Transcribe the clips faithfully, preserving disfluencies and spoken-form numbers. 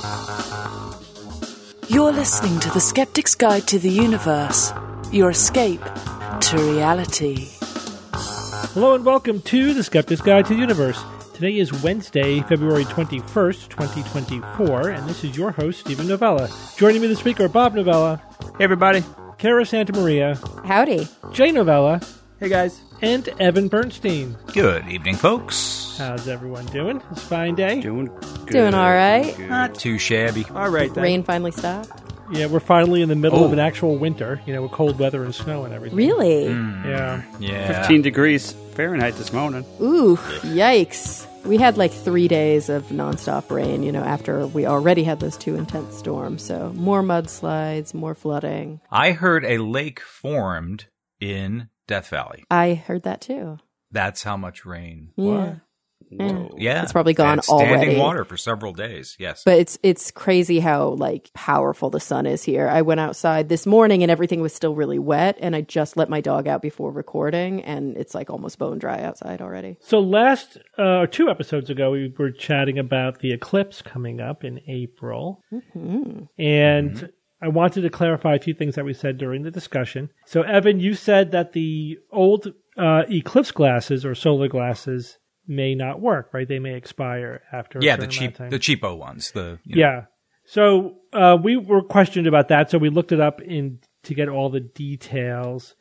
You're listening to The Skeptic's Guide to the Universe, your escape to reality. Hello and welcome to The Skeptic's Guide to the Universe. Today is Wednesday, February twenty-first, twenty twenty-four, and this is your host, Stephen Novella. Joining me this week are Bob Novella. Hey, everybody. Kara Santa Maria. Howdy. Jay Novella. Hey, guys. And Evan Bernstein. Good evening, folks. How's everyone doing? It's a fine day. Doing good. Doing all right. Good. Not too shabby. All right, then. Rain finally stopped. Yeah, we're finally in the middle Oh. of an actual winter, you know, with cold weather and snow and everything. Really? Mm, Yeah. Yeah. fifteen degrees Fahrenheit this morning. Ooh, yikes. We had like three days of nonstop rain, you know, after we already had those two intense storms. So more mudslides, more flooding. I heard a lake formed in Death Valley. I heard that too. That's how much rain. Yeah. Whoa. Yeah. It's probably gone Had standing already. water for several days, yes. But it's it's crazy how like powerful the sun is here. I went outside this morning and everything was still really wet, and I just let my dog out before recording, and it's like almost bone dry outside already. So last, uh, two episodes ago, we were chatting about the eclipse coming up in April. Mm-hmm. And Mm-hmm. I wanted to clarify a few things that we said during the discussion. So, Evan, you said that the old uh, eclipse glasses or solar glasses may not work, right? They may expire after a yeah, the certain cheap, amount of the time. cheapo ones. The you know. Yeah. So uh, we were questioned about that, so we looked it up in to get all the details,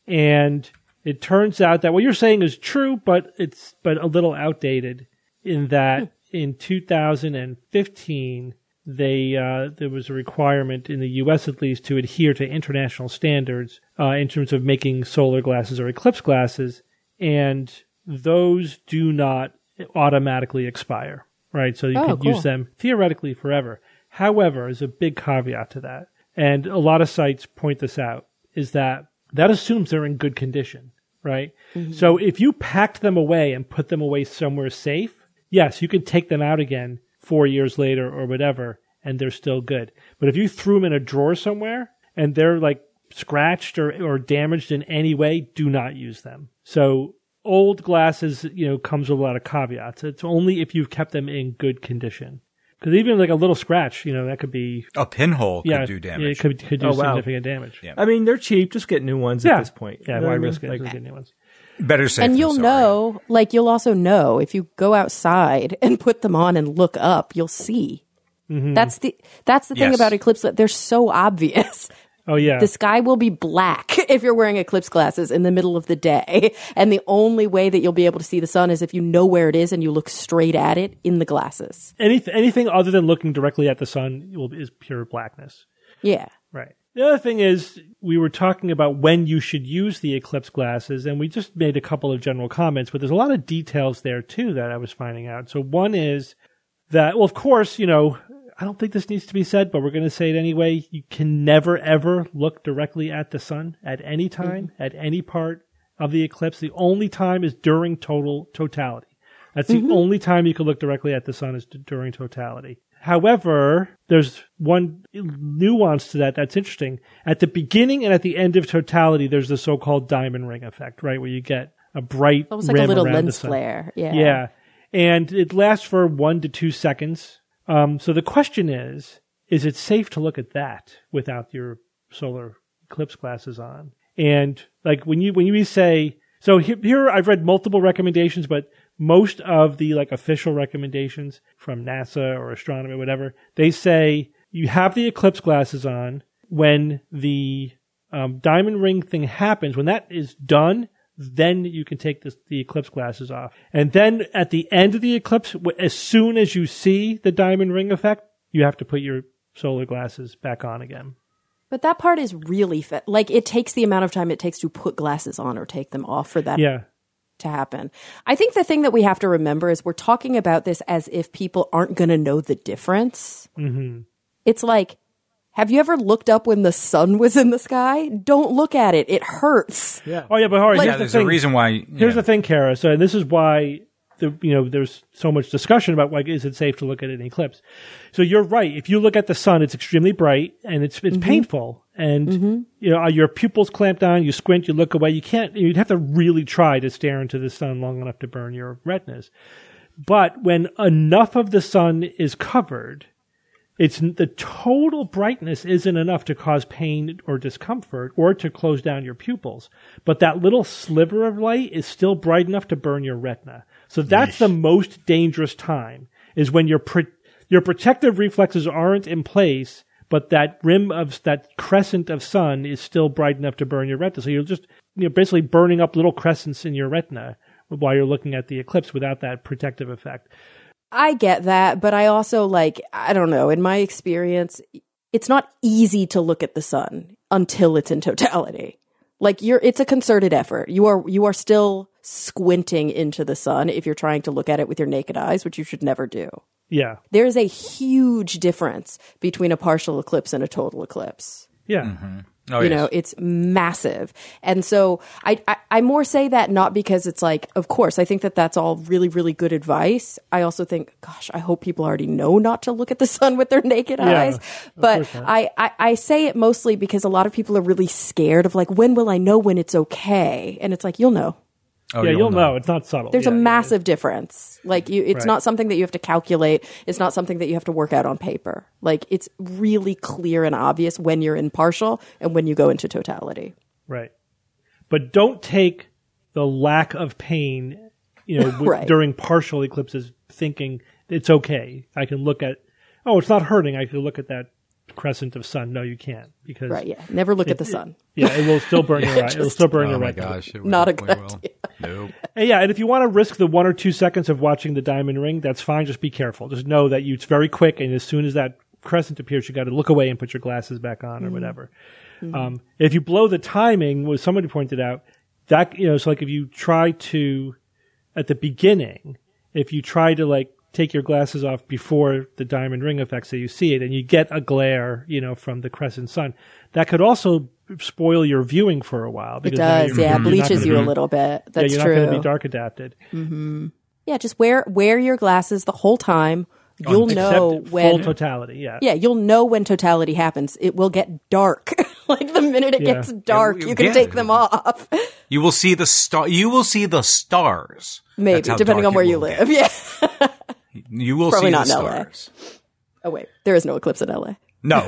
and it turns out that what you're saying is true, but it's but a little outdated in that in two thousand fifteen they uh, there was a requirement in the U S at least to adhere to international standards uh, in terms of making solar glasses or eclipse glasses, and those do not automatically expire, right? So you Oh, can cool. use them theoretically forever. However, there's a big caveat to that, and a lot of sites point this out, is that that assumes they're in good condition, right? Mm-hmm. So if you packed them away and put them away somewhere safe, yes, you could take them out again four years later or whatever, and they're still good. But if you threw them in a drawer somewhere and they're like scratched or, or damaged in any way, do not use them. So old glasses, you know, comes with a lot of caveats. It's only if you've kept them in good condition. Because even like a little scratch, you know, that could be... A pinhole could yeah, do yeah, damage. it could, could do Oh, wow. significant damage. Yeah. I mean, they're cheap. Just get new ones Yeah. at this point. Yeah, You know why what I mean? risk it? Like, Just get new ones. Better safe And than you'll sorry. know, like you'll also know if you go outside and put them on and look up, you'll see. Mm-hmm. That's the that's the thing Yes. about eclipse. They're so obvious. Oh, yeah. The sky will be black if you're wearing eclipse glasses in the middle of the day. And the only way that you'll be able to see the sun is if you know where it is and you look straight at it in the glasses. Any, anything other than looking directly at the sun will, is pure blackness. Yeah. Right. The other thing is, we were talking about when you should use the eclipse glasses, and we just made a couple of general comments, but there's a lot of details there, too, that I was finding out. So one is that, well, of course, you know, I don't think this needs to be said, but we're going to say it anyway. You can never, ever look directly at the sun at any time, mm-hmm. at any part of the eclipse. The only time is during total totality. That's the mm-hmm. only time you can look directly at the sun is d- during totality. However, there's one nuance to that that's interesting. At the beginning and at the end of totality, there's the so-called diamond ring effect, right, where you get a bright Almost like a rim little around the lens sun. flare. Yeah. Yeah. And it lasts for one to two seconds. Um, so the question is, is it safe to look at that without your solar eclipse glasses on? And like when you when you say, so here, here I've read multiple recommendations, but most of the like official recommendations from NASA or astronomy or whatever, they say you have the eclipse glasses on when the um, diamond ring thing happens. When that is done, then you can take this, the eclipse glasses off. And then at the end of the eclipse, as soon as you see the diamond ring effect, you have to put your solar glasses back on again. But that part is really, fa- like it takes the amount of time it takes to put glasses on or take them off for that Yeah. to happen. I think the thing that we have to remember is we're talking about this as if people aren't going to know the difference. Mm-hmm. It's like, have you ever looked up when the sun was in the sky? Don't look at it. It hurts. yeah. Oh, yeah, but Howard, Like- here's Yeah, the there's thing. a reason why. You Here's know, the thing, Kara. So, and this is why the you know there's so much discussion about like is it safe to look at an eclipse. So you're right. If you look at the sun, it's extremely bright and it's it's Mm-hmm. painful, and Mm-hmm. you know your pupils clamp down. You squint. You look away. You can't. You'd have to really try to stare into the sun long enough to burn your retinas. But when enough of the sun is covered, it's the total brightness isn't enough to cause pain or discomfort or to close down your pupils. But that little sliver of light is still bright enough to burn your retina. So that's the most dangerous time, is when your pro- your protective reflexes aren't in place, but that rim of that crescent of sun is still bright enough to burn your retina. So you're just, you know, basically burning up little crescents in your retina while you're looking at the eclipse without that protective effect. I get that, but I also, like, I don't know, in my experience, it's not easy to look at the sun until it's in totality. Like, you're, it's a concerted effort. You are, you are still squinting into the sun if you're trying to look at it with your naked eyes, which you should never do. Yeah. There is a huge difference between a partial eclipse and a total eclipse. Yeah. Mm-hmm. Oh, you yes. know, it's massive. And so I, I, I more say that not because it's like, of course, I think that that's all really, really good advice. I also think, gosh, I hope people already know not to look at the sun with their naked Yeah, eyes. of But course not. I, I, I say it mostly because a lot of people are really scared of, like, when will I know when it's okay? And it's like, you'll know. Oh, yeah, you'll know. It's not subtle. There's Yeah, a yeah, massive difference. Like, you, it's Right. not something that you have to calculate. It's not something that you have to work out on paper. Like, it's really clear and obvious when you're in partial and when you go into totality. Right. But don't take the lack of pain, you know, w- Right. during partial eclipses thinking it's okay. I can look at, oh, it's not hurting. I can look at that crescent of sun. No, you can't, because Right, yeah. Never look It- at the sun. yeah, it will still burn your eye. It'll still burn Oh your my retina. gosh. It Not a definitely good will. idea. Nope. And yeah, and if you want to risk the one or two seconds of watching the diamond ring, that's fine. Just be careful. Just know that you, it's very quick, and as soon as that crescent appears, you got to look away and put your glasses back on or whatever. Um, if you blow the timing, was somebody pointed out that, you know, it's like if you try to at the beginning, if you try to like take your glasses off before the diamond ring effect, so you see it, and you get a glare, you know, from the crescent sun, that could also spoil your viewing for a while. It Because now does, you're- yeah. you're not Bleaches gonna you a be- little bit. Yeah, That's you're not true. going to be dark adapted. Yeah, just wear wear your glasses the whole time. You'll know Except when. full totality. Yeah. Yeah, you'll know when totality happens. It will get dark. Like the minute it Yeah. gets dark, Yeah, you can yeah. take them off. You will see the star. You will see the stars. Maybe, That's how depending dark on where it you will live. get. Yeah. You will Probably see not the in L A. stars. Oh wait, there is no eclipse in L A. No.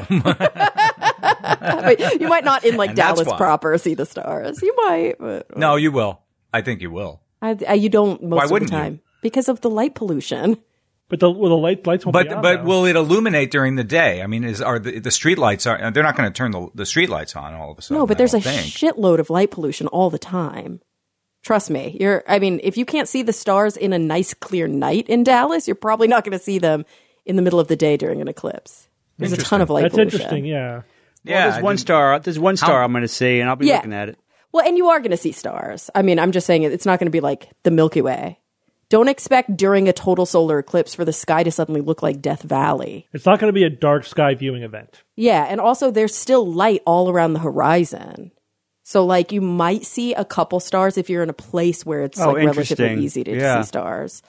Wait, you might not in like And that's Dallas why. proper see the stars. You might, but no, you will. I think you will. I, I, you don't most Why of the wouldn't you? time because of the light pollution. But the, well, the light, lights won't be But on, but though. will it illuminate during the day? I mean, is are the, the street lights are they're not going to turn the the street lights on all of a sudden? No, but I there's a don't think. shitload of light pollution all the time. Trust me. You're I mean, if you can't see the stars in a nice clear night in Dallas, you're probably not going to see them in the middle of the day during an eclipse. There's a ton of light That's pollution. interesting. Yeah. Yeah, There's I one didn't- star. There's one star How- I'm going to see, and I'll be Yeah. looking at it. Well, and you are going to see stars. I mean, I'm just saying it- it's not going to be like the Milky Way. Don't expect during a total solar eclipse for the sky to suddenly look like Death Valley. It's not going to be a dark sky viewing event. Yeah, and also there's still light all around the horizon. So, like, you might see a couple stars if you're in a place where it's Oh, like relatively interesting. easy to Yeah. see stars.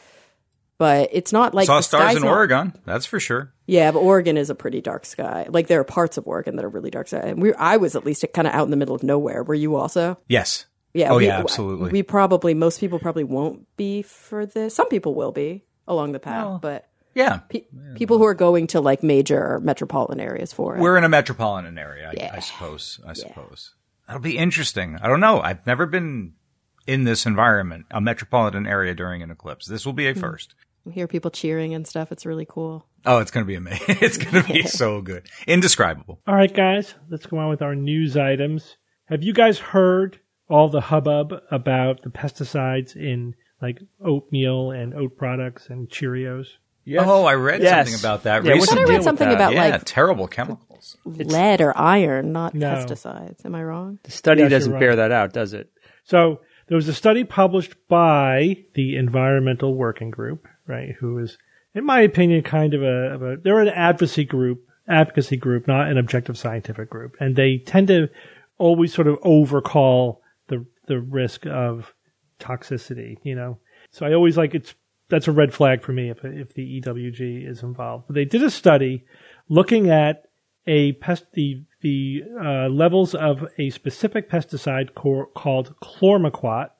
But it's not like Saw the stars sky's in not- Oregon. That's for sure. Yeah, but Oregon is a pretty dark sky. Like, there are parts of Oregon that are really dark sky. And we, I was at least kind of out in the middle of nowhere. Were you also? Yes. Yeah. Oh we, yeah, absolutely. We probably, most people probably won't be for this. Some people will be along the path, but yeah. pe- people who are going to like major metropolitan areas for it. We're in a metropolitan area, I, Yeah. I suppose. I suppose. That'll be interesting. I don't know. I've never been in this environment, a metropolitan area during an eclipse. This will be a first. I hear people cheering and stuff. It's really cool. Oh, it's going to be amazing. It's going to be so good. Indescribable. All right, guys, let's go on with our news items. Have you guys heard all the hubbub about the pesticides in like oatmeal and oat products and Cheerios? Yes. Oh, I read Yes. something about that Yeah, what's recently. the I deal read with something that? about yeah, like terrible chemicals. lead or iron, not No. pesticides. Am I wrong? The study Yes, doesn't you're bear right. that out, does it? So there was a study published by the Environmental Working Group, right? Who is, in my opinion, kind of a, of a they're an advocacy group, advocacy group, not an objective scientific group, and they tend to always sort of overcall the the risk of toxicity, you know. So I always like it's that's a red flag for me if if the E W G is involved. But they did a study looking at a pest the the uh, levels of a specific pesticide cor- called chlormequat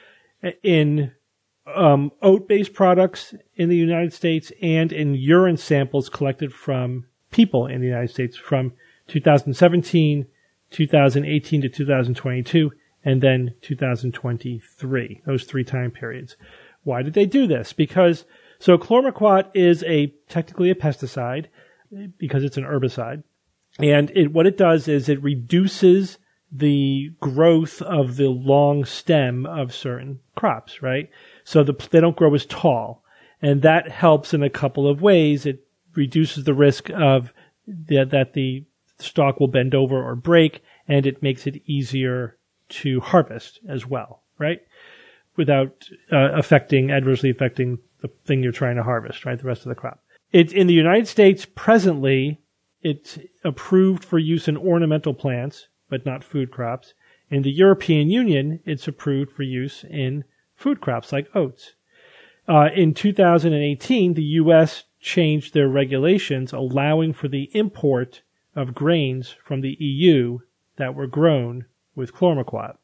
in um, oat-based products in the United States and in urine samples collected from people in the United States from two thousand seventeen, two thousand eighteen to two thousand twenty-two, and then two thousand twenty-three, those three time periods. Why did they do this? Because, so chlormequat is a, technically a pesticide, because it's an herbicide. And it, what it does is it reduces the growth of the long stem of certain crops, right? So the, they don't grow as tall. And that helps in a couple of ways. It reduces the risk of the, that the stalk will bend over or break, and it makes it easier to harvest as well, right? Without uh, affecting, adversely affecting the thing you're trying to harvest, right? The rest of the crop. It's in the United States presently, it's approved for use in ornamental plants, but not food crops. In the European Union, it's approved for use in food crops like oats. Uh, in two thousand eighteen, the U S changed their regulations allowing for the import of grains from the E U that were grown with chlormequat.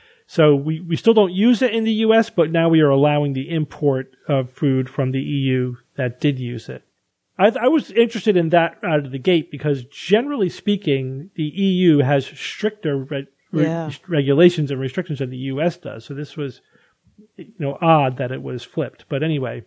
So we, we still don't use it in the U S, but now we are allowing the import of food from the E U that did use it. I, I was interested in that out of the gate because generally speaking, the E U has stricter re- Yeah. re- regulations and restrictions than the U S does. So this was, you know, odd that it was flipped. But anyway,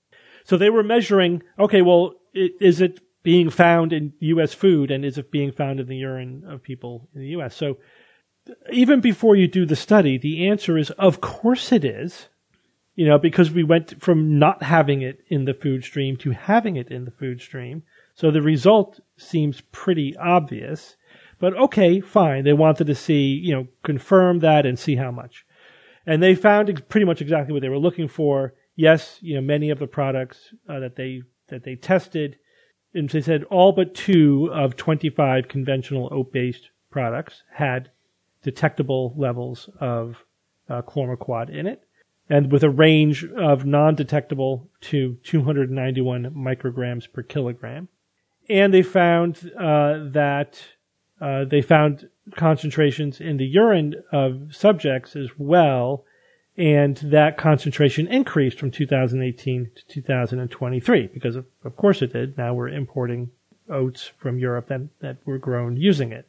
so they were measuring, okay, well, it, is it being found in U S food and is it being found in the urine of people in the U S? So even before you do the study, the answer is, of course it is. You know, because we went from not having it in the food stream to having it in the food stream. So the result seems pretty obvious. But okay, fine. They wanted to see, you know, confirm that and see how much. And they found ex- pretty much exactly what they were looking for. Yes, you know, many of the products uh, that they that they tested, and they said all but two of twenty-five conventional oat-based products had detectable levels of uh, chlormequat in it, and with a range of non-detectable to two hundred ninety-one micrograms per kilogram. And they found uh, that uh, they found concentrations in the urine of subjects as well, and that concentration increased from two thousand eighteen to two thousand twenty-three, because of, of course it did. Now we're importing oats from Europe that, that were grown using it.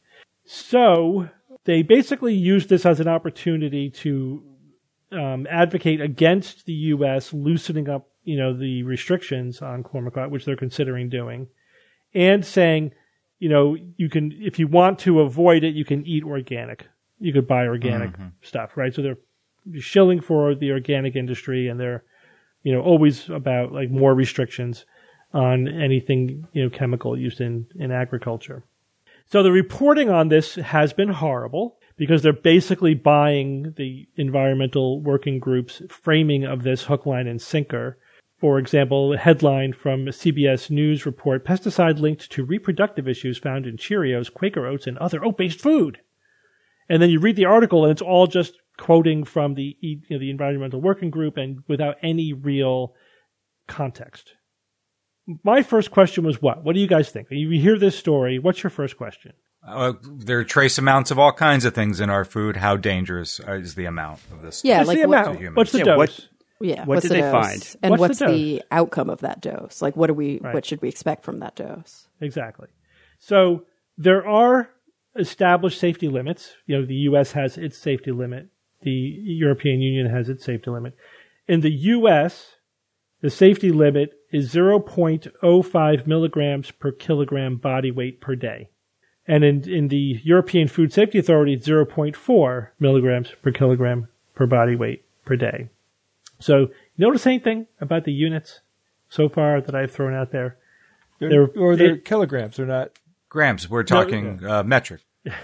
So they basically used this as an opportunity to Um, advocate against the U S loosening up, you know, the restrictions on chlormequat, which they're considering doing, and saying, you know, you can, if you want to avoid it, you can eat organic. You could buy organic mm-hmm. stuff, right? So they're shilling for the organic industry, and they're, you know, always about like more restrictions on anything, you know, chemical used in, in agriculture. So the reporting on this has been horrible, because they're basically buying the environmental working group's framing of this hook, line, and sinker. For example, a headline from a C B S News report, pesticide linked to reproductive issues found in Cheerios, Quaker Oats, and other oat-based food. And then you read the article, and it's all just quoting from the, you know, the environmental working group and without any real context. My first question was what? What do you guys think? You hear this story, what's your first question? Uh, there are trace amounts of all kinds of things in our food. How dangerous is the amount of this? Yeah, what's like the what, amount? What's the yeah, dose? What, yeah, what what's did the they dose? find? And What's what's, the the, dose? outcome of that dose? Like, what do we? Right. What should we expect from that dose? Exactly. So there are established safety limits. You know, the U S has its safety limit. The European Union has its safety limit. In the U S, the safety limit is zero point zero five milligrams per kilogram body weight per day. And in, in the European Food Safety Authority, it's zero point four milligrams per kilogram per body weight per day. So, you notice anything about the units so far that I've thrown out there? They're, They're- or they're it- kilograms. They're not. Grams. We're talking uh, metric.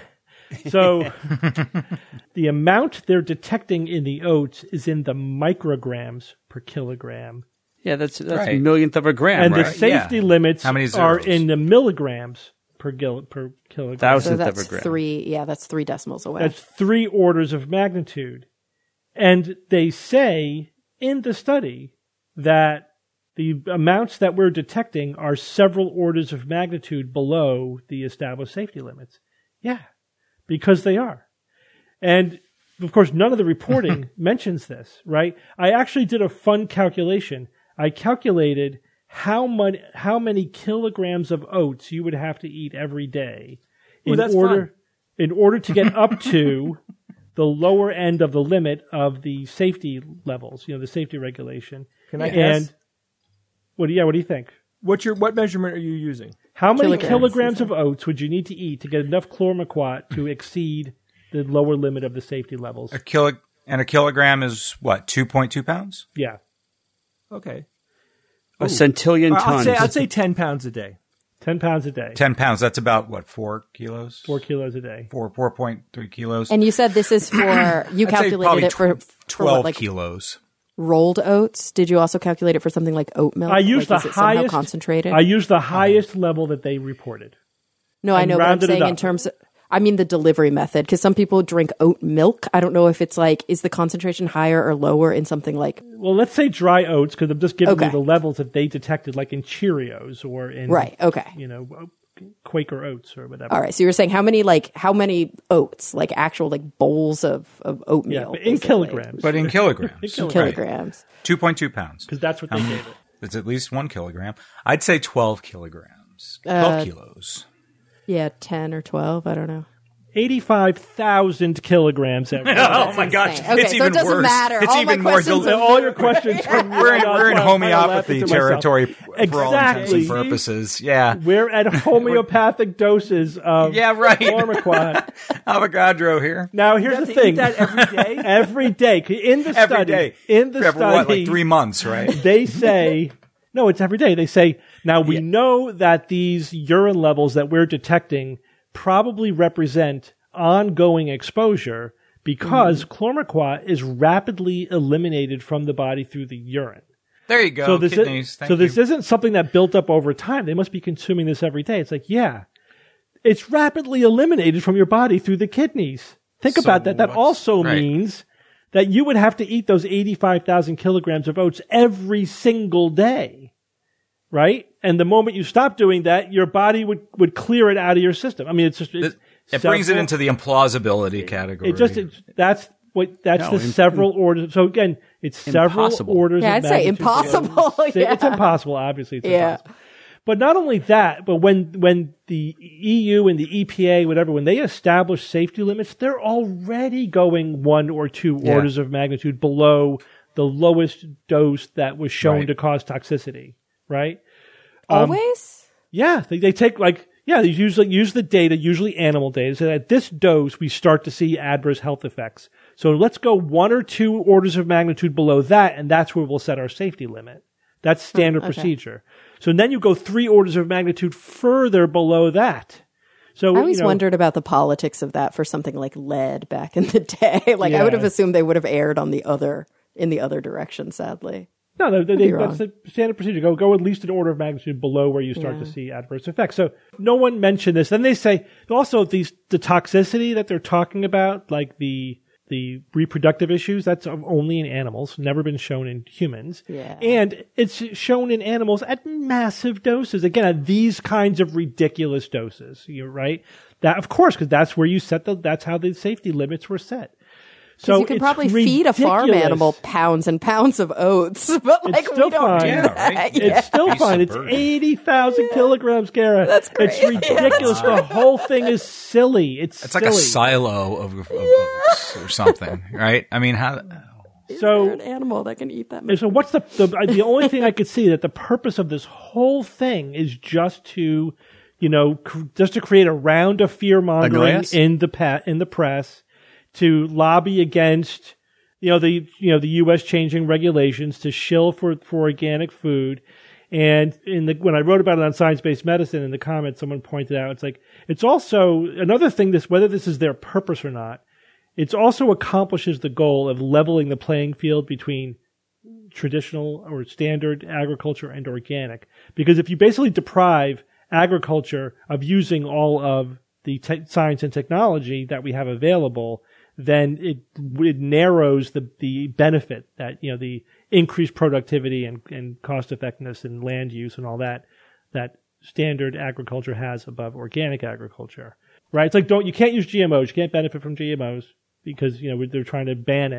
So the amount they're detecting in the oats is in the micrograms per kilogram. yeah, that's that's Right. a millionth of a gram, And right? the safety Yeah. limits How many are zeros? in the milligrams per, gil- per kilogram. Thousand. So Thousandth of that's a gram. three. Yeah, that's three decimals away. That's three orders of magnitude. And they say in the study that the amounts that we're detecting are several orders of magnitude below the established safety limits. Yeah, because they are. And of course, none of the reporting mentions this, right? I actually did a fun calculation. I calculated how much, how many kilograms of oats you would have to eat every day Ooh, in that's order fun. in order to get up to the lower end of the limit of the safety levels, you know, the safety regulation. Can I And guess? what do you, yeah, what do you think? What's your what measurement are you using? How many Kilograms, kilograms, is it? of oats would you need to eat to get enough chlormequat to exceed the lower limit of the safety levels? A kilo and a kilogram is what? Two point two pounds. Yeah. Okay. A centillion I'll tons. say I'd say ten pounds a day. ten pounds a day. Ten pounds. That's about what? Four kilos. Four kilos a day. Four four point three kilos. And you said this is for you I'd say calculated probably it for, tw- for twelve what, like kilos. rolled oats. Did you also calculate it for something like oat milk? I used like, the is it somehow highest concentrated. I used the highest level that they reported. no, I and know, but I'm rounded it saying in up. terms of, I mean the delivery method, because some people drink oat milk. I don't know if it's like, is the concentration higher or lower in something like, Well, let's say dry oats because I'm just giving Okay. you the levels that they detected, like in Cheerios or in right, okay. you know, Quaker Oats or whatever. All right, so you're saying how many, like, how many oats, like actual, like, bowls of, of Yeah, oatmeal? but in basically? kilograms. But in kilograms. In In kilograms. Two point two pounds. Because that's what they gave it. It's at least one kilogram. I'd say twelve kilograms. Twelve Uh, kilos. Yeah, ten or twelve, I don't know. eighty-five thousand kilograms every day. Oh my gosh! insane. Okay, it's so even it doesn't worse. matter. It's All my even more. questions Del- are- All your questions. Are, we're in, we're in homeopathy territory for all intents Exactly. and purposes. Yeah. We're at homeopathic doses of Yeah, right. Chlormequat. Avogadro here. Now, here's You the have to eat thing. that every day? Every day. In the Every study, day. in the For study, what, like three months, right? they say, no, it's every day. They say, now we know that these urine levels that we're detecting probably represent ongoing exposure because chlormequat is rapidly eliminated from the body through the urine. There you go. So this, Kidneys. is, Thank so this you. isn't something that built up over time. They must be consuming this every day. It's like, yeah, it's rapidly eliminated from your body through the kidneys. Think So about that. That what's- also right. means that you would have to eat those eighty-five thousand kilograms of oats every single day, right? And the moment you stop doing that, your body would, would clear it out of your system. I mean, it's just, it's It brings it several- into the implausibility category. it just, it's, that's what, that's No, the im- several orders. So again, it's several Impossible. orders Yeah, of I'd say magnitude impossible. below. Yeah. It's impossible, obviously. It's Yeah. impossible. But not only that, but when, when the E U and the E P A, whatever, when they establish safety limits, they're already going one or two Yeah. orders of magnitude below the lowest dose that was shown Right. to cause toxicity, right? Always? Yeah, they, they take like yeah, they usually use the data, usually animal data. So at this dose, we start to see adverse health effects. So let's go one or two orders of magnitude below that, and that's where we'll set our safety limit. That's standard okay. procedure. So then you go three orders of magnitude further below that. So I always you know, wondered about the politics of that for something like lead back in the day. Like, I Yeah. would have assumed they would have erred on the other, in the other direction, sadly. No, they, they, be that's the standard procedure. Go go at least an order of magnitude below where you start Yeah. to see adverse effects. So no one mentioned this. Then they say also these the toxicity that they're talking about, like the the reproductive issues, that's only in animals, never been shown in humans. Yeah. And it's shown in animals at massive doses. Again, at these kinds of ridiculous doses. You're right. That of course, because that's where you set the that's how the safety limits were set. So you can it's probably feed a farm ridiculous. animal pounds and pounds of oats, but like still we don't fine. do Yeah, that. right? Yeah. It's still Be fine. It's subverted. eighty thousand kilograms, Gara. That's It's great. ridiculous. The whole thing is silly. It's It's silly. like a silo of, of oats or something, right? I mean, how? Is So- there an animal that can eat that much? And so what's the, the the only thing I could see that the purpose of this whole thing is just to, you know, cr- just to create a round of fear Annoy mongering us? in the pa- in the press, to lobby against, you know, the you know the U S changing regulations, to shill for for organic food. And in the when I wrote about it on Science Based Medicine, in the comments, someone pointed out it's like it's also another thing. This whether this is their purpose or not, it also accomplishes the goal of leveling the playing field between traditional or standard agriculture and organic. Because if you basically deprive agriculture of using all of the te- science and technology that we have available, then it it narrows the the benefit that, you know, the increased productivity and, and cost effectiveness and land use and all that that standard agriculture has above organic agriculture. Right? It's like don't you can't use G M Os, you can't benefit from G M Os because, you know, they're trying to ban it.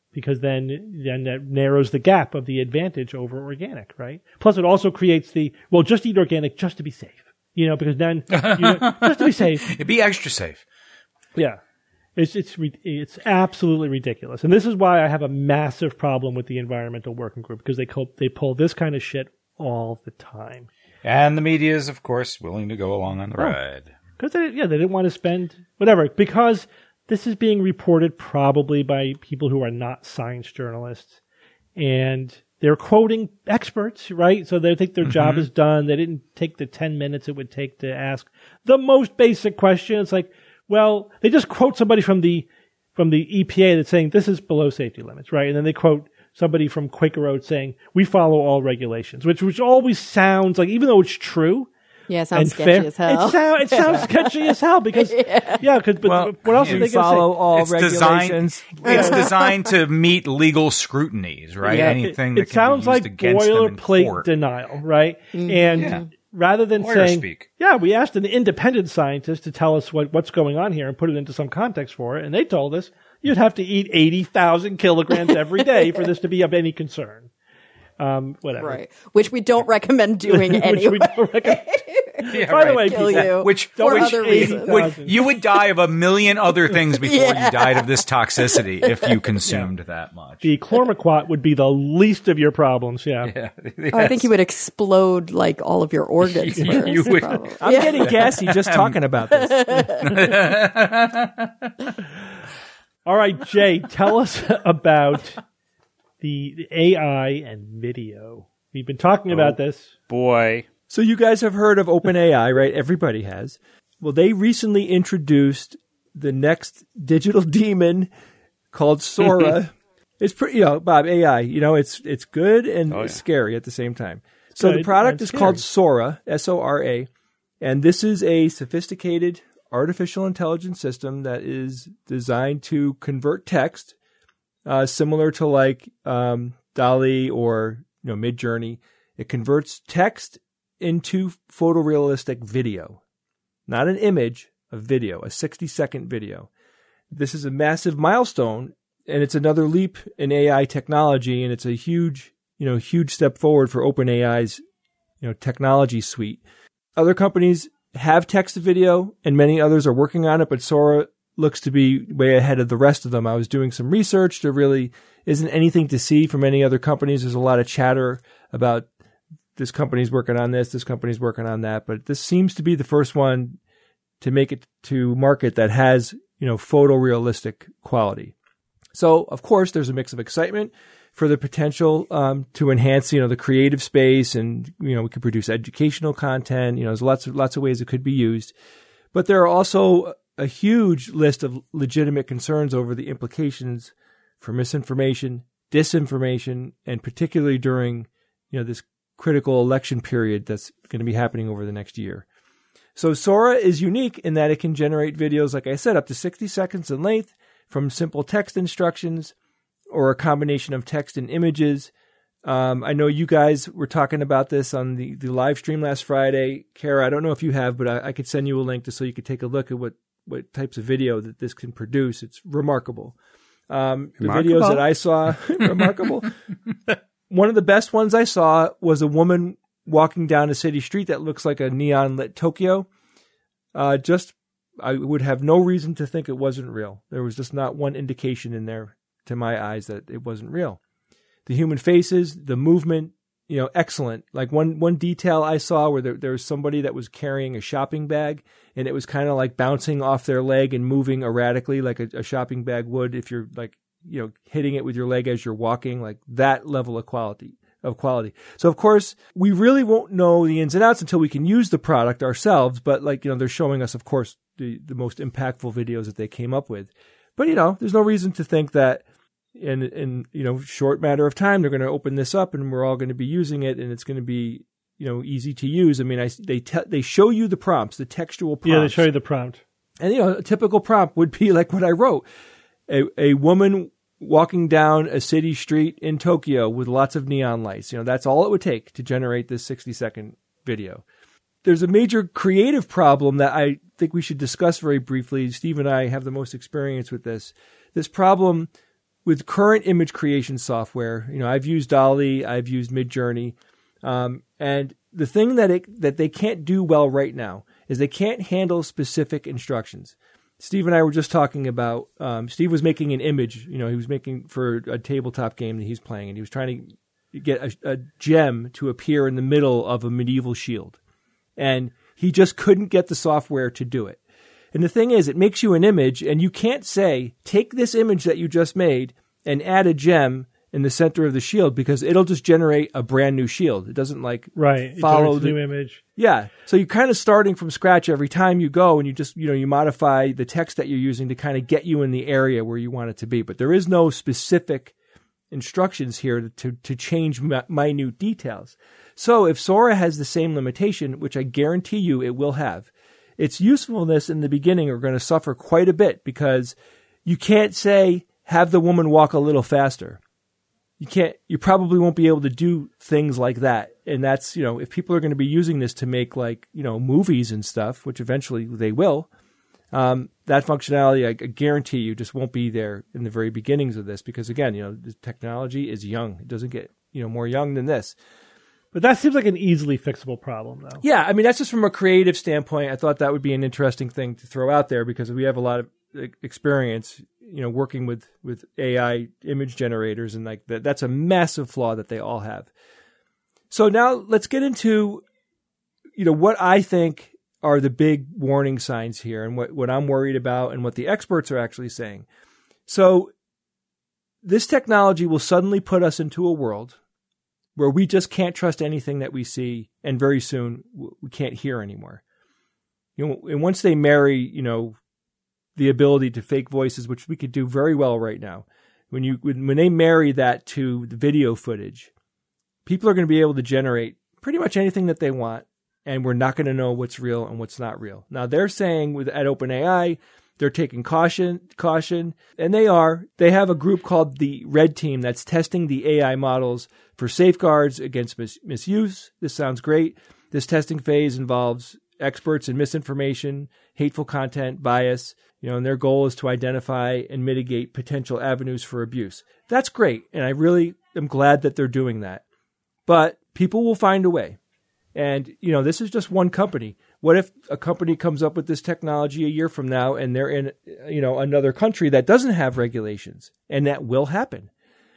because then then that narrows the gap of the advantage over organic, right? Plus, it also creates the well, just eat organic just to be safe, you know, because then you know, just to be safe, It'd be extra safe. yeah. It's it's re- it's absolutely ridiculous, and this is why I have a massive problem with the environmental working group because they co- they pull this kind of shit all the time. And the media is, of course, willing to go along on the ride. Because they, yeah, they didn't want to spend whatever. Because this is being reported probably by people who are not science journalists, and they're quoting experts, right? So they think their mm-hmm. job is done. They didn't take the ten minutes it would take to ask the most basic question. It's like, well, they just quote somebody from the from the E P A that's saying this is below safety limits, right? And then they quote somebody from Quaker Oats saying we follow all regulations, which which always sounds like, even though it's true. Yeah, it sounds sketchy fair, as hell. It, sound, it sounds sketchy as hell because, yeah, yeah cause, but well, what else are they going to say? Follow all it's regulations. Designed, it's designed to meet legal scrutinies, right? Yeah, Anything it, that it can sounds be used like against them in boilerplate court. denial, right? Mm-hmm. And yeah. rather than Lawyer saying, speak. yeah, we asked an independent scientist to tell us what, what's going on here and put it into some context for it, and they told us you'd have to eat eighty thousand kilograms every day for this to be of any concern. Um, whatever. Right. Which we don't recommend doing anyway. Which we don't recommend. Yeah, By the right. way, Kill people, you. Which, For which other reasons. would, you would die of a million other things before Yeah. you died of this toxicity if you consumed that much. the chlormequat would be the least of your problems, yeah. Yeah. Oh, I think you would explode like all of your organs You- first. you would- probably. I'm Yeah. getting gassy just talking about this. All right, Jay, tell us about the, the A I and video. We've been talking about this. Boy. So you guys have heard of OpenAI, right? Everybody has. Well, they recently introduced the next digital demon called Sora. It's pretty, you know, Bob, A I, you know, it's it's good and Oh, it's yeah. scary at the same time. So Good the product and is scary. called Sora, S O R A, and this is a sophisticated artificial intelligence system that is designed to convert text, uh, similar to like um, DALL-E or you know Midjourney. It converts text into photorealistic video, not an image, a video, a sixty second video. This is a massive milestone, and it's another leap in A I technology, and it's a huge, you know, huge step forward for OpenAI's, you know, technology suite. Other companies have text to video, and many others are working on it, but Sora looks to be way ahead of the rest of them. I was doing some research. There really isn't anything to see from any other companies. There's a lot of chatter about this company's working on this, this company's working on that, but this seems to be the first one to make it to market that has, you know, photorealistic quality. So, of course, there's a mix of excitement for the potential um, to enhance, you know, the creative space, and you know, we could produce educational content. You know, there's lots of lots of ways it could be used, but there are also a huge list of legitimate concerns over the implications for misinformation, disinformation, and particularly during, you know, this critical election period that's going to be happening over the next year. So Sora is unique in that it can generate videos, like I said, up to sixty seconds in length from simple text instructions or a combination of text and images. Um, I know you guys were talking about this on the, the live stream last Friday. Kara, I don't know if you have, but I, I could send you a link just so you could take a look at what, what types of video that this can produce. It's remarkable. Um, the Remarkable. videos that I saw, remarkable. One of the best ones I saw was a woman walking down a city street that looks like a neon lit Tokyo. Uh, just, I would have no reason to think it wasn't real. There was just not one indication in there to my eyes that it wasn't real. The human faces, the movement, you know, excellent. Like one, one detail I saw where there, there was somebody that was carrying a shopping bag, and it was kind of like bouncing off their leg and moving erratically like a, a shopping bag would if you're like, you know, hitting it with your leg as you're walking, like that level of quality of quality. So of course, we really won't know the ins and outs until we can use the product ourselves. But like, you know, they're showing us, of course, the, the most impactful videos that they came up with. But, you know, there's no reason to think that in, in, you know, short matter of time, they're going to open this up and we're all going to be using it and it's going to be, you know, easy to use. I mean, I, they, te- they show you the prompts, the textual prompts. Yeah, they show you the prompt. And, you know, a typical prompt would be like what I wrote. A, a woman walking down a city street in Tokyo with lots of neon lights. You know, that's all it would take to generate this sixty second video. There's a major creative problem that I think we should discuss very briefly. Steve and I have the most experience with this. This problem with current image creation software, you know, I've used DALL-E, I've used Midjourney, um, and the thing that it, that they can't do well right now is they can't handle specific instructions. Steve and I were just talking about, um, Steve was making an image, you know, he was making for a tabletop game that he's playing, and he was trying to get a, a gem to appear in the middle of a medieval shield. And he just couldn't get the software to do it. And the thing is, it makes you an image, and you can't say, take this image that you just made and add a gem in the center of the shield, because it'll just generate a brand new shield. It doesn't like right. follow it the new image. Yeah. So you're kind of starting from scratch every time you go, and you just, you know, you modify the text that you're using to kind of get you in the area where you want it to be. But there is no specific instructions here to, to, to change mi- minute details. So if Sora has the same limitation, which I guarantee you it will have, its usefulness in the beginning are going to suffer quite a bit, because you can't say, have the woman walk a little faster. You can't, you probably won't be able to do things like that. And that's, you know, if people are going to be using this to make like, you know, movies and stuff, which eventually they will, um, that functionality, I, I guarantee you, just won't be there in the very beginnings of this, because again, you know, the technology is young. It doesn't get, you know, more young than this. But that seems like an easily fixable problem, though. Yeah, I mean, that's just from a creative standpoint. I thought that would be an interesting thing to throw out there, because we have a lot of experience, you know, working with, with A I image generators, and like that, that's a massive flaw that they all have. So now let's get into, you know, what I think are the big warning signs here, and what, what I'm worried about, and what the experts are actually saying. So this technology will suddenly put us into a world where we just can't trust anything that we see, and very soon we can't hear anymore. You know, and once they marry, you know, the ability to fake voices, which we could do very well right now, when you when, when they marry that to the video footage, people are going to be able to generate pretty much anything that they want, and we're not going to know what's real and what's not real. Now they're saying with at OpenAI, they're taking caution, caution, and they are. They have a group called the Red Team that's testing the A I models for safeguards against mis- misuse. This sounds great. This testing phase involves experts in misinformation, hateful content, bias, you know, and their goal is to identify and mitigate potential avenues for abuse. That's great, and I really am glad that they're doing that. But people will find a way. And, you know, this is just one company. What if a company comes up with this technology a year from now, and they're in, you know, another country that doesn't have regulations? And that will happen.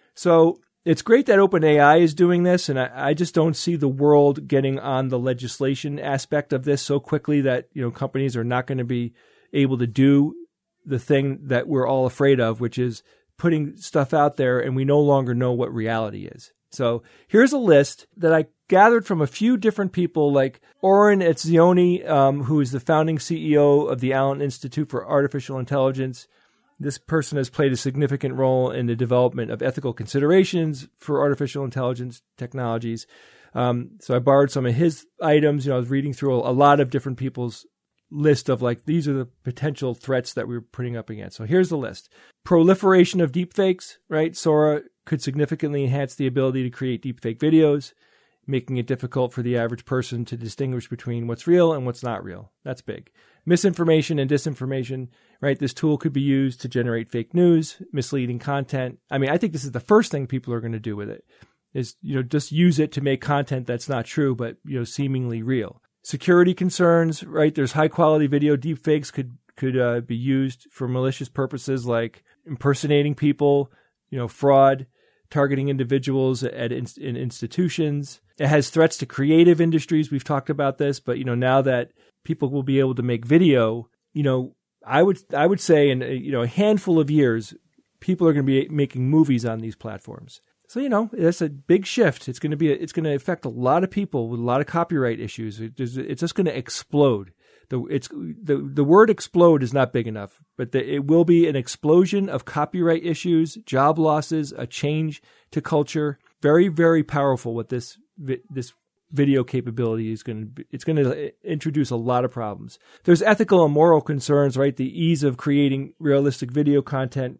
So it's great that OpenAI is doing this, and I, I just don't see the world getting on the legislation aspect of this so quickly that, you know, companies are not going to be able to do the thing that we're all afraid of, which is putting stuff out there and we no longer know what reality is. So here's a list that I gathered from a few different people, like Oren Etzioni, um, who is the founding C E O of the Allen Institute for Artificial Intelligence. This person has played a significant role in the development of ethical considerations for artificial intelligence technologies. Um, so I borrowed some of his items. You know, I was reading through a, a lot of different people's list of like, these are the potential threats that we're putting up against. So here's the list. Proliferation of deepfakes, right? Sora could significantly enhance the ability to create deepfake videos, making it difficult for the average person to distinguish between what's real and what's not real. That's big. Misinformation and disinformation, right? This tool could be used to generate fake news, misleading content. I mean, I think this is the first thing people are going to do with it, is, you know, just use it to make content that's not true, but, you know, seemingly real. Security concerns, right? There's high quality video deepfakes could, could uh, be used for malicious purposes like impersonating people, you know, fraud, targeting individuals at in, in institutions. It has threats to creative industries. We've talked about this, but, you know, now that people will be able to make video, you know, I would I would say in, you know, a handful of years, people are going to be making movies on these platforms. So, you know, that's a big shift. It's going to be a, it's going to affect a lot of people with a lot of copyright issues. It, it's just going to explode. The it's the the word explode is not big enough, but the, it will be an explosion of copyright issues, job losses, a change to culture. Very, very powerful what this this video capability is going to be. It's going to introduce a lot of problems. There's ethical and moral concerns, right? The ease of creating realistic video content.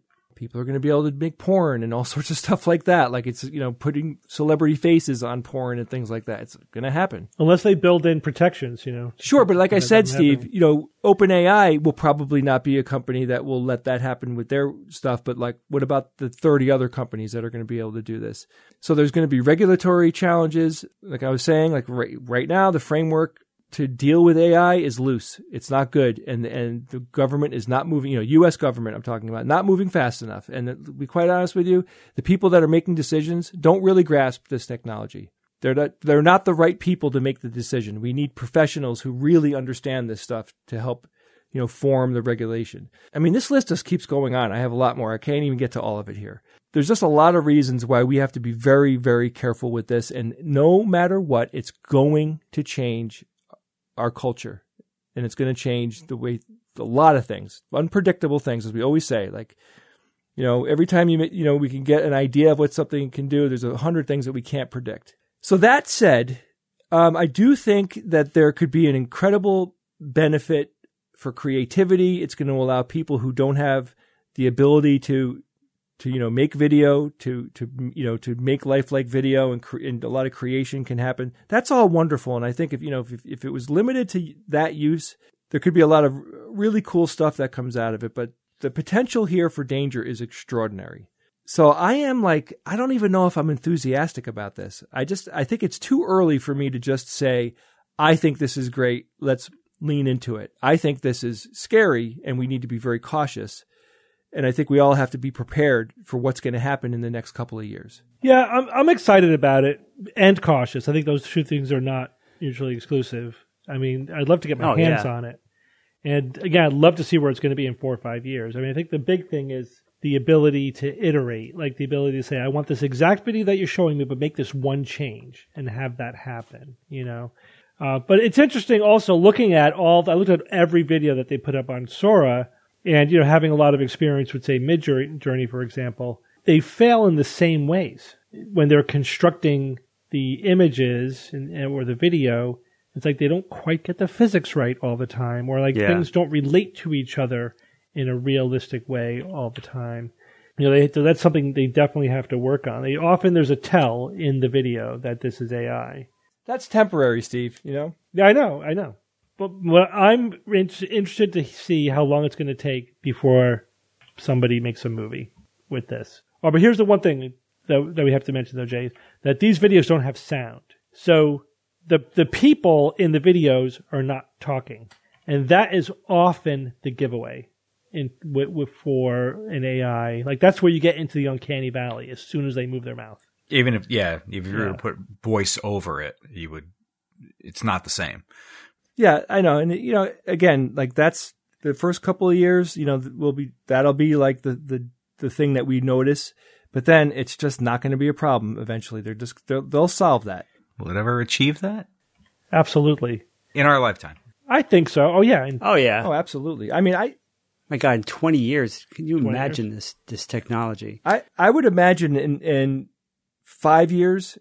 People are going to be able to make porn and all sorts of stuff like that. Like it's, you know, putting celebrity faces on porn and things like that. It's going to happen. Unless they build in protections, you know. Sure, but like I said, Steve, happen. you know, OpenAI will probably not be a company that will let that happen with their stuff. But like, what about the thirty other companies that are going to be able to do this? So there's going to be regulatory challenges. Like I was saying, like right, right now, the framework to deal with A I is loose. It's not good. And and the government is not moving, you know, U S government I'm talking about, not moving fast enough. And to be quite honest with you, the people that are making decisions don't really grasp this technology. They're not, they're not the right people to make the decision. We need professionals who really understand this stuff to help, you know, form the regulation. I mean, this list just keeps going on. I have a lot more. I can't even get to all of it here. There's just a lot of reasons why we have to be very, very careful with this. And no matter what, it's going to change our culture, and it's going to change the way a lot of things, unpredictable things, as we always say. Like, you know, every time you you know we can get an idea of what something can do, there's a hundred things that we can't predict. So that said, um, I do think that there could be an incredible benefit for creativity. It's going to allow people who don't have the ability to to you know make video, to to you know to make lifelike video, and, cre- and a lot of creation can happen. That's all wonderful, and I think if you know if if it was limited to that use, there could be a lot of really cool stuff that comes out of it. But the potential here for danger is extraordinary. So I am like, I don't even know if I'm enthusiastic about this. I just I think it's too early for me to just say, I think this is great. Let's lean into it. I think this is scary, and we need to be very cautious. And I think we all have to be prepared for what's going to happen in the next couple of years. Yeah, I'm I'm excited about it and cautious. I think those two things are not mutually exclusive. I mean, I'd love to get my oh, hands yeah. on it. And again, I'd love to see where it's going to be in four or five years. I mean, I think the big thing is the ability to iterate, like the ability to say, I want this exact video that you're showing me, but make this one change and have that happen, you know? Uh, but it's interesting also looking at all, I looked at every video that they put up on Sora. And, you know, having a lot of experience with, say, Midjourney, for example, they fail in the same ways. When they're constructing the images and, or the video, it's like they don't quite get the physics right all the time, or like yeah. things don't relate to each other in a realistic way all the time. You know, they, so that's something they definitely have to work on. They, often there's a tell in the video that this is A I. That's temporary, Steve, you know? Yeah, I know, I know. But what I'm in- interested to see how long it's going to take before somebody makes a movie with this. Oh, but here's the one thing that, that we have to mention, though, Jay, that these videos don't have sound. So the the people in the videos are not talking, and that is often the giveaway in with, with for an A I. Like that's where you get into the uncanny valley as soon as they move their mouth. Even if yeah, if you were Yeah. to put voice over it, you would. It's not the same. Yeah, I know. And, you know, again, like that's the first couple of years, you know, will be, that'll be like the, the, the thing that we notice. But then it's just not going to be a problem eventually. They're just, they'll, they'll solve that. Will it ever achieve that? Absolutely. In our lifetime. I think so. Oh, yeah. And Oh, yeah. Oh, absolutely. I mean, I, My God, in twenty years, can you twenty imagine this this technology? I, I would imagine in, in five years,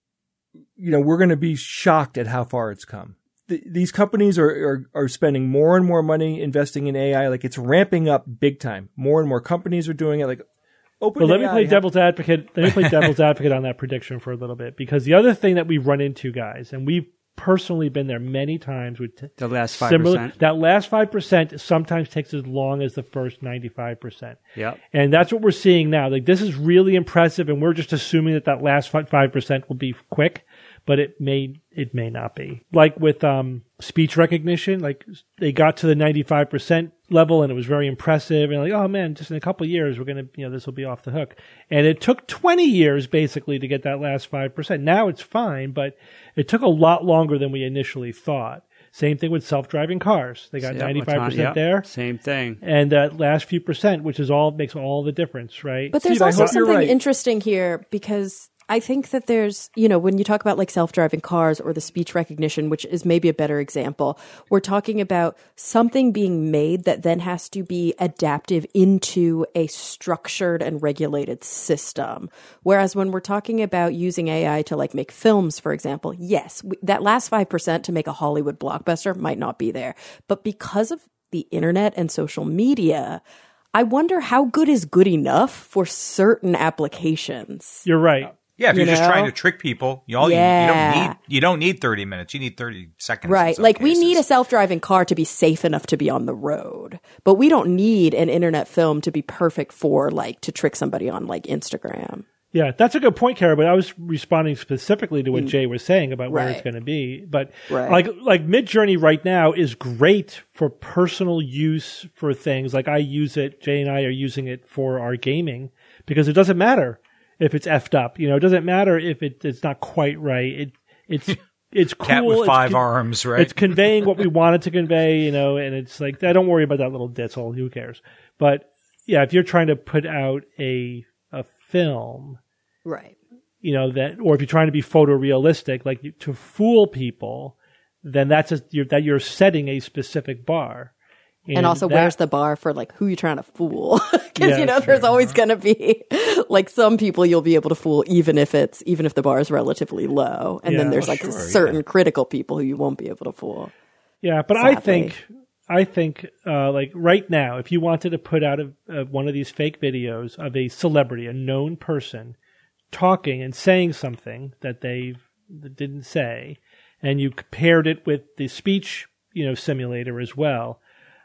you know, we're going to be shocked at how far it's come. The, these companies are, are, are spending more and more money investing in A I. Like it's ramping up big time. More and more companies are doing it. Like open. But let me play devil's advocate. Let me play devil's advocate on that prediction for a little bit, because the other thing that we've run into, guys, and we've personally been there many times with t- The last five similar. percent. That last five percent sometimes takes as long as the first ninety-five percent. Yep. And that's what we're seeing now. Like this is really impressive, and we're just assuming that that last five percent will be quick, but it may it may not be. Like with um, speech recognition, like they got to the ninety-five percent level, and it was very impressive. And like, oh man, just in a couple of years, we're gonna, you know, this will be off the hook. And it took twenty years basically to get that last five percent. Now it's fine, but it took a lot longer than we initially thought. Same thing with self-driving cars. They got Yep, ninety-five percent yep, there. Same thing. And that last few percent, which is all makes all the difference, right? But there's Steve, I also hope you're something right. interesting here, because I think that there's, you know, when you talk about like self-driving cars or the speech recognition, which is maybe a better example, we're talking about something being made that then has to be adaptive into a structured and regulated system. Whereas when we're talking about using A I to like make films, for example, yes, we, that last five percent to make a Hollywood blockbuster might not be there. But because of the internet and social media, I wonder how good is good enough for certain applications. You're right. Yeah, if You you're just know? trying to trick people, you all Yeah. you, you don't need you don't need thirty minutes. You need thirty seconds. in Right. some Like we cases. need a self-driving car to be safe enough to be on the road. But we don't need an internet film to be perfect for like to trick somebody on like Instagram. Yeah, that's a good point, Kara. But I was responding specifically to what Jay was saying about where Right. it's going to be. But Right. like like Midjourney right now is great for personal use for things. Like I use it. Jay and I are using it for our gaming because it doesn't matter if it's effed up. You know, it doesn't matter if it, it's not quite right. It it's it's cool. Cat with It's five con- arms, right? It's conveying what we want it to convey. You know, and it's like I don't worry about that little ditzel. Who cares? But yeah, if you're trying to put out a a film. Right. You know, that, or if you're trying to be photorealistic, like you, to fool people, then that's a, you're, that you're setting a specific bar. And, also, that- where's the bar for like who you're trying to fool? Because Yeah, you know, sure. there's always going to be like some people you'll be able to fool, even if it's even if the bar is relatively low, and Yeah, then there's well, like sure, certain yeah. critical people who you won't be able to fool. Yeah, but I Sadly. think, I think, uh, like right now, if you wanted to put out a, a, one of these fake videos of a celebrity, a known person, talking and saying something that they didn't say, and you compared it with the speech, you know, simulator as well,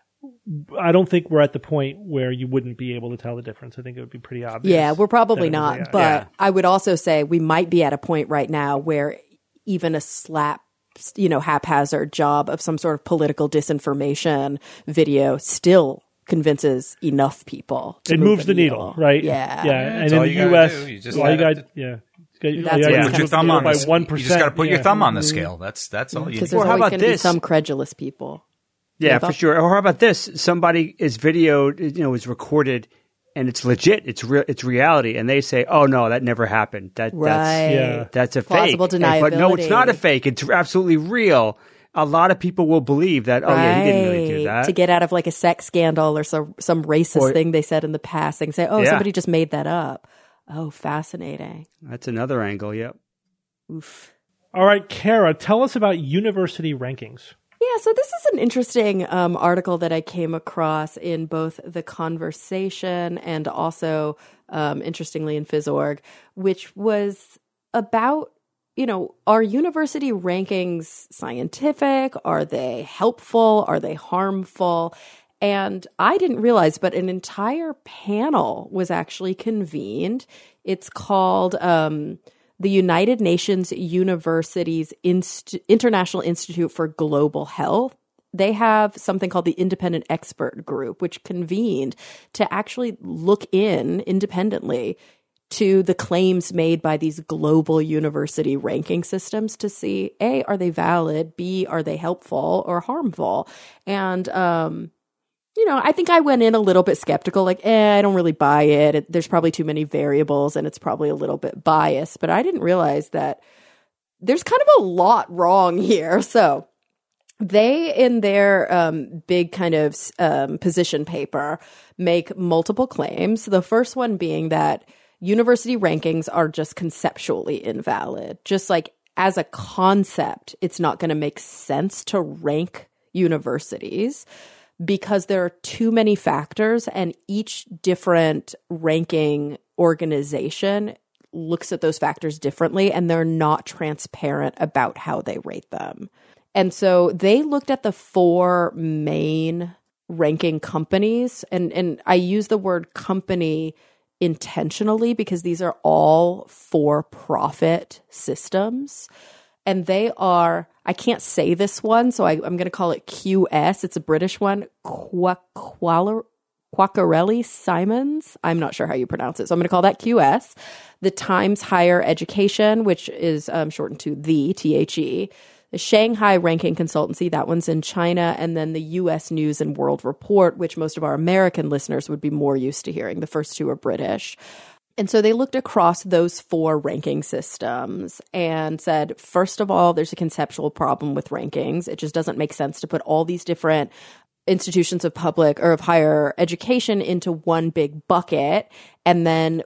I don't think we're at the point where you wouldn't be able to tell the difference. I think it would be pretty obvious. Yeah, we're probably that it was A I. not. But Yeah. I would also say we might be at a point right now where even a slap, you know, haphazard job of some sort of political disinformation video still convinces enough people. To It move moves the needle, right? Yeah. yeah. Yeah, And that's in all the you gotta U S, do. You just all you gotta- got, yeah, That's all you what gotta it's do gonna is Put your be. thumb on by the one You just got to percent. put your yeah. thumb on the scale. That's that's all you Because need. there's Or how always about going to be this? some credulous people. Yeah, Yeah, for but- sure. Or how about this? Somebody is video, you know, is recorded, and it's legit. It's real. It's reality, and they say, "Oh no, that never happened. That Right. that's Yeah. that's a Plausible fake." And- But no, it's not a deniability. fake. It's absolutely real. A lot of people will believe that. Oh yeah, he didn't really do Right. that. To get out of like a sex scandal or some some racist Or- thing they said in the past. They can say, "Oh, Yeah. somebody just made that up." Oh, fascinating. That's another angle. Yep. Oof. All right, Kara, tell us about university rankings. Yeah, so this is an interesting um, article that I came across in both The Conversation and also, um, interestingly, in PhysOrg, which was about, you know, are university rankings scientific? Are they helpful? Are they harmful? And I didn't realize, but an entire panel was actually convened. It's called um, the United Nations Universities Inst- International Institute for Global Health. They have something called the Independent Expert Group, which convened to actually look in independently to the claims made by these global university ranking systems to see, A, are they valid? B, are they helpful or harmful? And, um, you know, I think I went in a little bit skeptical, like, eh, I don't really buy it. it. There's probably too many variables and it's probably a little bit biased. But I didn't realize that there's kind of a lot wrong here. So they, in their um, big kind of um, position paper, make multiple claims. The first one being that university rankings are just conceptually invalid. Just like as a concept, it's not going to make sense to rank universities because there are too many factors and each different ranking organization looks at those factors differently and they're not transparent about how they rate them. And so they looked at the four main ranking companies, and, and I use the word company intentionally because these are all for-profit systems. And they are, I can't say this one, so I, I'm going to call it Q S. It's a British one, Qua- Qualar- Quacquarelli Simons. I'm not sure how you pronounce it, so I'm going to call that Q S. The Times Higher Education, which is um, shortened to the T H E. The Shanghai Ranking Consultancy, that one's in China, and then the U S News and World Report, which most of our American listeners would be more used to hearing. The first two are British. And so they looked across those four ranking systems and said, first of all, there's a conceptual problem with rankings. It just doesn't make sense to put all these different institutions of public or of higher education into one big bucket and then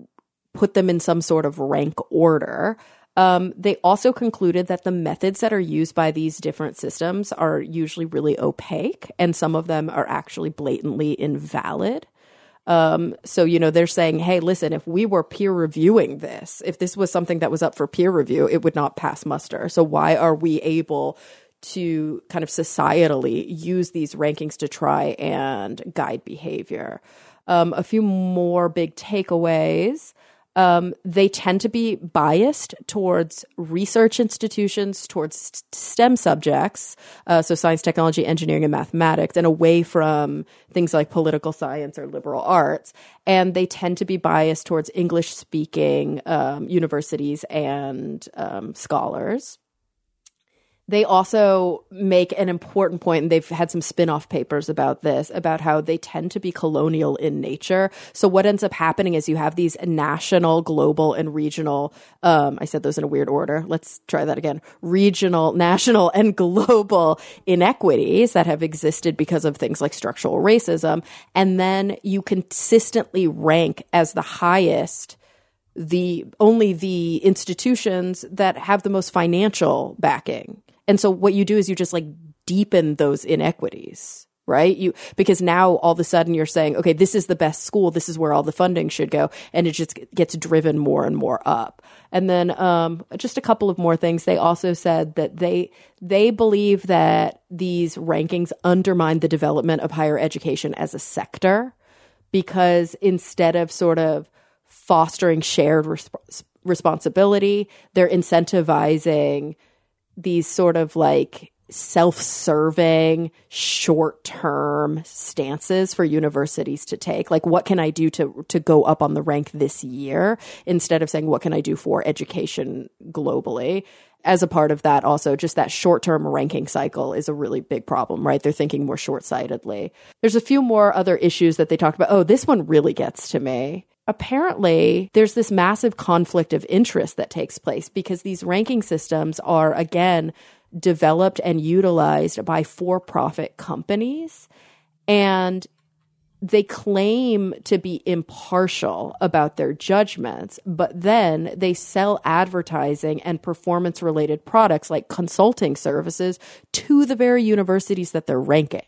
put them in some sort of rank order. Um, they also concluded that the methods that are used by these different systems are usually really opaque, and some of them are actually blatantly invalid. Um, so, you know, they're saying, hey, listen, if we were peer reviewing this, if this was something that was up for peer review, it would not pass muster. So why are we able to kind of societally use these rankings to try and guide behavior? Um, a few more big takeaways. Um, they tend to be biased towards research institutions, towards STEM subjects, uh, so science, technology, engineering, and mathematics, and away from things like political science or liberal arts. And they tend to be biased towards English-speaking um, universities and um, scholars. They also make an important point, and they've had some spin-off papers about this, about how they tend to be colonial in nature. So what ends up happening is you have these national, global, and regional, um, I said those in a weird order. Let's try that again. Regional, national, and global inequities that have existed because of things like structural racism. And then you consistently rank as the highest the only the institutions that have the most financial backing. And so what you do is you just like deepen those inequities, right? You because now all of a sudden you're saying, okay, this is the best school, this is where all the funding should go, and it just gets driven more and more up. And then um, just a couple of more things. They also said that they they believe that these rankings undermine the development of higher education as a sector, because instead of sort of fostering shared resp- responsibility, they're incentivizing these sort of like self-serving, short-term stances for universities to take. Like, what can I do to to go up on the rank this year, instead of saying, what can I do for education globally? As a part of that, also, just that short-term ranking cycle is a really big problem, right? They're thinking more short-sightedly. There's a few more other issues that they talked about. Oh, this one really gets to me. Apparently, there's this massive conflict of interest that takes place because these ranking systems are, again, developed and utilized by for-profit companies. And they claim to be impartial about their judgments, but then they sell advertising and performance-related products like consulting services to the very universities that they're ranking.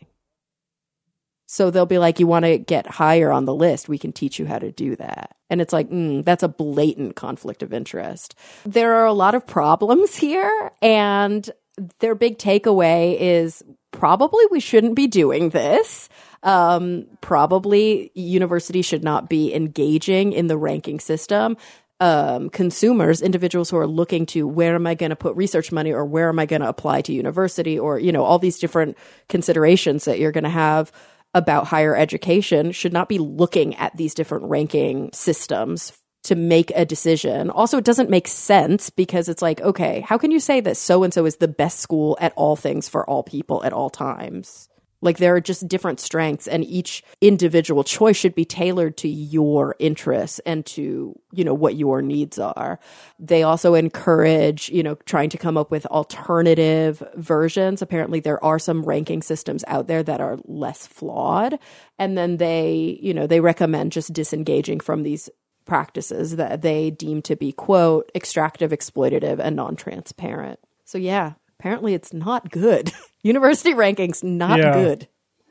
So they'll be like, you want to get higher on the list, we can teach you how to do that. And it's like, mm, that's a blatant conflict of interest. There are a lot of problems here, and their big takeaway is probably we shouldn't be doing this. Um, probably universities should not be engaging in the ranking system. Um, consumers, individuals who are looking to where am I going to put research money, or where am I going to apply to university, or, you know, all these different considerations that you're going to have about higher education, should not be looking at these different ranking systems to make a decision. Also, it doesn't make sense because it's like, okay, how can you say that so-and-so is the best school at all things for all people at all times? Like, there are just different strengths, and each individual choice should be tailored to your interests and to, you know, what your needs are. They also encourage, you know, trying to come up with alternative versions. Apparently, there are some ranking systems out there that are less flawed. And then they, you know, they recommend just disengaging from these practices that they deem to be, quote, extractive, exploitative, and non-transparent. So, yeah. Apparently, it's not good. University rankings, not yeah. good.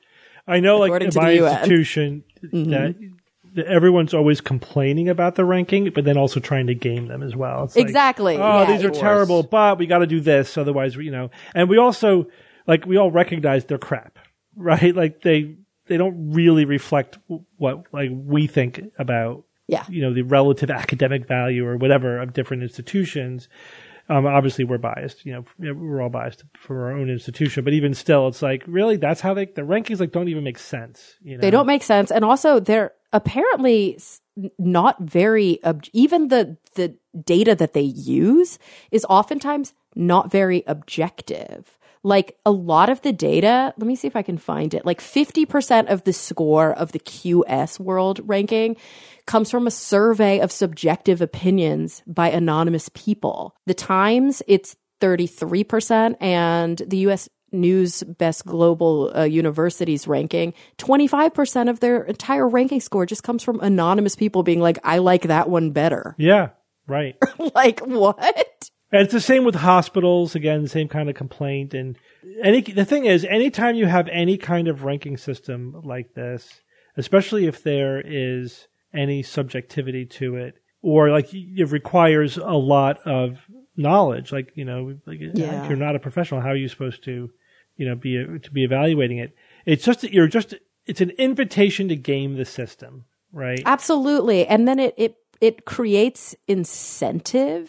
I know, like, in my U N. institution, mm-hmm. that, that everyone's always complaining about the ranking, but then also trying to game them as well. It's exactly. Like, oh, yeah, these are terrible, but we got to do this, otherwise, you know. And we also, like, we all recognize they're crap, right? Like, they they don't really reflect what, like, we think about, yeah. you know, the relative academic value or whatever of different institutions. Um, obviously, we're biased. You know, we're all biased for our own institution. But even still, it's like, really, that's how they the rankings like don't even make sense. You know? They don't make sense, and also they're apparently not very. Ob- even the the data that they use is oftentimes not very objective. Like, a lot of the data, let me see if I can find it. Like, fifty percent of the score of the Q S World Ranking comes from a survey of subjective opinions by anonymous people. The Times, it's thirty-three percent, and the U S News Best Global uh, Universities ranking, twenty-five percent of their entire ranking score just comes from anonymous people being like, I like that one better. Yeah, right. Like, what? And it's the same with hospitals. Again, the same kind of complaint. And any the thing is, anytime you have any kind of ranking system like this, especially if there is any subjectivity to it, or like it requires a lot of knowledge. Like, you know, like Yeah. if you're not a professional, how are you supposed to, you know, be to be evaluating it? It's just that you're just it's an invitation to game the system, right? Absolutely. And then it it it creates incentive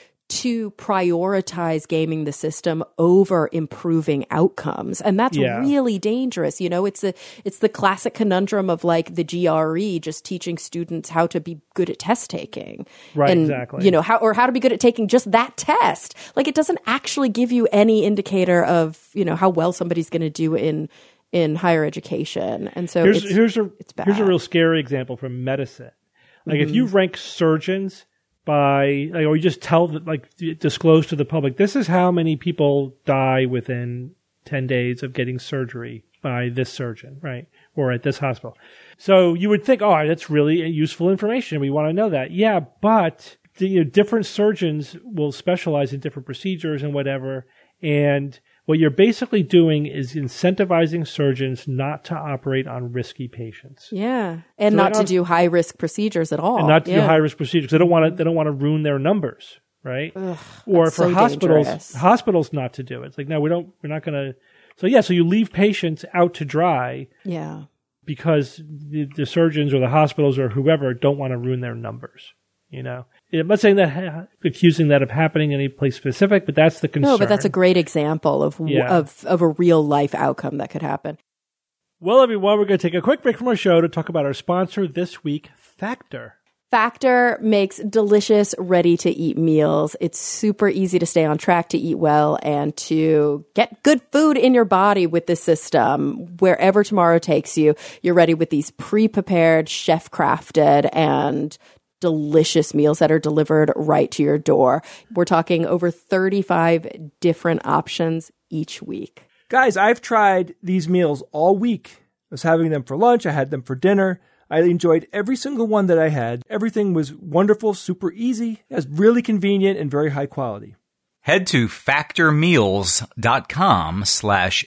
to prioritize gaming the system over improving outcomes. And that's Yeah. really dangerous. You know, it's a it's the classic conundrum of like the G R E just teaching students how to be good at test taking. Right, and, exactly. You know, how or how to be good at taking just that test. Like it doesn't actually give you any indicator of, you know, how well somebody's going to do in in higher education. And so Here's it's, here's a it's bad. here's a real scary example from medicine. Like if you rank surgeons by, like, or you just tell that, like, disclose to the public, this is how many people die within ten days of getting surgery by this surgeon, right? Or at this hospital. So you would think, oh, that's really useful information. We want to know that. Yeah, but the, you know, different surgeons will specialize in different procedures and whatever. And what you're basically doing is incentivizing surgeons not to operate on risky patients. Yeah. And So not they to do high risk procedures at all. And not to yeah. do high risk procedures. They don't want to. They don't want to ruin their numbers, right? Ugh, or that's for so hospitals, dangerous. hospitals not to do it. It's like, no, we don't. We're not going to. So yeah, so you leave patients out to dry Yeah. because the, the surgeons or the hospitals or whoever don't want to ruin their numbers. You know, I'm not saying that, accusing that of happening in any place specific, but that's the concern. No, but that's a great example of Yeah. of of a real life outcome that could happen. Well, everyone, we're going to take a quick break from our show to talk about our sponsor this week, Factor. Factor makes delicious, ready-to-eat meals. It's super easy to stay on track to eat well and to get good food in your body with this system. Wherever tomorrow takes you, you're ready with these pre-prepared, chef-crafted, and delicious meals that are delivered right to your door. We're talking over thirty-five different options each week. Guys, I've tried these meals all week. I was having them for lunch. I had them for dinner. I enjoyed every single one that I had. Everything was wonderful, super easy. It was really convenient and very high quality. Head to factormeals.com slash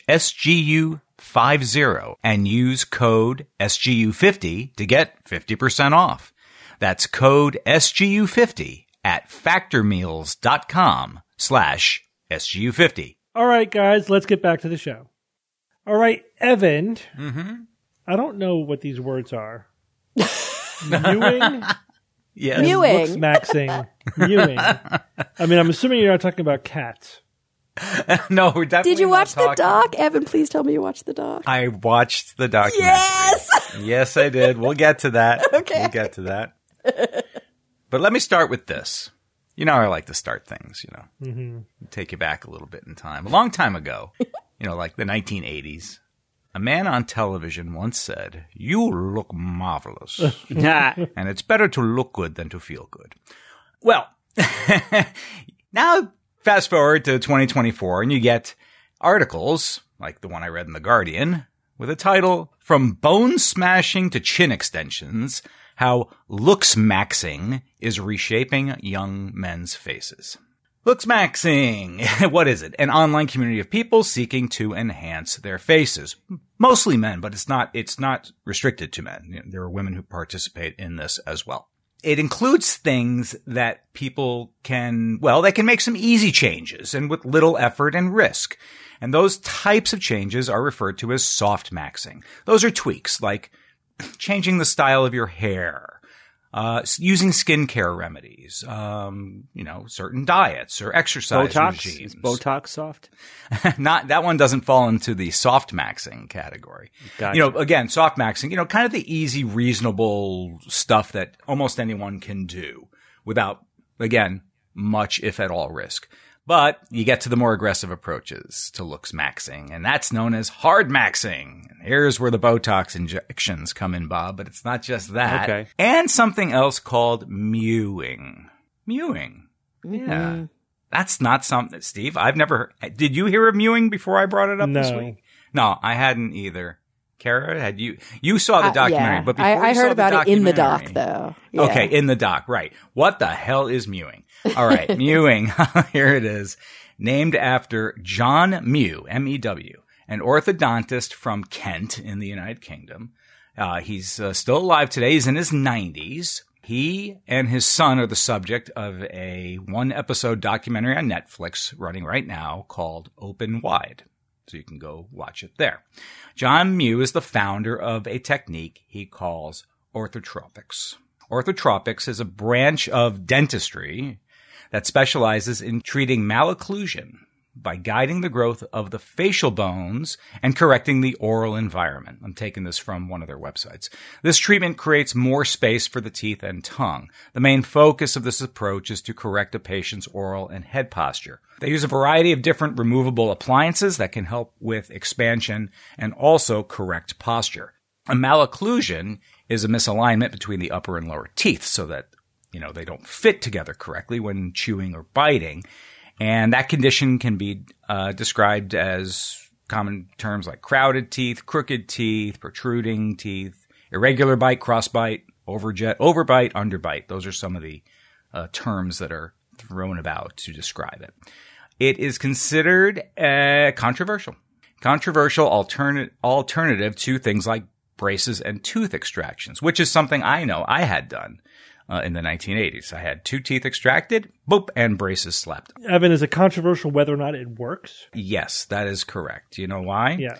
SGU50 and use code S G U fifty to get fifty percent off. That's code S G U fifty at factormeals.com slash SGU50. All right, guys, let's get back to the show. All right, Evan. Mm-hmm. I don't know what these words are. Mewing? Yes. Mewing. Looks maxing. Mewing. I mean, I'm assuming you're not talking about cats. No, we're definitely Did you not watch the talking- doc? Evan, please tell me you watched the doc. I watched the documentary. Yes! Yes, I did. We'll get to that. Okay. We'll get to that. But let me start with this. You know how I like to start things, you know. Mm-hmm. Take you back a little bit in time. A long time ago, you know, like the nineteen eighties, a man on television once said, "You look marvelous. And it's better to look good than to feel good." Well, now fast forward to twenty twenty-four and you get articles like the one I read in The Guardian with a title, "From Bone Smashing to Chin Extensions, How Looks Maxing is Reshaping Young Men's Faces." Looks Maxing. What is it? An online community of people seeking to enhance their faces. Mostly men, but it's not, it's not restricted to men. You know, there are women who participate in this as well. It includes things that people can, well, they can make some easy changes and with little effort and risk. And those types of changes are referred to as soft maxing. Those are tweaks like changing the style of your hair, uh, using skincare remedies, um, you know, certain diets or exercise Botox? regimes. Is Botox soft? Not, that one doesn't fall into the soft maxing category. Gotcha. You know, again, soft maxing, you know, kind of the easy, reasonable stuff that almost anyone can do without, again, much, if at all, risk. But you get to the more aggressive approaches to looks maxing, and that's known as hard maxing. And here's where the Botox injections come in, Bob, but it's not just that. Okay. And something else called mewing. Mewing. Yeah. That's not something, Steve, I've never heard. Did you hear of mewing before I brought it up this No. week? No, I hadn't either. Kara, had you, you saw the Uh, documentary, yeah. but before I, you I saw heard the about it in the doc, documentary- though. Yeah. Okay, in the doc, right. What the hell is mewing? All right, mewing. Here it is. Named after John Mew, M E W, an orthodontist from Kent in the United Kingdom. Uh, he's uh, still alive today. He's in his nineties. He and his son are the subject of a one-episode documentary on Netflix running right now called Open Wide. So you can go watch it there. John Mew is the founder of a technique he calls orthotropics. Orthotropics is a branch of dentistry that specializes in treating malocclusion by guiding the growth of the facial bones and correcting the oral environment. I'm taking this from one of their websites. This treatment creates more space for the teeth and tongue. The main focus of this approach is to correct a patient's oral and head posture. They use a variety of different removable appliances that can help with expansion and also correct posture. A malocclusion is a misalignment between the upper and lower teeth so that, you know, they don't fit together correctly when chewing or biting. And that condition can be uh, described as common terms like crowded teeth, crooked teeth, protruding teeth, irregular bite, crossbite, overjet, overbite, underbite. Those are some of the uh, terms that are thrown about to describe it. It is considered uh, controversial. Controversial alternate, alternative to things like braces and tooth extractions, which is something I know I had done. Uh, in the nineteen eighties. I had two teeth extracted, boop, and braces slapped on. Evan, is it controversial whether or not it works? Yes, that is correct. You know why? Yeah.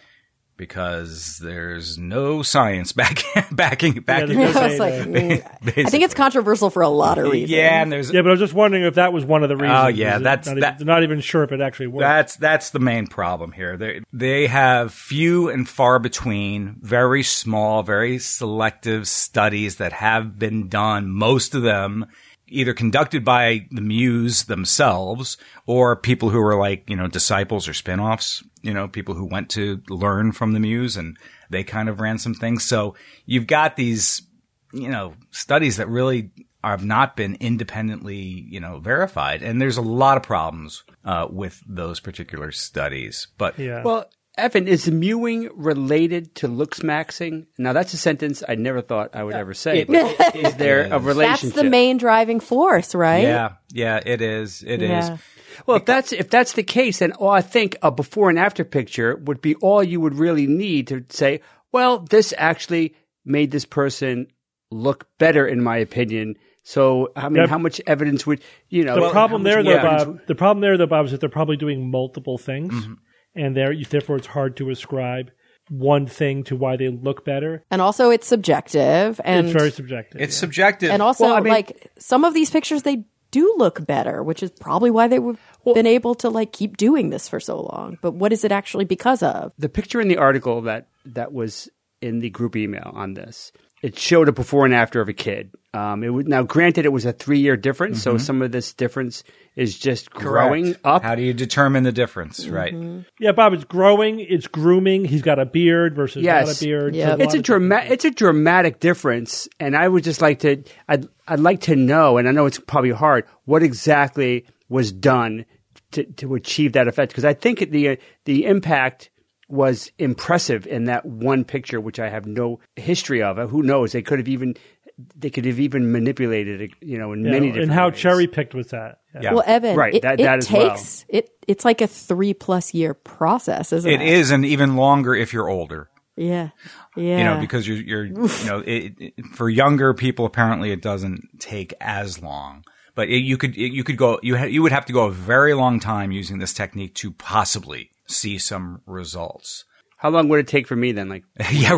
Because there's no science back, backing backing. Yeah, this I up. was like, mm, I think it's controversial for a lot of reasons. Yeah, and there's Yeah, but I was just wondering if that was one of the reasons. Oh, yeah, Is it that's- not, that- even, not even sure if it actually works. That's that's the main problem here. They they have few and far between, very small, very selective studies that have been done. Most of them either conducted by the Mews themselves or people who were like, you know, disciples or spin-offs, you know, people who went to learn from the Mews and they kind of ran some things. So you've got these, you know, studies that really have not been independently, you know, verified. And there's a lot of problems uh, with those particular studies. But yeah. Well, Evan, is mewing related to looks maxing? Now, that's a sentence I never thought I would ever say. But is there a relationship? That's the main driving force, right? yeah, yeah, it is. It is. Yeah. Well, if that's if that's the case, then all I think a before and after picture would be all you would really need to say, well, this actually made this person look better, in my opinion. So, I mean, Yep. how much evidence would you know? the problem how much there, though, evidence Bob. The problem there, though, Bob, is that they're probably doing multiple things, and there, therefore, it's hard to ascribe one thing to why they look better. And also it's subjective. And, It's very subjective. It's yeah. subjective. and also, Well, I mean- like, some of these pictures, they do look better, which is probably why they've been able to, like, keep doing this for so long. But what is it actually because of? The picture in the article that that was in the group email on this, it showed a before and after of a kid. Um, it was, now, granted, it was a three-year difference, so some of this difference is just growing Correct. up. How do you determine the difference, right? Yeah, Bob, it's growing, it's grooming. He's got a beard versus Yes. not a beard. Yep. So It's a lot of dramatic. It's a dramatic difference, and I would just like to. I'd I'd like to know, and I know it's probably hard. What exactly was done to to achieve that effect? Because I think the the impact was impressive in that one picture, which I have no history of. Who knows? They could have even they could have even manipulated it, you know, in Yeah, many different and how ways. cherry picked was that? Yeah. Well, Evan, Right, it, that- it that as well. takes, it, it's like a three plus year process, isn't it? It is, and even longer if you're older. Yeah. Yeah. You know, because you're, you're you know, it, it, for younger people, apparently it doesn't take as long. But it, you could, it, you could go, you ha- you would have to go a very long time using this technique to possibly see some results. How long would it take for me then? Like,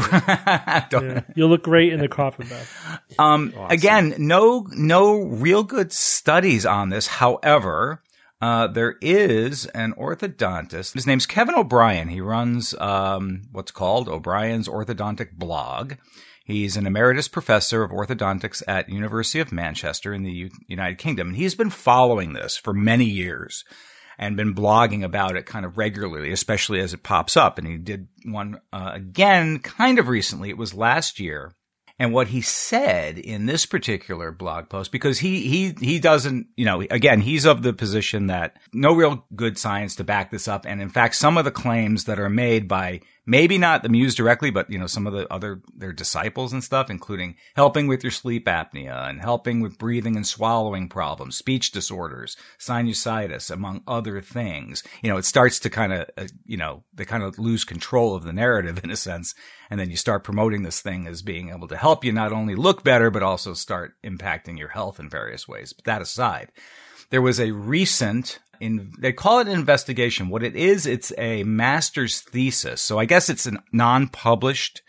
yeah. Don't- Yeah. You'll look great in the coffin, Bob. Um, again, no, no real good studies on this. However, uh, there is an orthodontist. His name's Kevin O'Brien. He runs, um, what's called O'Brien's Orthodontic Blog. He's an emeritus professor of orthodontics at University of Manchester in the U- United Kingdom. And he's been following this for many years and been blogging about it kind of regularly, especially as it pops up. And he did one uh, again kind of recently. It was last year. And what he said in this particular blog post, because he he he doesn't, you know, again, he's of the position that no real good science to back this up. And in fact, some of the claims that are made by maybe not the Muse directly, but, you know, some of the other, their disciples and stuff, including helping with your sleep apnea and helping with breathing and swallowing problems, speech disorders, sinusitis, among other things. You know, it starts to kind of, uh, you know, they kind of lose control of the narrative in a sense. And then you start promoting this thing as being able to help you not only look better, but also start impacting your health in various ways. But that aside, there was a recent, in, they call it an investigation. What it is, it's a master's thesis. So I guess it's a non-published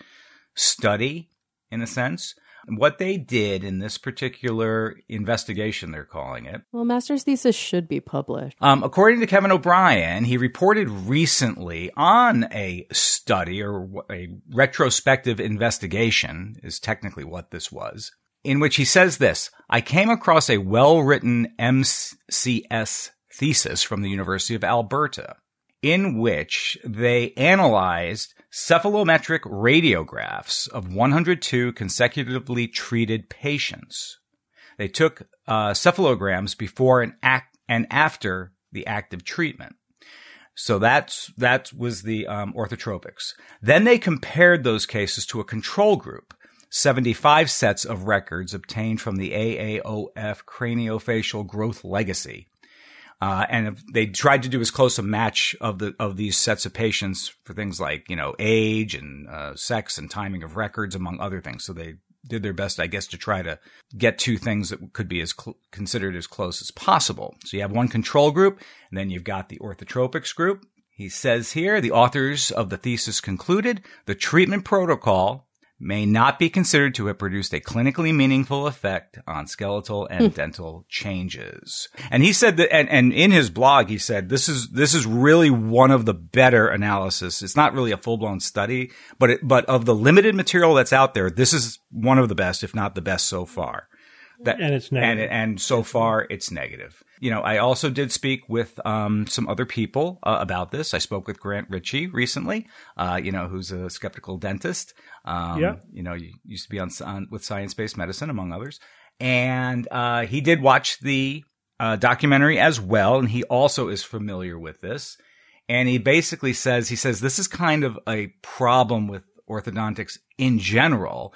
study in a sense. What they did in this particular investigation, they're calling it. Well, master's thesis should be published. Um, according to Kevin O'Brien, he reported recently on a study or a retrospective investigation is technically what this was, in which he says this: I came across a well-written M C S thesis from the University of Alberta, in which they analyzed cephalometric radiographs of one hundred two consecutively treated patients. They took uh, cephalograms before and, act- and after the active treatment. So that's that was the um, orthotropics. Then they compared those cases to a control group, seventy-five sets of records obtained from the A A O F Craniofacial Growth Legacy. Uh, and they tried to do as close a match of the of these sets of patients for things like, you know, age and uh, sex and timing of records, among other things. So they did their best, I guess, to try to get two things that could be as cl- considered as close as possible. So you have one control group, and then you've got the orthotropics group. He says here, the authors of the thesis concluded the treatment protocol may not be considered to have produced a clinically meaningful effect on skeletal and dental changes. And he said that, and, and in his blog, he said, this is, this is really one of the better analysis. It's not really a full-blown study, but it, but of the limited material that's out there, this is one of the best, if not the best so far. That, and it's negative. And, and so far, it's negative. You know, I also did speak with um, some other people uh, about this. I spoke with Grant Ritchie recently, uh, you know, who's a skeptical dentist. Um, yeah. You know, you used to be on, on with Science-Based Medicine, among others. And uh, he did watch the uh, documentary as well, and he also is familiar with this. And he basically says, he says, this is kind of a problem with orthodontics in general.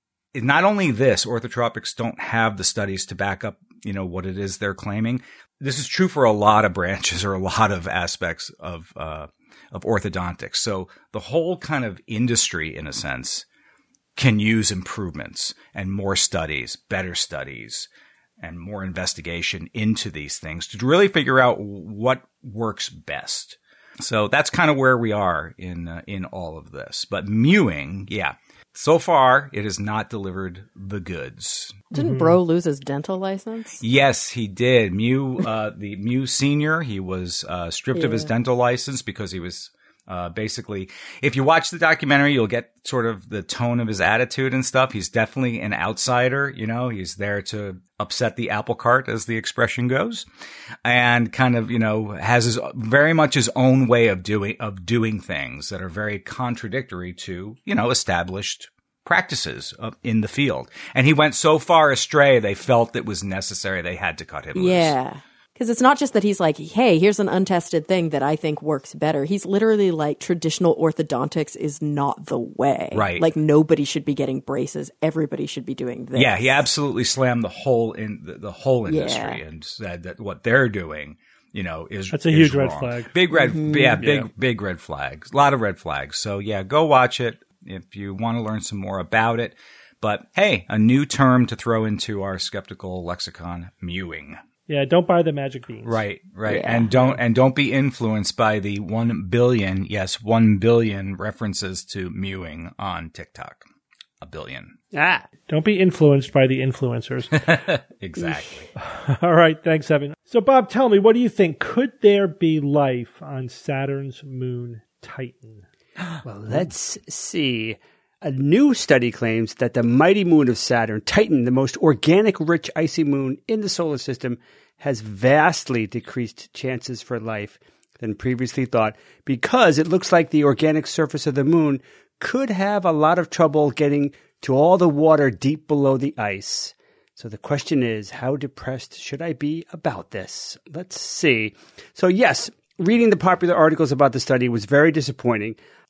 Not only this, orthotropics don't have the studies to back up, you know, what it is they're claiming. This is true for a lot of branches or a lot of aspects of, uh, of orthodontics. So the whole kind of industry, in a sense, can use improvements and more studies, better studies, and more investigation into these things to really figure out what works best. So that's kind of where we are in, uh, in all of this. But mewing, yeah. So far, it has not delivered the goods. Didn't mm-hmm. Bro lose his dental license? Yes, he did. Mew, uh, the Mew Senior, he was uh, stripped yeah. of his dental license because he was uh, basically, if you watch the documentary, you'll get sort of the tone of his attitude and stuff. He's definitely an outsider, you know, he's there to upset the apple cart, as the expression goes, and kind of, you know, has his very much his own way of doing, of doing things that are very contradictory to, you know, established practices of, in the field. And he went so far astray, they felt it was necessary. They had to cut him loose. Yeah. Because it's not just that he's like, hey, here's an untested thing that I think works better. He's literally like, traditional orthodontics is not the way. Right. Like, nobody should be getting braces. Everybody should be doing this. Yeah, he absolutely slammed the whole in the, the whole industry yeah. and said that what they're doing, you know, is that's a is huge wrong. red flag. Big red, mm-hmm. yeah, big yeah. big red flags. A lot of red flags. So yeah, go watch it if you want to learn some more about it. But hey, a new term to throw into our skeptical lexicon: mewing. Yeah, don't buy the magic beans. Right, right. Yeah. And don't and don't be influenced by the one billion, yes, one billion references to mewing on TikTok. A billion. Ah. Don't be influenced by the influencers. Exactly. All right, thanks, Evan. So, Bob, tell me, what do you think? Could there be life on Saturn's moon Titan? Well, let's see. A new study claims that the mighty moon of Saturn, Titan, the most organic-rich icy moon in the solar system, has vastly decreased chances for life than previously thought because it looks like the organic surface of the moon could have a lot of trouble getting to all the water deep below the ice. So the question is, how depressed should I be about this? Let's see. So yes, reading the popular articles about the study was very disappointing.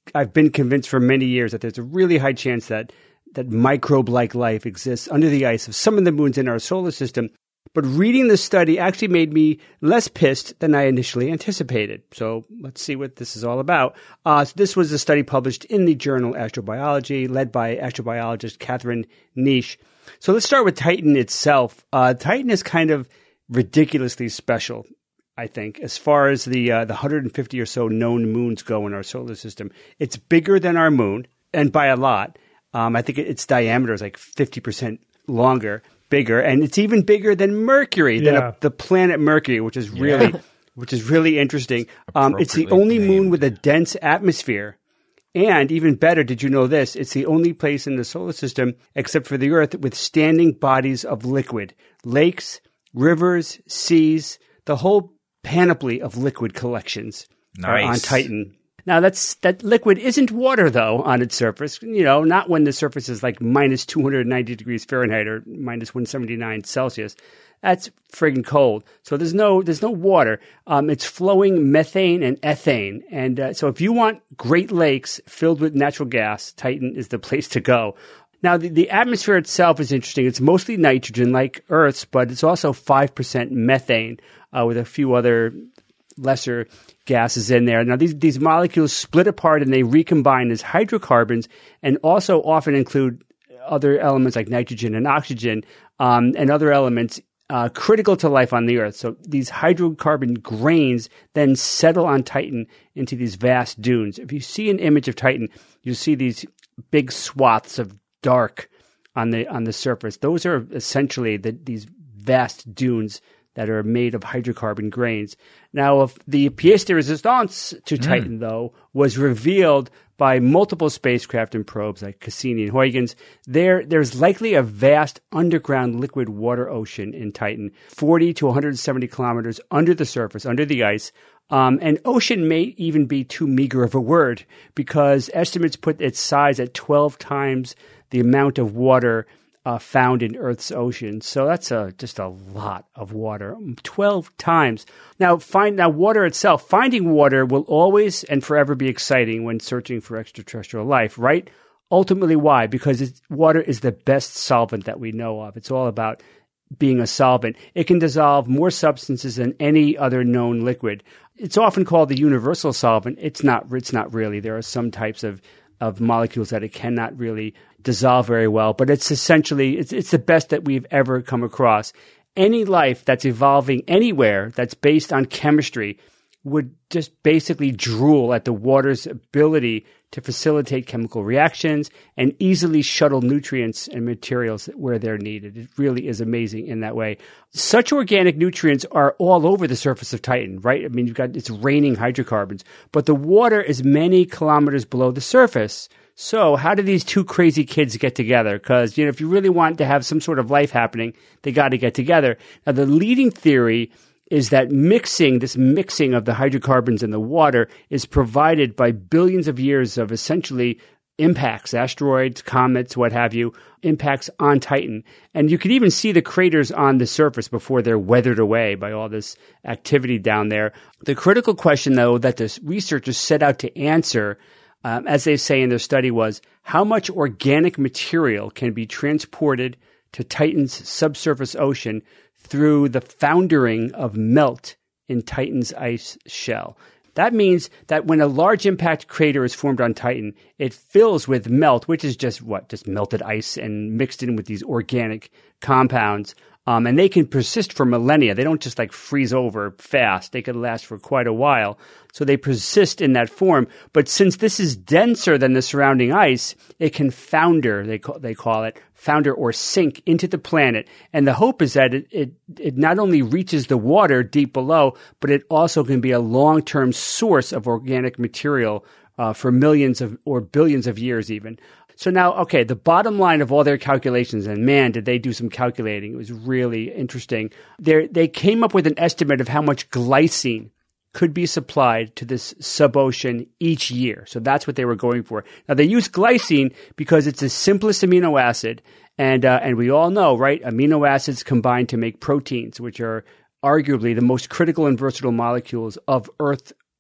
I've been convinced for many years that there's a really high chance that that microbe-like life exists under the ice of some of the moons in our solar system. But reading the study actually made me less pissed than I initially anticipated. So let's see what this is all about. Uh, so this was a study published in the journal Astrobiology, led by astrobiologist Catherine Nish. So let's start with Titan itself. Uh, Titan is kind of ridiculously special, I think, as far as the uh, the one hundred fifty or so known moons go in our solar system. It's bigger than our moon, and by a lot. Um, I think its diameter is like fifty percent longer. Bigger, and it's even bigger than Mercury, than Yeah. a, the planet Mercury, which is really, Yeah. which is really interesting. Um, it's the Appropriately only moon named. with a dense atmosphere, and even better, did you know this? It's the only place in the solar system, except for the Earth, with standing bodies of liquid, lakes, rivers, seas, the whole panoply of liquid collections are on Nice. Titan. Now, that's that liquid isn't water, though, on its surface. You know, not when the surface is like minus two hundred ninety degrees Fahrenheit or minus one seventy-nine Celsius. That's friggin' cold. So there's no there's no water. Um, it's flowing methane and ethane. And uh, so if you want Great Lakes filled with natural gas, Titan is the place to go. Now, the, the atmosphere itself is interesting. It's mostly nitrogen, like Earth's, but it's also five percent methane uh, with a few other lesser gases in there. Now, these, these molecules split apart and they recombine as hydrocarbons and also often include other elements like nitrogen and oxygen um, and other elements uh, critical to life on the Earth. So these hydrocarbon grains then settle on Titan into these vast dunes. If you see an image of Titan, you'll see these big swaths of dark on the on the surface. Those are essentially the, these vast dunes that are made of hydrocarbon grains. Now, if the pièce de résistance to Titan, though, was revealed by multiple spacecraft and probes like Cassini and Huygens, there there's likely a vast underground liquid water ocean in Titan, forty to one hundred seventy kilometers under the surface, under the ice. Um, and ocean may even be too meager of a word because estimates put its size at twelve times the amount of water Uh, found in Earth's ocean. So that's a, just a lot of water, twelve times. Now, find now water itself, finding water will always and forever be exciting when searching for extraterrestrial life, right? Ultimately, why? Because it's, water is the best solvent that we know of. It's all about being a solvent. It can dissolve more substances than any other known liquid. It's often called the universal solvent. It's not, it's not really. There are some types of of molecules that it cannot really dissolve very well, but it's essentially, it's, it's the best that we've ever come across. Any life that's evolving anywhere that's based on chemistry would just basically drool at the water's ability to facilitate chemical reactions and easily shuttle nutrients and materials where they're needed. It really is amazing in that way. Such organic nutrients are all over the surface of Titan, right? I mean, you've got, it's raining hydrocarbons, but the water is many kilometers below the surface. So how do these two crazy kids get together? Because, you know, if you really want to have some sort of life happening, they got to get together. Now, the leading theory is that mixing, this mixing of the hydrocarbons in the water is provided by billions of years of essentially impacts, asteroids, comets, what have you, impacts on Titan. And you can even see the craters on the surface before they're weathered away by all this activity down there. The critical question, though, that the researchers set out to answer, um, as they say in their study, was how much organic material can be transported to Titan's subsurface ocean through the foundering of melt in Titan's ice shell. That means that when a large impact crater is formed on Titan, it fills with melt, which is just what? Just melted ice and mixed in with these organic compounds. Um, and they can persist for millennia. They don't just like freeze over fast. They can last for quite a while. So they persist in that form. But since this is denser than the surrounding ice, it can founder, they call, they call it, founder or sink into the planet. And the hope is that it, it, it not only reaches the water deep below, but it also can be a long-term source of organic material uh, for millions of or billions of years even. So now, okay, the bottom line of all their calculations, and man, did they do some calculating. It was really interesting. They they came up with an estimate of how much glycine could be supplied to this sub-ocean each year. So that's what they were going for. Now, they use glycine because it's the simplest amino acid, and uh, and we all know, right, amino acids combine to make proteins, which are arguably the most critical and versatile molecules of Earth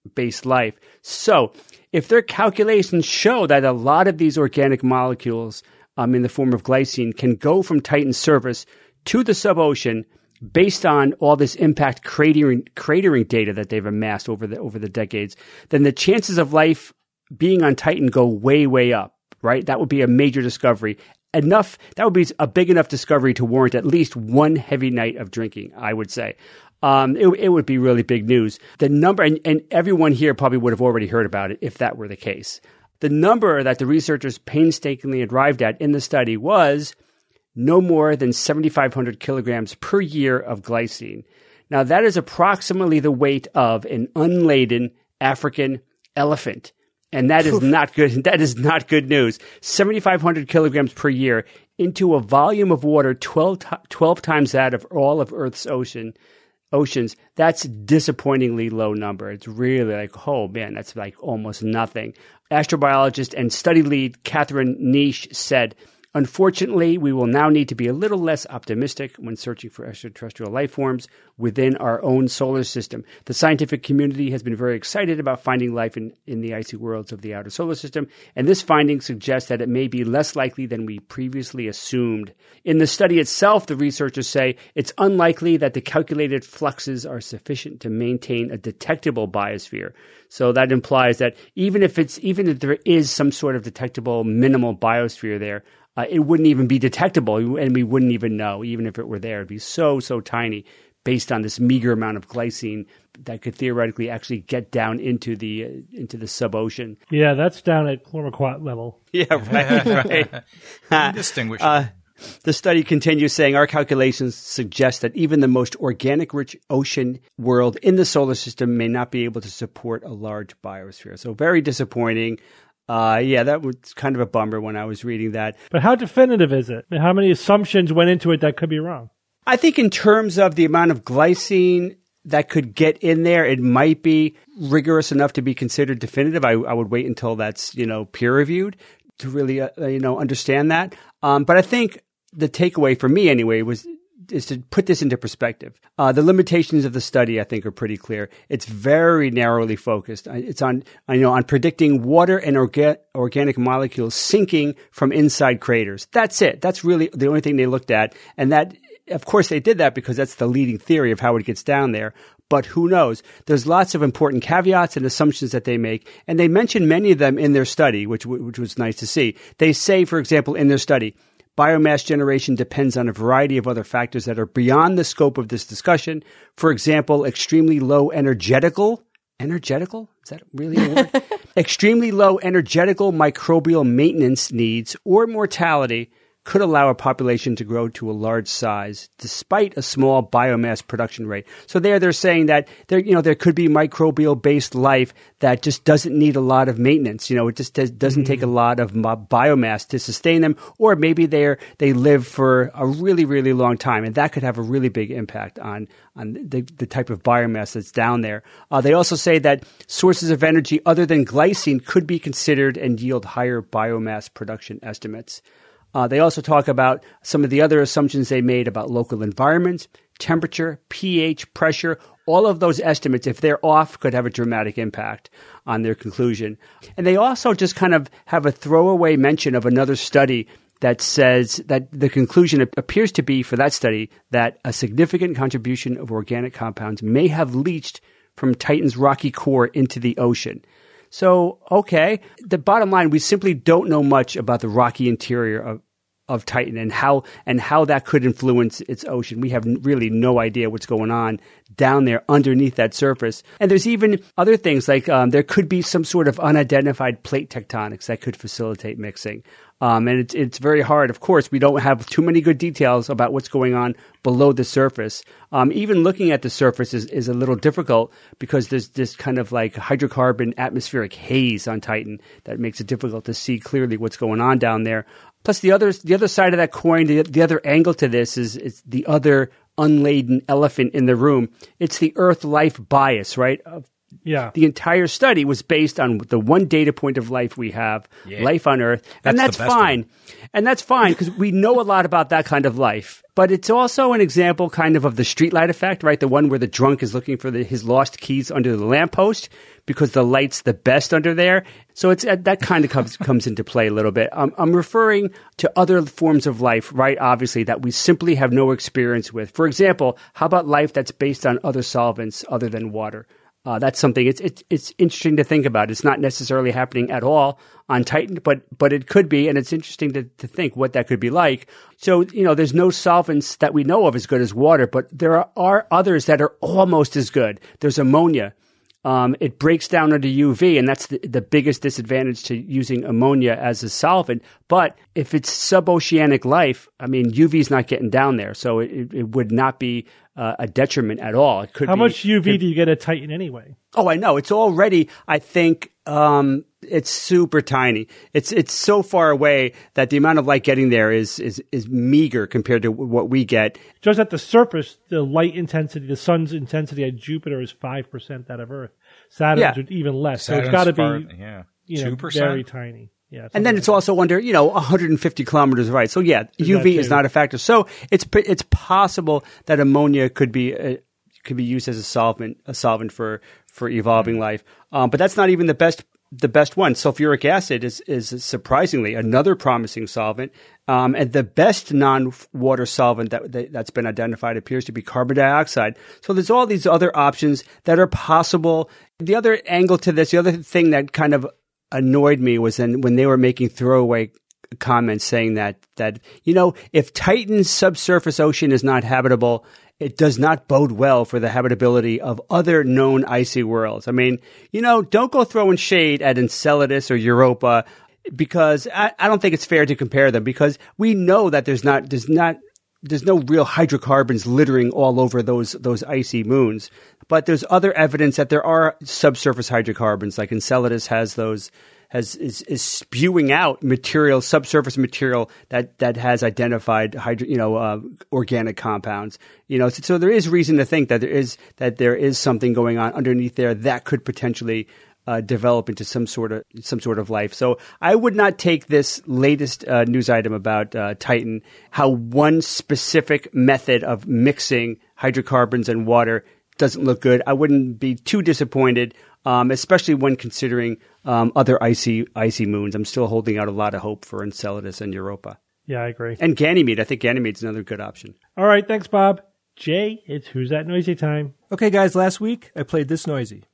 based life. So if their calculations show that a lot of these organic molecules um, in the form of glycine can go from Titan's surface to the subocean based on all this impact cratering, cratering data that they've amassed over the over the decades, then the chances of life being on Titan go way, way up, right? That would be a major discovery. Enough, that would be a big enough discovery to warrant at least one heavy night of drinking, I would say. Um, it, it would be really big news. The number, and, and everyone here probably would have already heard about it if that were the case. The number that the researchers painstakingly arrived at in the study was no more than seventy-five hundred kilograms per year of glycine. Now, that is approximately the weight of an unladen African elephant. And that is not good. That is not good news. seventy-five hundred kilograms per year into a volume of water twelve, twelve times that of all of Earth's ocean oceans. That's a disappointingly low number. It's really like, oh man, that's like almost nothing. Astrobiologist and study lead Catherine Niche said, unfortunately, we will now need to be a little less optimistic when searching for extraterrestrial life forms within our own solar system. The scientific community has been very excited about finding life in, in the icy worlds of the outer solar system, and this finding suggests that it may be less likely than we previously assumed. In the study itself, the researchers say it's unlikely that the calculated fluxes are sufficient to maintain a detectable biosphere. So that implies that even if it's even if there is some sort of detectable minimal biosphere there, Uh, it wouldn't even be detectable, and we wouldn't even know, even if it were there. It'd be so, so tiny based on this meager amount of glycine that could theoretically actually get down into the uh, into the subocean. Yeah, that's down at chloroquat level. Yeah, right, right. Indistinguishable. Uh, the study continues saying our calculations suggest that even the most organic-rich ocean world in the solar system may not be able to support a large biosphere. So very disappointing. Uh, yeah, that was kind of a bummer when I was reading that. But how definitive is it? How many assumptions went into it that could be wrong? I think in terms of the amount of glycine that could get in there, it might be rigorous enough to be considered definitive. I, I would wait until that's, you know, peer reviewed to really, uh, you know, understand that. Um, but I think the takeaway for me anyway was is to put this into perspective. Uh, the limitations of the study, I think, are pretty clear. It's very narrowly focused. It's on, you know, on predicting water and orga- organic molecules sinking from inside craters. That's it. That's really the only thing they looked at. And that, of course, they did that because that's the leading theory of how it gets down there. But who knows? There's lots of important caveats and assumptions that they make, and they mention many of them in their study, which which was nice to see. They say, for example, in their study, biomass generation depends on a variety of other factors that are beyond the scope of this discussion. For example, extremely low energetical, energetical? Is that really a word? Extremely low energetical microbial maintenance needs or mortality could allow a population to grow to a large size despite a small biomass production rate. So there they're saying that there, you know, there could be microbial-based life that just doesn't need a lot of maintenance. You know, it just does, doesn't mm-hmm. take a lot of biomass to sustain them, or maybe they're, they live for a really, really long time, and that could have a really big impact on, on the, the type of biomass that's down there. Uh, they also say that sources of energy other than glycine could be considered and yield higher biomass production estimates. Uh, they also talk about some of the other assumptions they made about local environments, temperature, pH, pressure. All of those estimates, if they're off, could have a dramatic impact on their conclusion. And they also just kind of have a throwaway mention of another study that says that the conclusion appears to be for that study that a significant contribution of organic compounds may have leached from Titan's rocky core into the ocean. So, okay, the bottom line, we simply don't know much about the rocky interior of, of Titan and how and how that could influence its ocean. We have really no idea what's going on down there underneath that surface. And there's even other things like um, there could be some sort of unidentified plate tectonics that could facilitate mixing. Um, and it's it's very hard. Of course, we don't have too many good details about what's going on below the surface. Um, even looking at the surface is, is a little difficult because there's this kind of like hydrocarbon atmospheric haze on Titan that makes it difficult to see clearly what's going on down there. Plus, the other the other side of that coin, the, the other angle to this is is the other unladen elephant in the room. It's the Earth life bias, right? Yeah. The entire study was based on the one data point of life we have, Yeah. life on Earth. And That's that's the best fine. one. And that's fine because we know a lot about that kind of life. But it's also an example kind of of the streetlight effect, right? The one where the drunk is looking for the, his lost keys under the lamppost because the light's the best under there. So it's uh, that kind of comes comes into play a little bit. Um, I'm referring to other forms of life, right? Obviously, that we simply have no experience with. For example, how about life that's based on other solvents other than water? Uh, that's something it's, it's it's interesting to think about. It's not necessarily happening at all on Titan, but but it could be, and it's interesting to, to think what that could be like. So, you know, there's no solvents that we know of as good as water, but there are, are others that are almost as good. There's ammonia. Um, it breaks down under U V, and that's the, the biggest disadvantage to using ammonia as a solvent. But if it's suboceanic life, I mean, U V is not getting down there, so it, it would not be uh, a detriment at all. It could How be, much U V could, do you get at Titan anyway? Oh, I know. It's already, I think, um, it's super tiny. It's it's so far away that the amount of light getting there is is is meager compared to what we get. Just at the surface, the light intensity, the sun's intensity at Jupiter is five percent that of Earth. Saturn's Yeah. are even less. so Saturn's it's got to far- be yeah. you know, two percent? very tiny. Yeah, And then it's also under, you know, one hundred fifty kilometers right. So yeah, There's U V that is too. not a factor. So it's it's possible that ammonia could be uh, could be used as a solvent a solvent for for evolving life. Um, but that's not even the best the best one. Sulfuric acid is is surprisingly another promising solvent. Um, and the best non-water solvent that, that that's been identified appears to be carbon dioxide. So there's all these other options that are possible. The other angle to this, the other thing that kind of annoyed me was then when they were making throwaway comments saying that, that, you know, if Titan's subsurface ocean is not habitable, it does not bode well for the habitability of other known icy worlds. I mean, you know, don't go throwing shade at Enceladus or Europa because I, I don't think it's fair to compare them because we know that there's not, there's not, there's no real hydrocarbons littering all over those those icy moons. But there's other evidence that there are subsurface hydrocarbons, like Enceladus has those, has is, is spewing out material, subsurface material that, that has identified hydro, you know, uh, organic compounds. You know, so, so there is reason to think that there is that there is something going on underneath there that could potentially Uh, develop into some sort of some sort of life. So I would not take this latest uh, news item about uh, Titan, how one specific method of mixing hydrocarbons and water doesn't look good. I wouldn't be too disappointed, um, especially when considering um, other icy icy moons. I'm still holding out a lot of hope for Enceladus and Europa. Yeah, I agree. And Ganymede. I think Ganymede's another good option. All right, thanks, Bob. Jay, it's Who's That Noisy time. Okay, guys, last week I played This Noisy.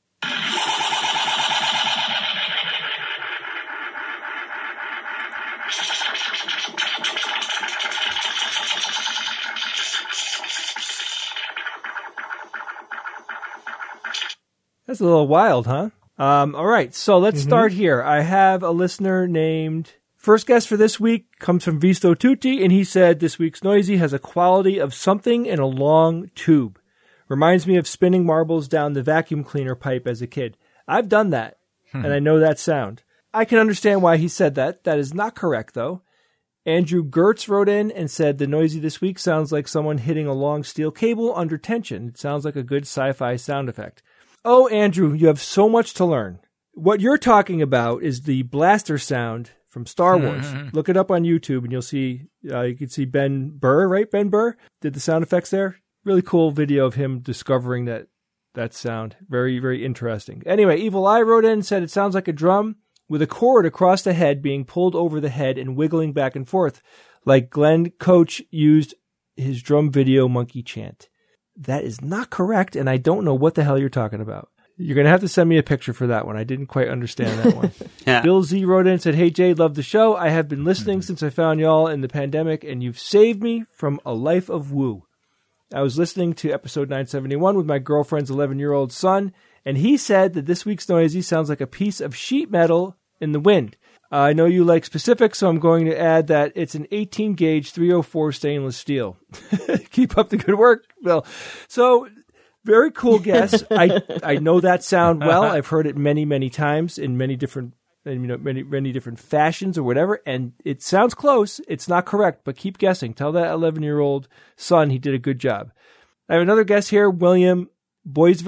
That's a little wild, huh? Um, all right, so let's Mm-hmm. start here. I have a listener named... First guest for this week comes from Visto Tutti, and he said, this week's Noisy has a quality of something in a long tube. Reminds me of spinning marbles down the vacuum cleaner pipe as a kid. I've done that, Hmm. and I know that sound. I can understand why he said that. That is not correct, though. Andrew Gertz wrote in and said, the Noisy this week sounds like someone hitting a long steel cable under tension. It sounds like a good sci-fi sound effect. Oh, Andrew, you have so much to learn. What you're talking about is the blaster sound from Star Wars. Look it up on YouTube and you'll see, uh, you can see Ben Burr, right? Ben Burr did the sound effects there. Really cool video of him discovering that, that sound. Very, very interesting. Anyway, Evil Eye wrote in and said, it sounds like a drum with a cord across the head being pulled over the head and wiggling back and forth, like Glenn Coach used his drum video monkey chant. That is not correct, and I don't know what the hell you're talking about. You're going to have to send me a picture for that one. I didn't quite understand that one. Yeah. Bill Z wrote in and said, hey, Jay, love the show. I have been listening mm-hmm. since I found y'all in the pandemic, and you've saved me from a life of woo. I was listening to episode nine seventy-one with my girlfriend's eleven-year-old son, and he said that this week's Noisy sounds like a piece of sheet metal in the wind. Uh, I know you like specifics, so I'm going to add that it's an eighteen gauge three oh four stainless steel. Keep up the good work, Bill. So, very cool guess. I I know that sound well. I've heard it many, many times in many different, you know, many many different fashions or whatever, and it sounds close. It's not correct, but keep guessing. Tell that eleven-year-old son he did a good job. I have another guess here, William Boisvert.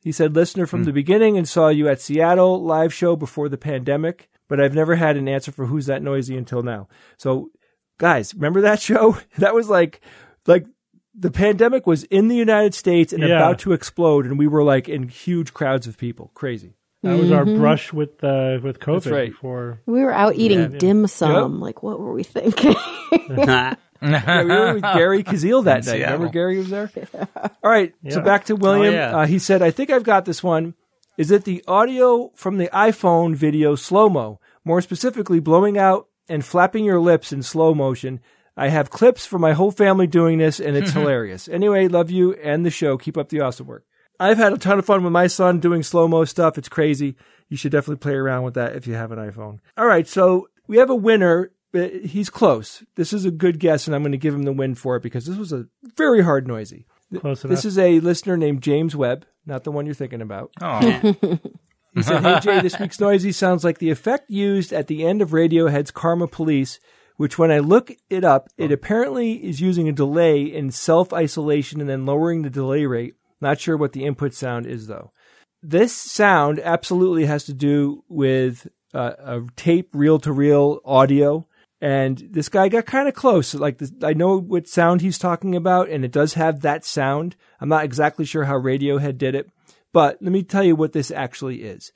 He said, listener from the beginning and saw you at Seattle live show before the pandemic, but I've never had an answer for Who's That Noisy until now. So, guys, remember that show? That was like, like the pandemic was in the United States and Yeah. about to explode, and we were like in huge crowds of people. Crazy. That was our brush with uh, with COVID That's right. before. We were out eating Yeah. dim sum. Yep. Like, what were we thinking? Yeah, we were with Gary Kazeel that night. Seattle. Remember Gary was there? All right, so Yeah. back to William. Oh, yeah. uh, he said, I think I've got this one. Is it the audio from the iPhone video slow-mo? More specifically, blowing out and flapping your lips in slow motion. I have clips for my whole family doing this, and it's hilarious. Anyway, love you and the show. Keep up the awesome work. I've had a ton of fun with my son doing slow-mo stuff. It's crazy. You should definitely play around with that if you have an iPhone. All right, so we have a winner. He's close. This is a good guess, and I'm going to give him the win for it because this was a very hard noisy. Close enough. This is a listener named James Webb, not the one you're thinking about. Oh, He said, hey, Jay, this week's noisy sounds like the effect used at the end of Radiohead's Karma Police, which when I look it up, it apparently is using a delay in self-isolation and then lowering the delay rate. Not sure what the input sound is, though. This sound absolutely has to do with uh, a tape reel-to-reel audio. And this guy got kind of close. Like this, I know what sound he's talking about, and it does have that sound. I'm not exactly sure how Radiohead did it, but let me tell you what this actually is.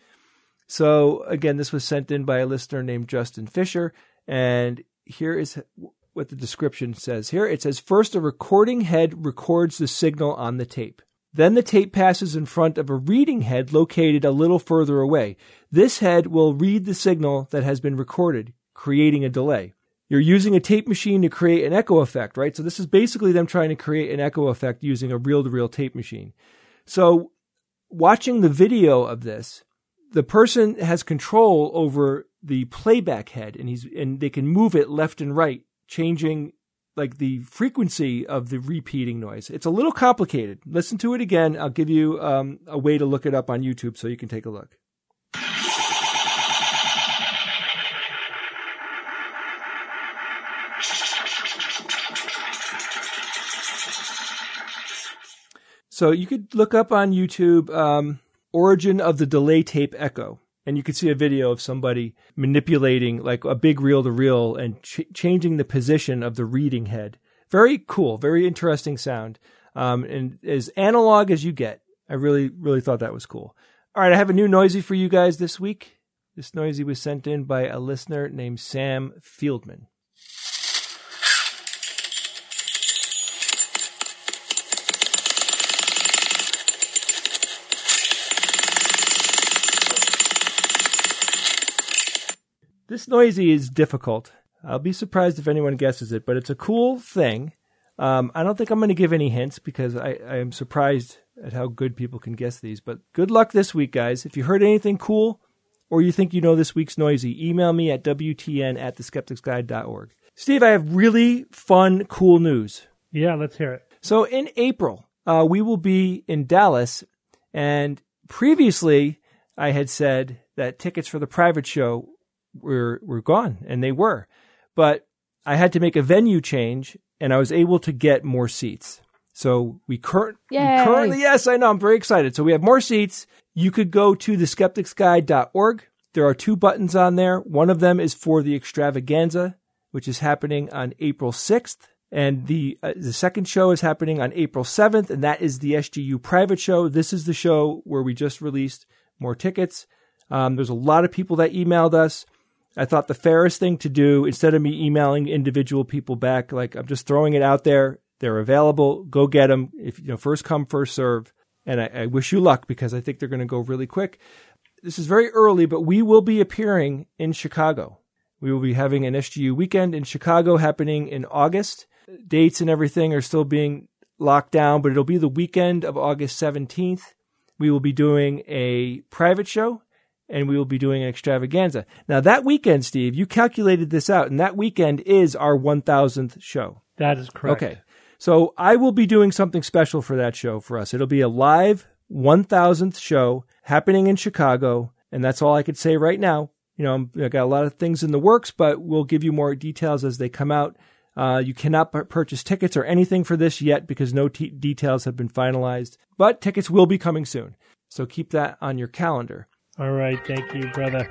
So again, this was sent in by a listener named Justin Fisher, and here is what the description says. Here it says, first, a recording head records the signal on the tape. Then the tape passes in front of a reading head located a little further away. This head will read the signal that has been recorded, creating a delay. You're using a tape machine to create an echo effect, right? So this is basically them trying to create an echo effect using a reel-to-reel tape machine. So watching the video of this, the person has control over the playback head, and he's and they can move it left and right, changing like the frequency of the repeating noise. It's a little complicated. Listen to it again. I'll give you um, a way to look it up on YouTube so you can take a look. So you could look up on YouTube um, origin of the delay tape echo, and you could see a video of somebody manipulating like a big reel-to-reel and ch- changing the position of the reading head. Very cool, very interesting sound, um, and as analog as you get. I really, really thought that was cool. All right, I have a new noisy for you guys this week. This noisy was sent in by a listener named Sam Fieldman. This noisy is difficult. I'll be surprised if anyone guesses it, but it's a cool thing. Um, I don't think I'm going to give any hints because I, I am surprised at how good people can guess these. But good luck this week, guys. If you heard anything cool or you think you know this week's noisy, email me at W T N at the skeptics guide dot org. Steve, I have really fun, cool news. Yeah, let's hear it. So in April, uh, we will be in Dallas. And previously, I had said that tickets for the private show were were gone, and they were. But I had to make a venue change, and I was able to get more seats. So we, cur- we currently, yes, I know, I'm very excited. So we have more seats. You could go to the skeptics guide dot org. There are two buttons on there. One of them is for the extravaganza, which is happening on April sixth. And the uh, the second show is happening on April seventh, and that is the S G U private show. This is the show where we just released more tickets. Um, there's a lot of people that emailed us. I thought the fairest thing to do, instead of me emailing individual people back, like I'm just throwing it out there. They're available. Go get them. If you know, first come, first serve. And I, I wish you luck because I think they're going to go really quick. This is very early, but we will be appearing in Chicago. We will be having an S G U weekend in Chicago happening in August. Dates and everything are still being locked down, but it'll be the weekend of August seventeenth. We will be doing a private show, and we will be doing an extravaganza. Now, that weekend, Steve, you calculated this out, and that weekend is our one thousandth show. That is correct. Okay. So I will be doing something special for that show for us. It'll be a live one thousandth show happening in Chicago, and that's all I could say right now. You know, I'm, I got a lot of things in the works, but we'll give you more details as they come out. Uh, you cannot p- purchase tickets or anything for this yet because no t- details have been finalized, but tickets will be coming soon. So keep that on your calendar. All right. Thank you, brother.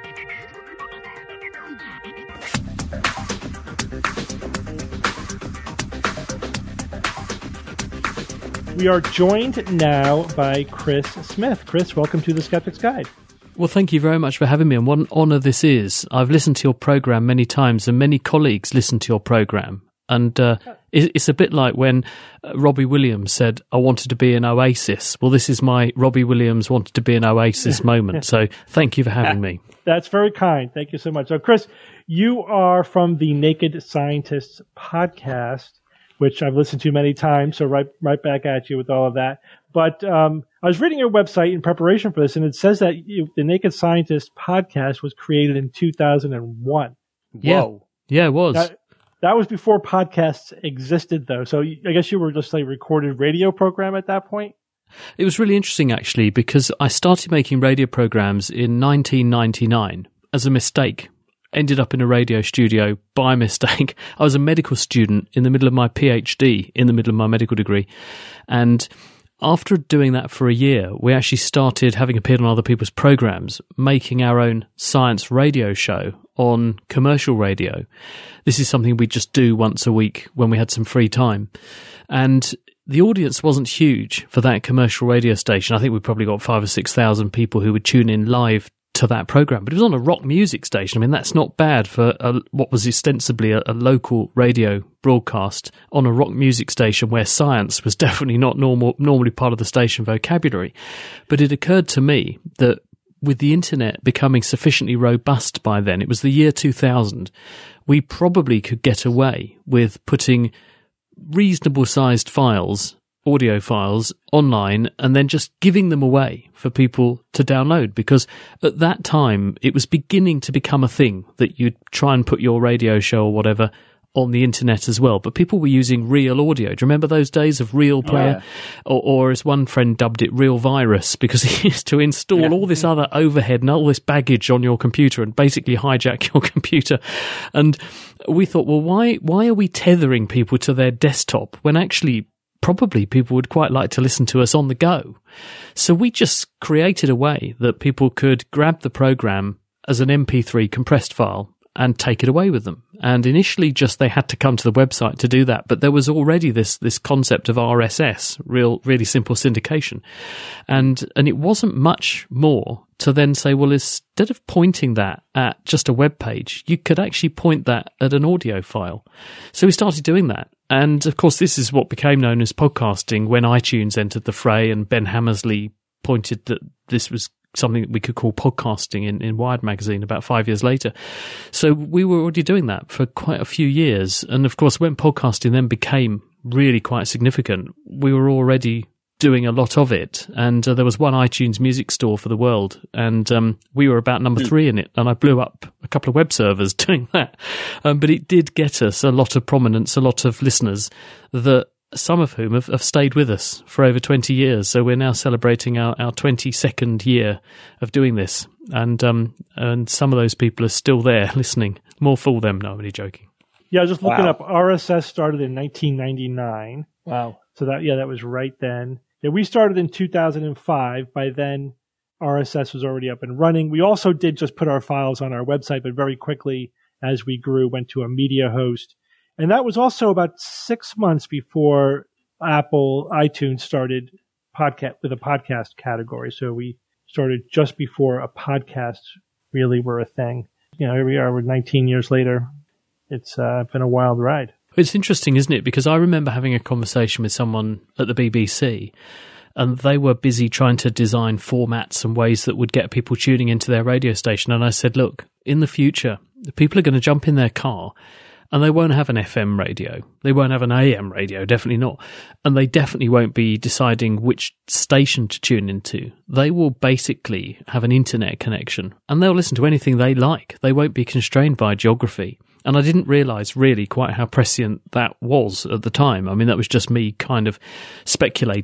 We are joined now by Chris Smith. Chris, welcome to the Skeptic's Guide. Well, thank you very much for having me, and what an honour this is. I've listened to your programme many times, and many colleagues listen to your programme. And uh, it, it's a bit like when uh, Robbie Williams said, I wanted to be an oasis. Well, this is my Robbie Williams wanted to be an oasis moment. So thank you for having me. That's very kind. Thank you so much. So, Chris, you are from the Naked Scientists podcast, which I've listened to many times, so right right back at you with all of that. But um, I was reading your website in preparation for this, and it says that you, the Naked Scientist podcast was created in two thousand one. Yeah, Whoa. yeah, it was. That, that was before podcasts existed, though. So I guess you were just like a recorded radio program at that point? It was really interesting, actually, because I started making radio programs in nineteen ninety-nine as a mistake. Ended up in a radio studio by mistake. I was a medical student in the middle of my PhD, in the middle of my medical degree. And after doing that for a year, we actually started, having appeared on other people's programs, making our own science radio show on commercial radio. This is something we just do once a week when we had some free time. And the audience wasn't huge for that commercial radio station. I think we probably got five or six thousand people who would tune in live to that program, but it was on a rock music station. I mean, that's not bad for a, what was ostensibly a, a local radio broadcast on a rock music station where science was definitely not normal, normally part of the station vocabulary. But it occurred to me that with the internet becoming sufficiently robust by then, it was the year two thousand, we probably could get away with putting reasonable sized files, audio files, online, and then just giving them away for people to download, because at that time it was beginning to become a thing that you'd try and put your radio show or whatever on the internet as well. But people were using real audio. Do you remember those days of Real Player? Yeah. Or, or as one friend dubbed it, Real Virus, because he used to install yeah. all this other overhead and all this baggage on your computer and basically hijack your computer. And we thought, well, why why are we tethering people to their desktop when actually probably people would quite like to listen to us on the go? So we just created a way that people could grab the program as an M P three compressed file and take it away with them. And initially just they had to come to the website to do that, but there was already this this concept of R S S, real really simple syndication. And and it wasn't much more to then say, well, instead of pointing that at just a web page, you could actually point that at an audio file. So we started doing that. And of course, this is what became known as podcasting when iTunes entered the fray, and Ben Hammersley pointed that this was something that we could call podcasting in, in Wired magazine about five years later. So we were already doing that for quite a few years. And of course, when podcasting then became really quite significant, we were already doing a lot of it. And uh, there was one iTunes music store for the world, and um, we were about number three in it. And I blew up a couple of web servers doing that. Um, but it did get us a lot of prominence, a lot of listeners, that some of whom have, have stayed with us for over twenty years. So we're now celebrating our, our twenty-second year of doing this. And um, and some of those people are still there listening. More fool them. No, I'm only joking. Yeah, I was just looking Wow. up. R S S started in nineteen ninety-nine. Wow. So that, yeah, that was right then. Yeah, we started in two thousand five. By then, R S S was already up and running. We also did just put our files on our website, but very quickly, as we grew, went to a media host. And that was also about six months before Apple iTunes started podcast with a podcast category. So we started just before a podcast really were a thing. You know, here we are, we're nineteen years later. It's uh, been a wild ride. It's interesting, isn't it? Because I remember having a conversation with someone at the B B C, and they were busy trying to design formats and ways that would get people tuning into their radio station. And I said, look, in the future, people are going to jump in their car and they won't have an F M radio. They won't have an A M radio, definitely not. And they definitely won't be deciding which station to tune into. They will basically have an internet connection and they'll listen to anything they like. They won't be constrained by geography. And I didn't realise really quite how prescient that was at the time. I mean, that was just me kind of speculating.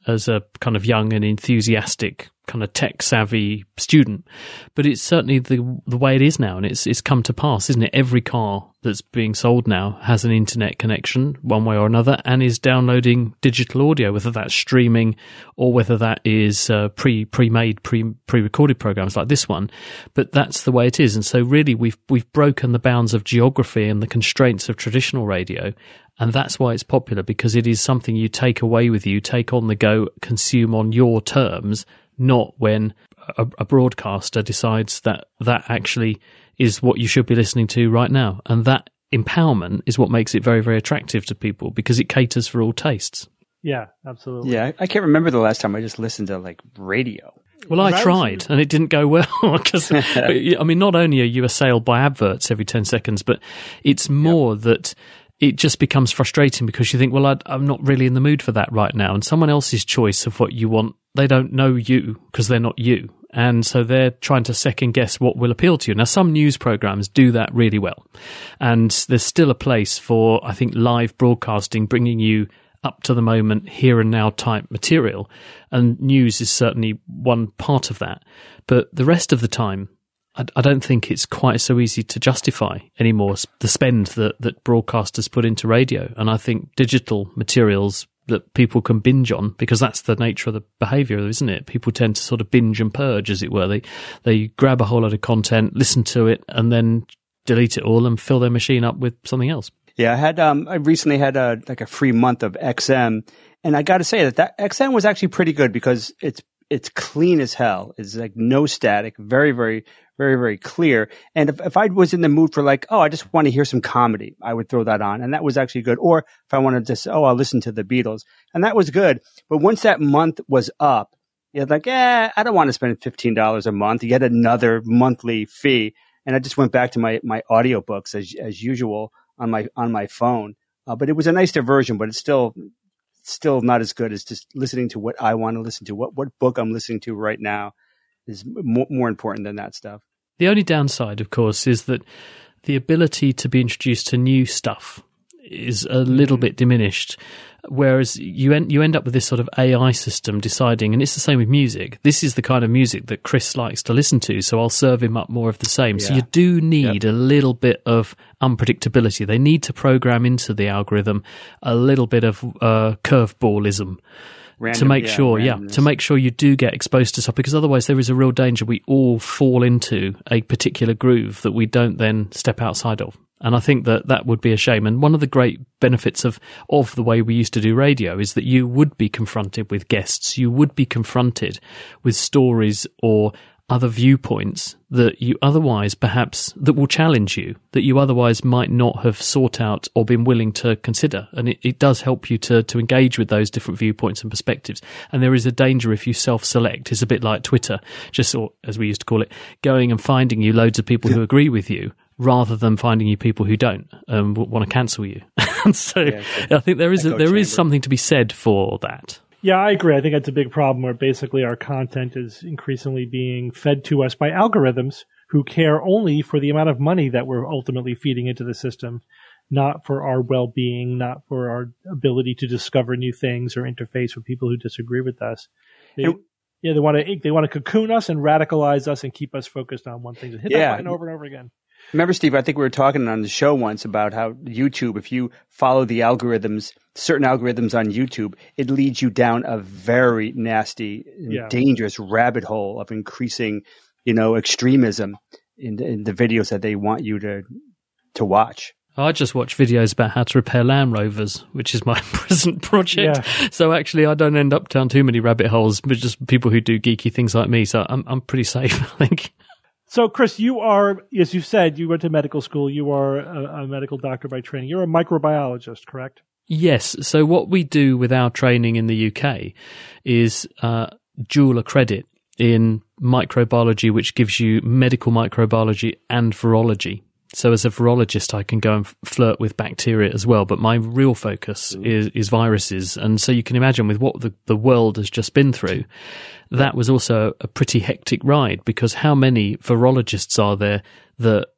as a kind of young and enthusiastic kind of tech savvy student, but it's certainly the the way it is now, and it's it's come to pass, isn't it? Every car that's being sold now has an internet connection one way or another and is downloading digital audio, whether that's streaming or whether that is uh, pre pre-made pre pre-recorded programs like this one. But that's the way it is, and so really we've we've broken the bounds of geography and the constraints of traditional radio. And that's why it's popular, because it is something you take away with you, take on the go, consume on your terms, not when a, a broadcaster decides that that actually is what you should be listening to right now. And that empowerment is what makes it very, very attractive to people, because it caters for all tastes. Yeah, absolutely. Yeah, I can't remember the last time I just listened to like radio. Well, I tried, and it didn't go well. Because I mean, not only are you assailed by adverts every ten seconds, but it's more yep. that it just becomes frustrating because you think, well, I, I'm not really in the mood for that right now. And someone else's choice of what you want, they don't know you because they're not you. And so they're trying to second guess what will appeal to you. Now, some news programs do that really well. And there's still a place for, I think, live broadcasting, bringing you up to the moment, here and now type material. And news is certainly one part of that. But the rest of the time, I don't think it's quite so easy to justify anymore, the spend that, that broadcasters put into radio. And I think digital materials that people can binge on, because that's the nature of the behaviour, isn't it? People tend to sort of binge and purge, as it were. They, they grab a whole lot of content, listen to it, and then delete it all and fill their machine up with something else. Yeah, I had um, I recently had a like a free month of X M, and I got to say that that X M was actually pretty good because it's it's clean as hell. It's like no static, very very very very clear. And if, if I was in the mood for like, oh, I just want to hear some comedy, I would throw that on, and that was actually good. Or if I wanted to say, oh, I'll listen to the Beatles, and that was good. But once that month was up, you're like, yeah, I don't want to spend fifteen dollars a month, yet another monthly fee. And I just went back to my my audiobooks as as usual on my on my phone. Uh, but it was a nice diversion, but it's still still not as good as just listening to what I want to listen to. What what book I'm listening to right now is more, more important than that stuff. The only downside, of course, is that the ability to be introduced to new stuff is a little bit diminished, whereas you end, you end up with this sort of A I system deciding, and it's the same with music. This is the kind of music that Chris likes to listen to, so I'll serve him up more of the same. Yeah. So you do need yep. a little bit of unpredictability. They need to program into the algorithm a little bit of uh, curveballism. Random, to make yeah, sure, yeah, to make sure you do get exposed to stuff, because otherwise there is a real danger we all fall into a particular groove that we don't then step outside of. And I think that that would be a shame. And one of the great benefits of, of the way we used to do radio is that you would be confronted with guests, you would be confronted with stories or other viewpoints that you otherwise perhaps, that will challenge you, that you otherwise might not have sought out or been willing to consider. And it, it does help you to, to engage with those different viewpoints and perspectives. And there is a danger if you self-select. It's a bit like Twitter, just, or as we used to call it, going and finding you loads of people who agree with you, rather than finding you people who don't um, want to cancel you. And so yeah, I think there is a, there chamber. is something to be said for that. Yeah, I agree. I think that's a big problem where basically our content is increasingly being fed to us by algorithms who care only for the amount of money that we're ultimately feeding into the system, not for our well-being, not for our ability to discover new things or interface with people who disagree with us. They, and, yeah, they want to they want to cocoon us and radicalize us and keep us focused on one thing. Hit yeah. that button over and over again. Remember, Steve, I think we were talking on the show once about how YouTube, if you follow the algorithms, certain algorithms on YouTube, it leads you down a very nasty and yeah. dangerous rabbit hole of increasing, you know, extremism in, in the videos that they want you to to watch. I just watch videos about how to repair Land Rovers, which is my present project. Yeah. So actually, I don't end up down too many rabbit holes, but just people who do geeky things like me. So I'm I'm pretty safe, I think. So, Chris, you are, as you said, you went to medical school. You are a, a medical doctor by training. You're a microbiologist, correct? Yes. So what we do with our training in the U K is uh, dual accredit in microbiology, which gives you medical microbiology and virology. So as a virologist, I can go and flirt with bacteria as well, but my real focus mm. is, is viruses. And so you can imagine with what the, the world has just been through, that was also a pretty hectic ride, because how many virologists are there that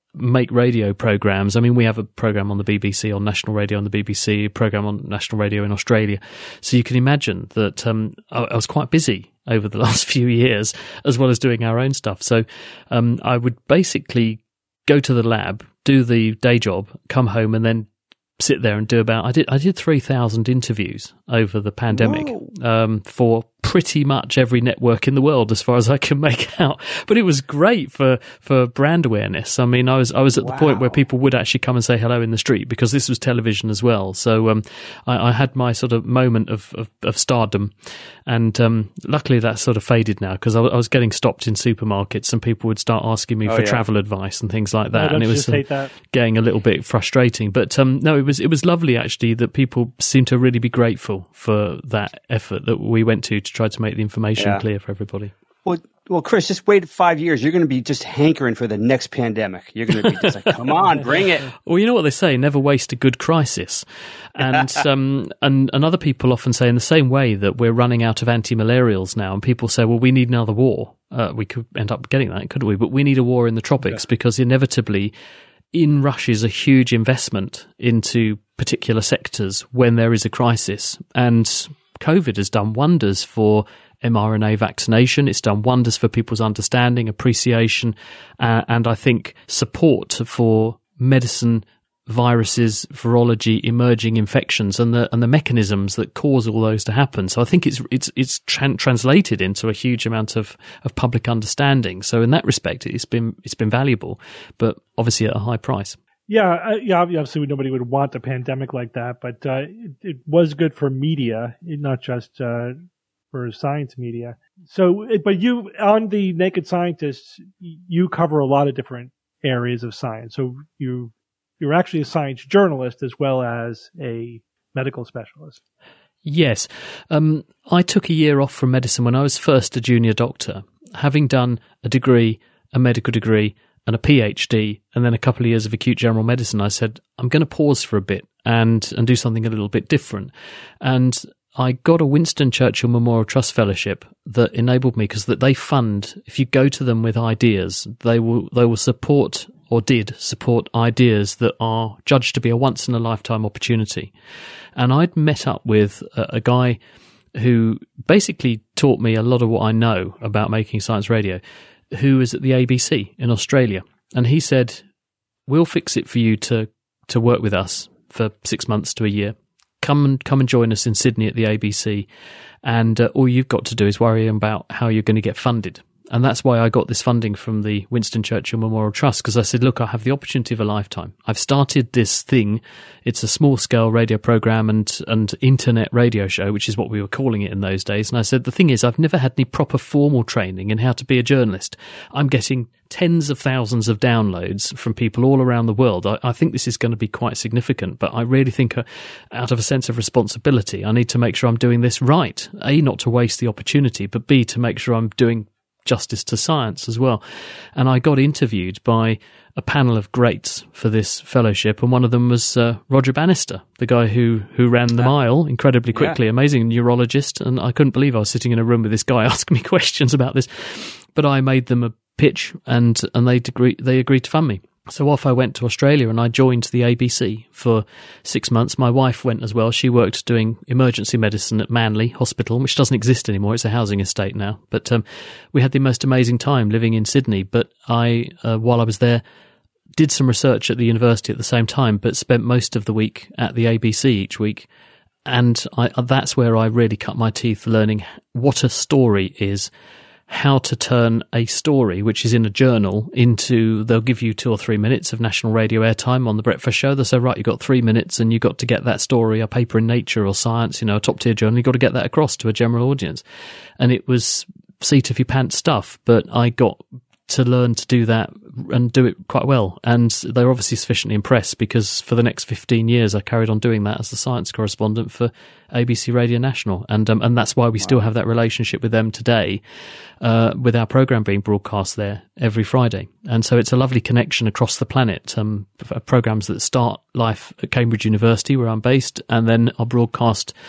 make radio programs. I mean, we have a program on the B B C, on national radio on the B B C, a program on national radio in Australia. So you can imagine that um, I, I was quite busy over the last few years, as well as doing our own stuff. So um, I would basically go to the lab, do the day job, come home, and then sit there and do about, I did I did three thousand interviews over the pandemic um, for pretty much every network in the world, as far as I can make out. But it was great for, for brand awareness. I mean, I was I was at wow. the point where people would actually come and say hello in the street, because this was television as well. So um, I, I had my sort of moment of, of, of stardom. And um, luckily that sort of faded now, because I, I was getting stopped in supermarkets and people would start asking me oh, for yeah. travel advice and things like that. Oh, and it was uh, getting a little bit frustrating. But um, no, it was it was lovely, actually, that people seemed to really be grateful for that effort that we went to to try to make the information yeah. clear for everybody. Well, well, Chris, just wait five years. You're going to be just hankering for the next pandemic. You're going to be just like, come on, bring it. Well, you know what they say, never waste a good crisis. And, um, and, and other people often say in the same way that we're running out of anti-malarials now, and people say, well, we need another war. Uh, we could end up getting that, couldn't we? But we need a war in the tropics yeah. because inevitably in rushes a huge investment into particular sectors when there is a crisis. And COVID has done wonders for mRNA vaccination. It's done wonders for people's understanding, appreciation, uh, and I think support for medicine, viruses, virology, emerging infections, and the and the mechanisms that cause all those to happen. So I think it's it's it's tra- translated into a huge amount of, of public understanding. So in that respect, it's been it's been valuable, but obviously at a high price. Yeah, uh, yeah. Obviously, nobody would want a pandemic like that, but uh, it, it was good for media, not just uh, for science media. So, but you, on the Naked Scientists, you cover a lot of different areas of science. So you, you're actually a science journalist as well as a medical specialist. Yes. Um, I took a year off from medicine when I was first a junior doctor, having done a degree, a medical degree, and a PhD, and then a couple of years of acute general medicine. I said, I'm going to pause for a bit and, and do something a little bit different. And I got a Winston Churchill Memorial Trust Fellowship that enabled me, because that they fund, if you go to them with ideas, they will they will support, or did support, ideas that are judged to be a once-in-a-lifetime opportunity. And I'd met up with a, a guy who basically taught me a lot of what I know about making science radio, who is at the A B C in Australia. And he said, we'll fix it for you to, to work with us for six months to a year. Come and come and join us in Sydney at the A B C, and uh, all you've got to do is worry about how you're going to get funded. And that's why I got this funding from the Winston Churchill Memorial Trust, because I said, look, I have the opportunity of a lifetime. I've started this thing. It's a small-scale radio program and, and internet radio show, which is what we were calling it in those days. And I said, the thing is, I've never had any proper formal training in how to be a journalist. I'm getting tens of thousands of downloads from people all around the world. I, I think this is going to be quite significant, but I really think uh, out of a sense of responsibility, I need to make sure I'm doing this right. A, not to waste the opportunity, but B, to make sure I'm doing justice to science as well. And I got interviewed by a panel of greats for this fellowship, and one of them was uh, Roger Bannister, the guy who, who ran the mile incredibly quickly, yeah. amazing neurologist, and I couldn't believe I was sitting in a room with this guy asking me questions about this. But I made them a pitch, and, and they, degree, they agreed to fund me. So off I went to Australia, and I joined the A B C for six months. My wife went as well. She worked doing emergency medicine at Manly Hospital, which doesn't exist anymore. It's a housing estate now. But um, we had the most amazing time living in Sydney. But I, uh, while I was there, did some research at the university at the same time, but spent most of the week at the A B C each week. And I, that's where I really cut my teeth learning what a story is, how to turn a story, which is in a journal, into, they'll give you two or three minutes of national radio airtime on the breakfast show. They'll say, right, you've got three minutes and you've got to get that story, a paper in Nature or Science, you know, a top tier journal, you've got to get that across to a general audience. And it was seat of your pants stuff, but I got to learn to do that and do it quite well. And they were obviously sufficiently impressed, because for the next fifteen years I carried on doing that as the science correspondent for A B C Radio National. And um, and that's why we wow. still have that relationship with them today, uh, with our program being broadcast there every Friday. And so it's a lovely connection across the planet. Um, programs that start life at Cambridge University, where I'm based, and then are broadcast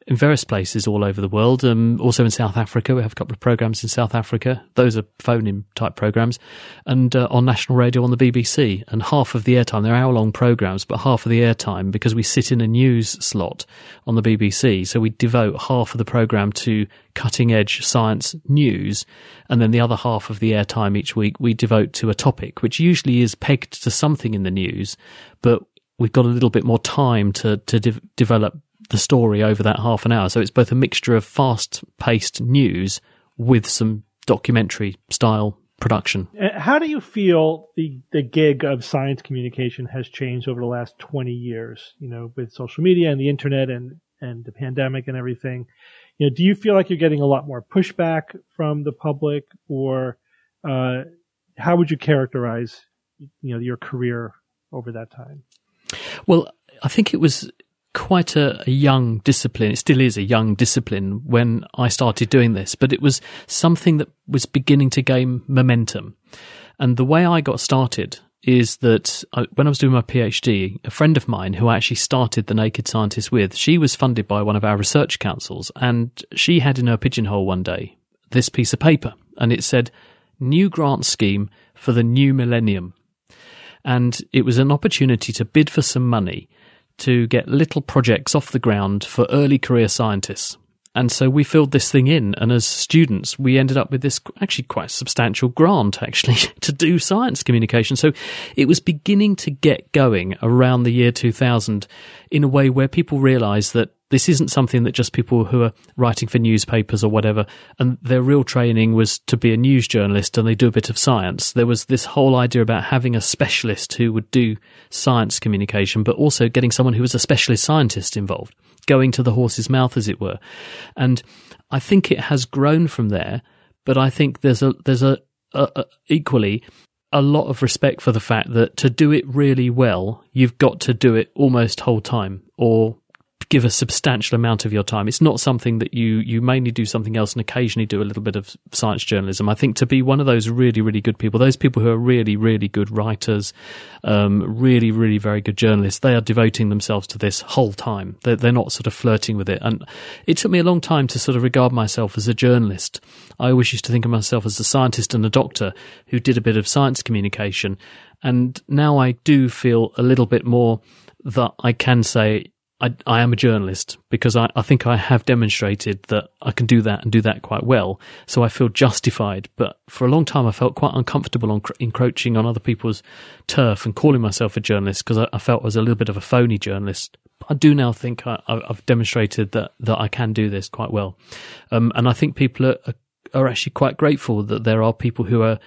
in various places all over the world. Um, also in South Africa, we have a couple of programs in South Africa. Those are phone-in type programs, and uh, on national radio on the B B C. And half of the airtime, they're hour-long programs, but half of the airtime, because we sit in a news slot on the B B C, so we devote half of the program to cutting-edge science news, and then the other half of the airtime each week we devote to a topic, which usually is pegged to something in the news, but we've got a little bit more time to to de- develop the story over that half an hour. So it's both a mixture of fast-paced news with some documentary-style production. How do you feel the, the gig of science communication has changed over the last twenty years, you know, with social media and the internet and, and the pandemic and everything? You know, do you feel like you're getting a lot more pushback from the public, or uh, how would you characterize, you know, your career over that time? Well, I think it was quite a, a young discipline. It still is a young discipline when I started doing this, but it was something that was beginning to gain momentum. And the way I got started is that I, when I was doing my PhD, a friend of mine who I actually started The Naked Scientist with, she was funded by one of our research councils, and she had in her pigeonhole one day this piece of paper, and it said, "New grant scheme for the new millennium." And it was an opportunity to bid for some money to get little projects off the ground for early career scientists. And so we filled this thing in, and as students, we ended up with this actually quite substantial grant, actually, to do science communication. So it was beginning to get going around the year two thousand in a way where people realised that this isn't something that just people who are writing for newspapers or whatever, and their real training was to be a news journalist and they do a bit of science. There was this whole idea about having a specialist who would do science communication, but also getting someone who was a specialist scientist involved, going to the horse's mouth, as it were. And I think it has grown from there, but I think there's a there's a, a, a equally a lot of respect for the fact that to do it really well, you've got to do it almost whole time, or give a substantial amount of your time. It's not something that you, you mainly do something else and occasionally do a little bit of science journalism. I think to be one of those really, really good people, those people who are really, really good writers, um, really, really very good journalists, they are devoting themselves to this whole time. They're, they're not sort of flirting with it. And it took me a long time to sort of regard myself as a journalist. I always used to think of myself as a scientist and a doctor who did a bit of science communication. And now I do feel a little bit more that I can say, I, I am a journalist, because I, I think I have demonstrated that I can do that and do that quite well. So I feel justified. But for a long time, I felt quite uncomfortable on encroaching on other people's turf and calling myself a journalist, because I, I felt I was a little bit of a phony journalist. I do now think I, I've demonstrated that, that I can do this quite well. Um, and I think people are, are actually quite grateful that there are people who are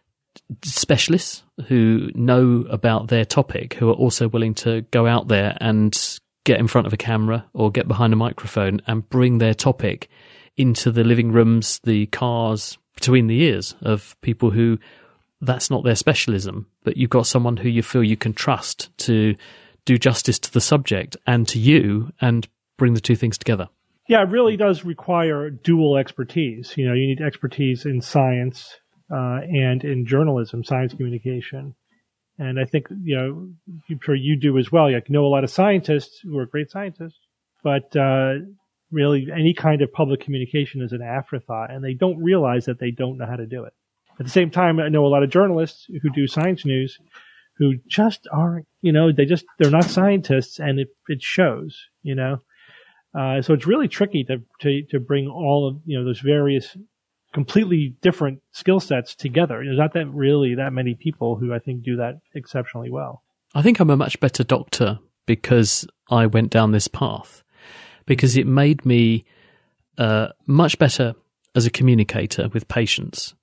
specialists, who know about their topic, who are also willing to go out there and get in front of a camera or get behind a microphone and bring their topic into the living rooms, the cars, between the ears of people who that's not their specialism, but you've got someone who you feel you can trust to do justice to the subject and to you and bring the two things together. Yeah, it really does require dual expertise. You know, you need expertise in science uh, and in journalism, science communication. And I think, you know, I'm sure you do as well. You know a lot of scientists who are great scientists, but uh, really any kind of public communication is an afterthought, and they don't realize that they don't know how to do it. At the same time, I know a lot of journalists who do science news who just aren't, you know, they just, they're not scientists, and it, it shows, you know. Uh, so it's really tricky to, to, to bring all of, you know, those various completely different skill sets together. There's not that really that many people who I think do that exceptionally well. I think I'm a much better doctor because I went down this path, because it made me uh, much better as a communicator with patients.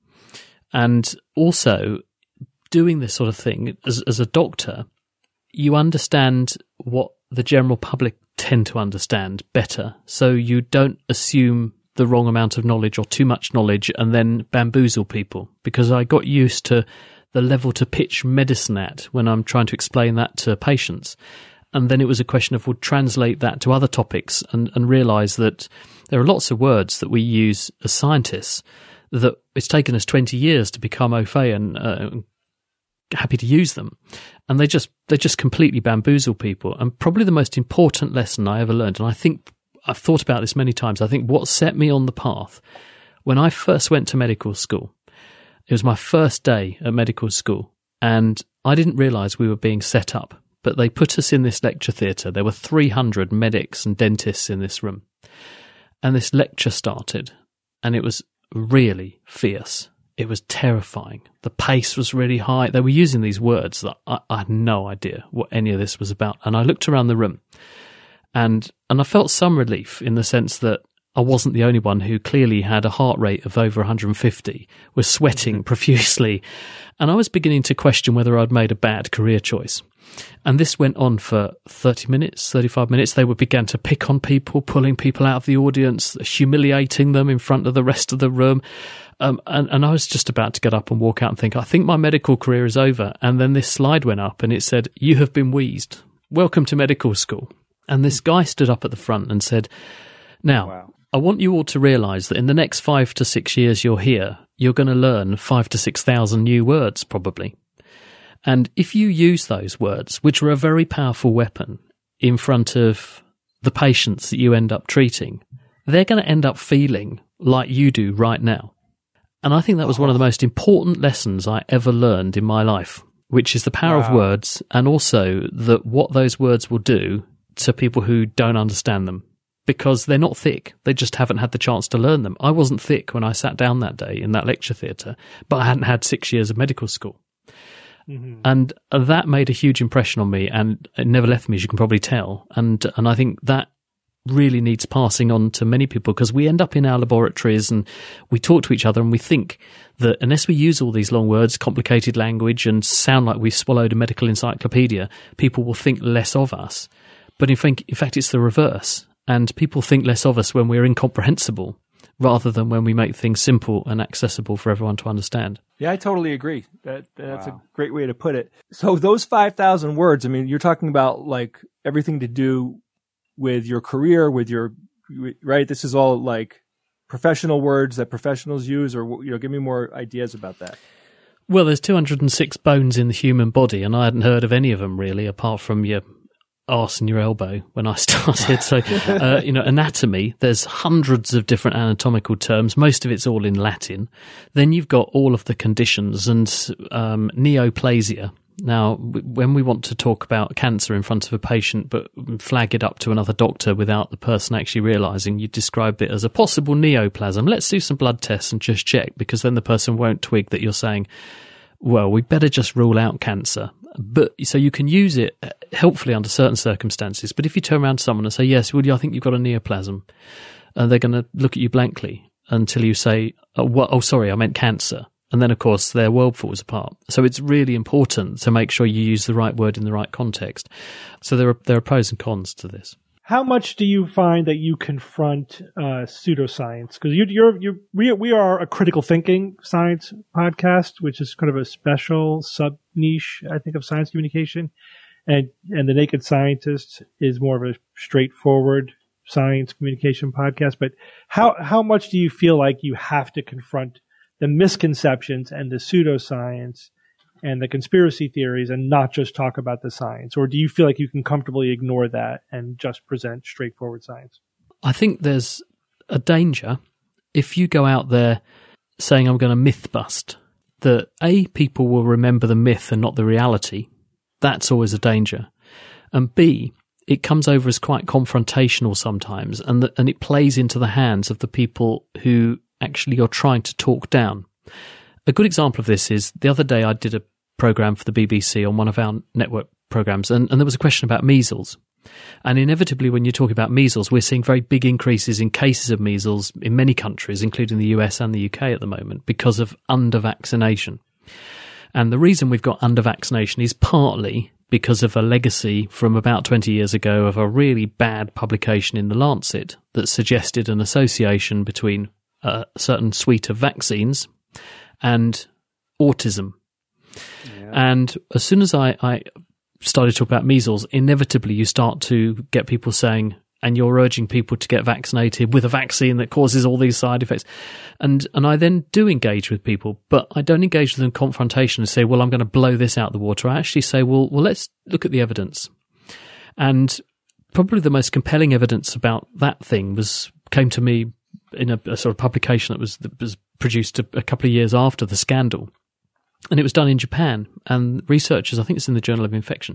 And also doing this sort of thing as, as a doctor, you understand what the general public tend to understand better. So you don't assume the wrong amount of knowledge or too much knowledge and then bamboozle people, because I got used to the level to pitch medicine at when I'm trying to explain that to patients. And then it was a question of, would translate that to other topics and, and realize that there are lots of words that we use as scientists that it's taken us twenty years to become au fait and uh, happy to use them. And they just, they just completely bamboozle people. And probably the most important lesson I ever learned, and I think I've thought about this many times. I think what set me on the path, when I first went to medical school, it was my first day at medical school, and I didn't realise we were being set up, but they put us in this lecture theatre. There were three hundred medics and dentists in this room, and this lecture started, and it was really fierce. It was terrifying. The pace was really high. They were using these words that I, I had no idea what any of this was about. And I looked around the room, and and I felt some relief in the sense that I wasn't the only one who clearly had a heart rate of over one hundred fifty, was sweating profusely, and I was beginning to question whether I'd made a bad career choice. And this went on for thirty minutes, thirty-five minutes. They would begin to pick on people, pulling people out of the audience, humiliating them in front of the rest of the room. Um, and, and I was just about to get up and walk out and think, I think my medical career is over. And then this slide went up and it said, "You have been wheezed. Welcome to medical school." And this guy stood up at the front and said, "Now, wow. I want you all to realise that in the next five to six years you're here, you're going to learn five to six thousand new words probably. And if you use those words, which are a very powerful weapon, in front of the patients that you end up treating, they're going to end up feeling like you do right now." And I think that was one of the most important lessons I ever learned in my life, which is the power wow. of words, and also that what those words will do to people who don't understand them, because they're not thick. They just haven't had the chance to learn them. I wasn't thick when I sat down that day in that lecture theatre, but I hadn't had six years of medical school. Mm-hmm. And that made a huge impression on me, and it never left me, as you can probably tell. And and I think that really needs passing on to many people, because we end up in our laboratories and we talk to each other and we think that unless we use all these long words, complicated language, and sound like we've swallowed a medical encyclopedia, people will think less of us. But in fact, in fact, it's the reverse. And people think less of us when we're incomprehensible, rather than when we make things simple and accessible for everyone to understand. Yeah, I totally agree. That That's wow. a great way to put it. So those five thousand words, I mean, you're talking about like everything to do with your career, with your, right? This is all like professional words that professionals use, or, you know, give me more ideas about that. Well, there's two hundred six bones in the human body, and I hadn't heard of any of them really, apart from your arse and your elbow when I started. So, uh, you know, anatomy, there's hundreds of different anatomical terms. Most of it's all in Latin. Then you've got all of the conditions and um, neoplasia. Now, when we want to talk about cancer in front of a patient but flag it up to another doctor without the person actually realising, you describe it as a possible neoplasm. Let's do some blood tests and just check, because then the person won't twig that you're saying, well, we better just rule out cancer. But so you can use it helpfully under certain circumstances. But if you turn around to someone and say, "Yes, well, I think you've got a neoplasm," uh, they're going to look at you blankly until you say, oh, what, oh, sorry, I meant cancer. And then, of course, their world falls apart. So it's really important to make sure you use the right word in the right context. So there are there are pros and cons to this. How much do you find that you confront uh, pseudoscience? Because you, you're you're we we are a critical thinking science podcast, which is kind of a special sub niche, I think, of science communication, and and the Naked Scientist is more of a straightforward science communication podcast. But how how much do you feel like you have to confront the misconceptions and the pseudoscience and the conspiracy theories and not just talk about the science? Or do you feel like you can comfortably ignore that and just present straightforward science? I think there's a danger if you go out there saying, I'm going to myth bust, that A, people will remember the myth and not the reality. That's always a danger. And B, it comes over as quite confrontational sometimes, and the, and it plays into the hands of the people who actually you're trying to talk down. A good example of this is the other day I did a program for the B B C on one of our network programs, and, and there was a question about measles. And inevitably, when you're talking about measles, we're seeing very big increases in cases of measles in many countries, including the U S and the U K at the moment, because of under-vaccination. And the reason we've got under-vaccination is partly because of a legacy from about twenty years ago of a really bad publication in The Lancet that suggested an association between a certain suite of vaccines and autism. Yeah. And as soon as I, I started to talk about measles, inevitably you start to get people saying, and you're urging people to get vaccinated with a vaccine that causes all these side effects. And and I then do engage with people, but I don't engage with them in confrontation and say, well, I'm going to blow this out of the water. I actually say, well, well, let's look at the evidence. And probably the most compelling evidence about that thing was came to me in a, a sort of publication that was that was produced a, a couple of years after the scandal. And it was done in Japan, and researchers, I think it's in the Journal of Infection,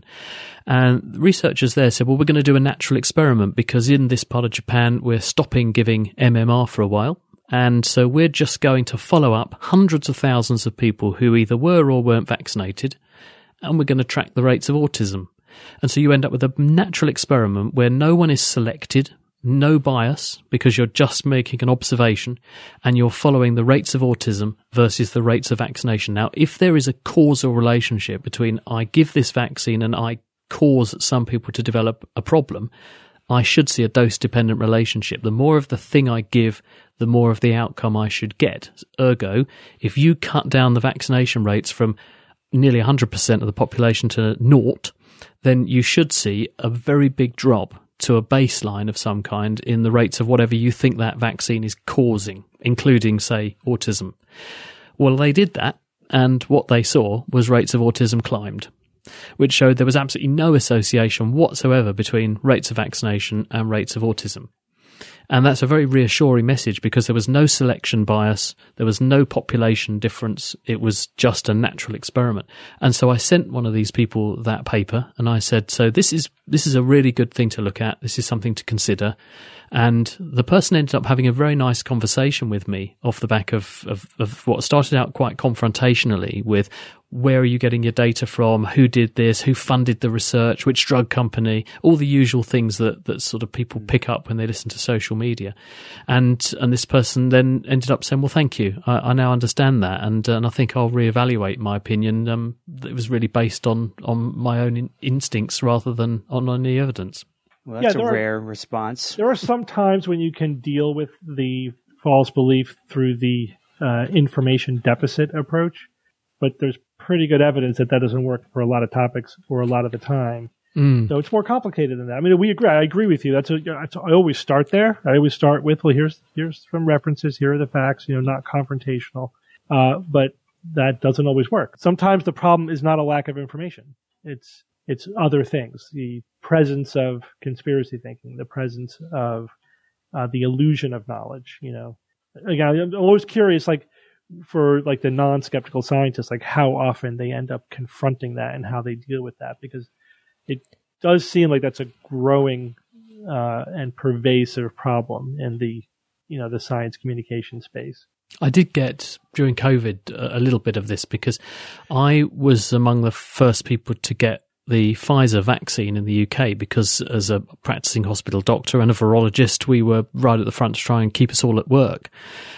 and researchers there said, well, we're going to do a natural experiment because in this part of Japan, we're stopping giving M M R for a while. And so we're just going to follow up hundreds of thousands of people who either were or weren't vaccinated, and we're going to track the rates of autism. And so you end up with a natural experiment where no one is selected, no bias, because you're just making an observation and you're following the rates of autism versus the rates of vaccination. Now, if there is a causal relationship between I give this vaccine and I cause some people to develop a problem, I should see a dose-dependent relationship. The more of the thing I give, the more of the outcome I should get. Ergo, if you cut down the vaccination rates from nearly one hundred percent of the population to naught, then you should see a very big drop to a baseline of some kind in the rates of whatever you think that vaccine is causing, including, say, autism. Well, they did that, and what they saw was rates of autism climbed, which showed there was absolutely no association whatsoever between rates of vaccination and rates of autism. And that's a very reassuring message because there was no selection bias, there was no population difference, it was just a natural experiment. And so I sent one of these people that paper and I said, so this is this is a really good thing to look at, this is something to consider. And the person ended up having a very nice conversation with me off the back of, of, of what started out quite confrontationally with where are you getting your data from, who did this, who funded the research, which drug company, all the usual things that, that sort of people pick up when they listen to social media. And and this person then ended up saying, well, thank you, I, I now understand that, and, and I think I'll reevaluate my opinion. Um, it was really based on, on my own in, instincts rather than on any evidence. Well, that's Yeah, a there are- rare response. There are some times when you can deal with the false belief through the uh, information deficit approach, but there's pretty good evidence that that doesn't work for a lot of topics or a lot of the time. Mm. So it's more complicated than that. I mean, we agree. I agree with you. That's, a, that's I always start there. I always start with, well, here's here's some references. Here are the facts. You know, not confrontational. Uh, but that doesn't always work. Sometimes the problem is not a lack of information. It's it's other things. The presence of conspiracy thinking. The presence of uh, the illusion of knowledge. You know, again, I'm always curious, like for like the non-skeptical scientists, like how often they end up confronting that and how they deal with that, because it does seem like that's a growing uh, and pervasive problem in the, you know, the science communication space. I did get, during COVID, a little bit of this because I was among the first people to get the Pfizer vaccine in the U K because as a practicing hospital doctor and a virologist, we were right at the front to try and keep us all at work.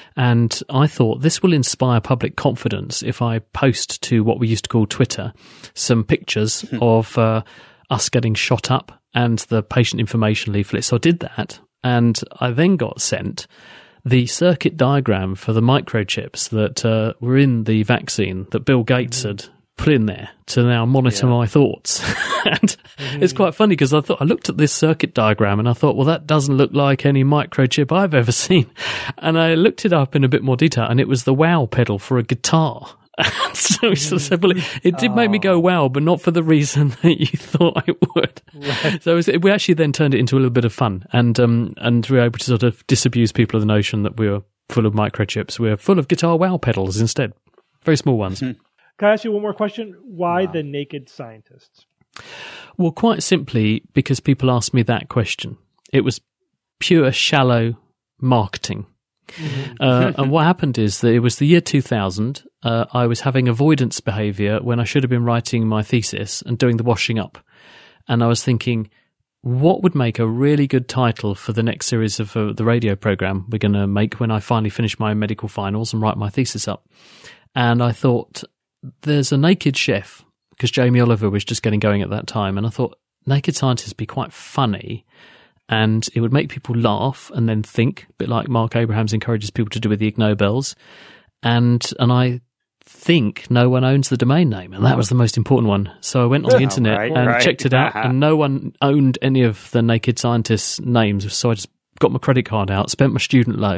And I thought this will inspire public confidence if I post to what we used to call Twitter some pictures of uh, us getting shot up and the patient information leaflet. So I did that, and I then got sent the circuit diagram for the microchips that uh, were in the vaccine that Bill Gates had put in there to now monitor yeah. my thoughts. And mm. it's quite funny because I thought I looked at this circuit diagram and I thought, well, that doesn't look like any microchip I've ever seen. And I looked it up in a bit more detail, and it was the wow pedal for a guitar. So, so, so well, it, it did oh. make me go wow, but not for the reason that you thought it would. Right. So it was, we actually then turned it into a little bit of fun, and um, and we were able to sort of disabuse people of the notion that we were full of microchips. We were full of guitar wow pedals instead, very small ones. Hmm. Can I ask you one more question? Why wow. the naked scientists? Well, quite simply because people asked me that question. It was pure shallow marketing. Mm-hmm. uh, and what happened is that it was the year two thousand. Uh, I was having avoidance behavior when I should have been writing my thesis and doing the washing up. And I was thinking, what would make a really good title for the next series of uh, the radio program we're going to make when I finally finish my medical finals and write my thesis up? And I thought, there's a naked chef, because Jamie Oliver was just getting going at that time. And I thought, naked scientists would be quite funny. And it would make people laugh and then think, a bit like Mark Abrahams encourages people to do with the Ig Nobels. And and I think no one owns the domain name, and that was the most important one. So I went on the internet right, and right. checked it out, and no one owned any of the naked scientists' names. So I just got my credit card out, spent my student loan,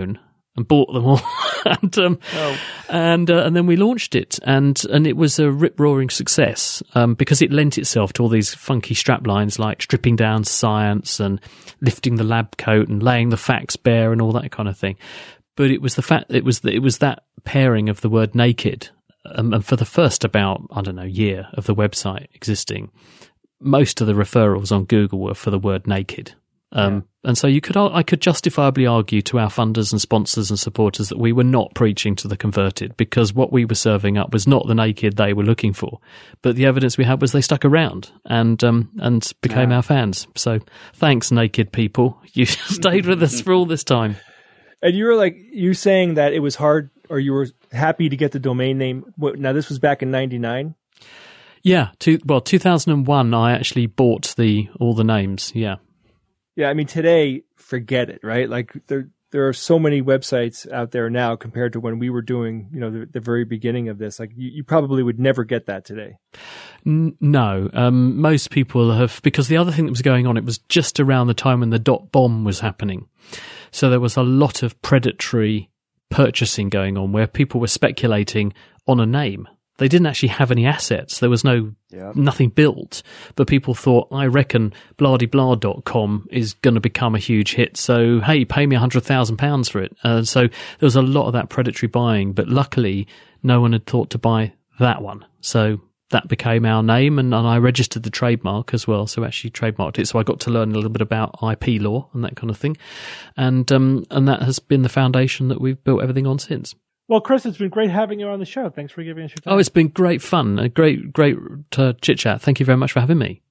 and bought them all. and um, oh. and uh, and then we launched it, and and it was a rip-roaring success um, because it lent itself to all these funky straplines like stripping down science and lifting the lab coat and laying the facts bare and all that kind of thing. But it was the fact it was the, it was that pairing of the word naked, um, and for the first about I don't know year of the website existing, most of the referrals on Google were for the word naked. Um, yeah. And so you could, I could justifiably argue to our funders and sponsors and supporters that we were not preaching to the converted, because what we were serving up was not the naked they were looking for, but the evidence we had was they stuck around and um, and became yeah. our fans. So thanks, naked people, you stayed with us for all this time. And you were like, you saying that it was hard, or you were happy to get the domain name. Now this was back in ninety-nine. Yeah, two, well, two thousand one. I actually bought the all the names. Yeah. Yeah, I mean, today, forget it, right? Like, there there are so many websites out there now compared to when we were doing, you know, the, the very beginning of this. Like, you, you probably would never get that today. N- no. Um, most people have, because the other thing that was going on, it was just around the time when the dot bomb was happening. So there was a lot of predatory purchasing going on where people were speculating on a name. They didn't actually have any assets. There was no yep. nothing built, but people thought, I reckon blah-de-blah dot com is going to become a huge hit. So, hey, pay me one hundred thousand pounds for it. Uh, so there was a lot of that predatory buying, but luckily no one had thought to buy that one. So that became our name, and, and I registered the trademark as well. So actually trademarked it. So I got to learn a little bit about I P law and that kind of thing. And, um, and that has been the foundation that we've built everything on since. Well, Chris, it's been great having you on the show. Thanks for giving us your time. Oh, it's been great fun. A great, great uh, chit-chat. Thank you very much for having me.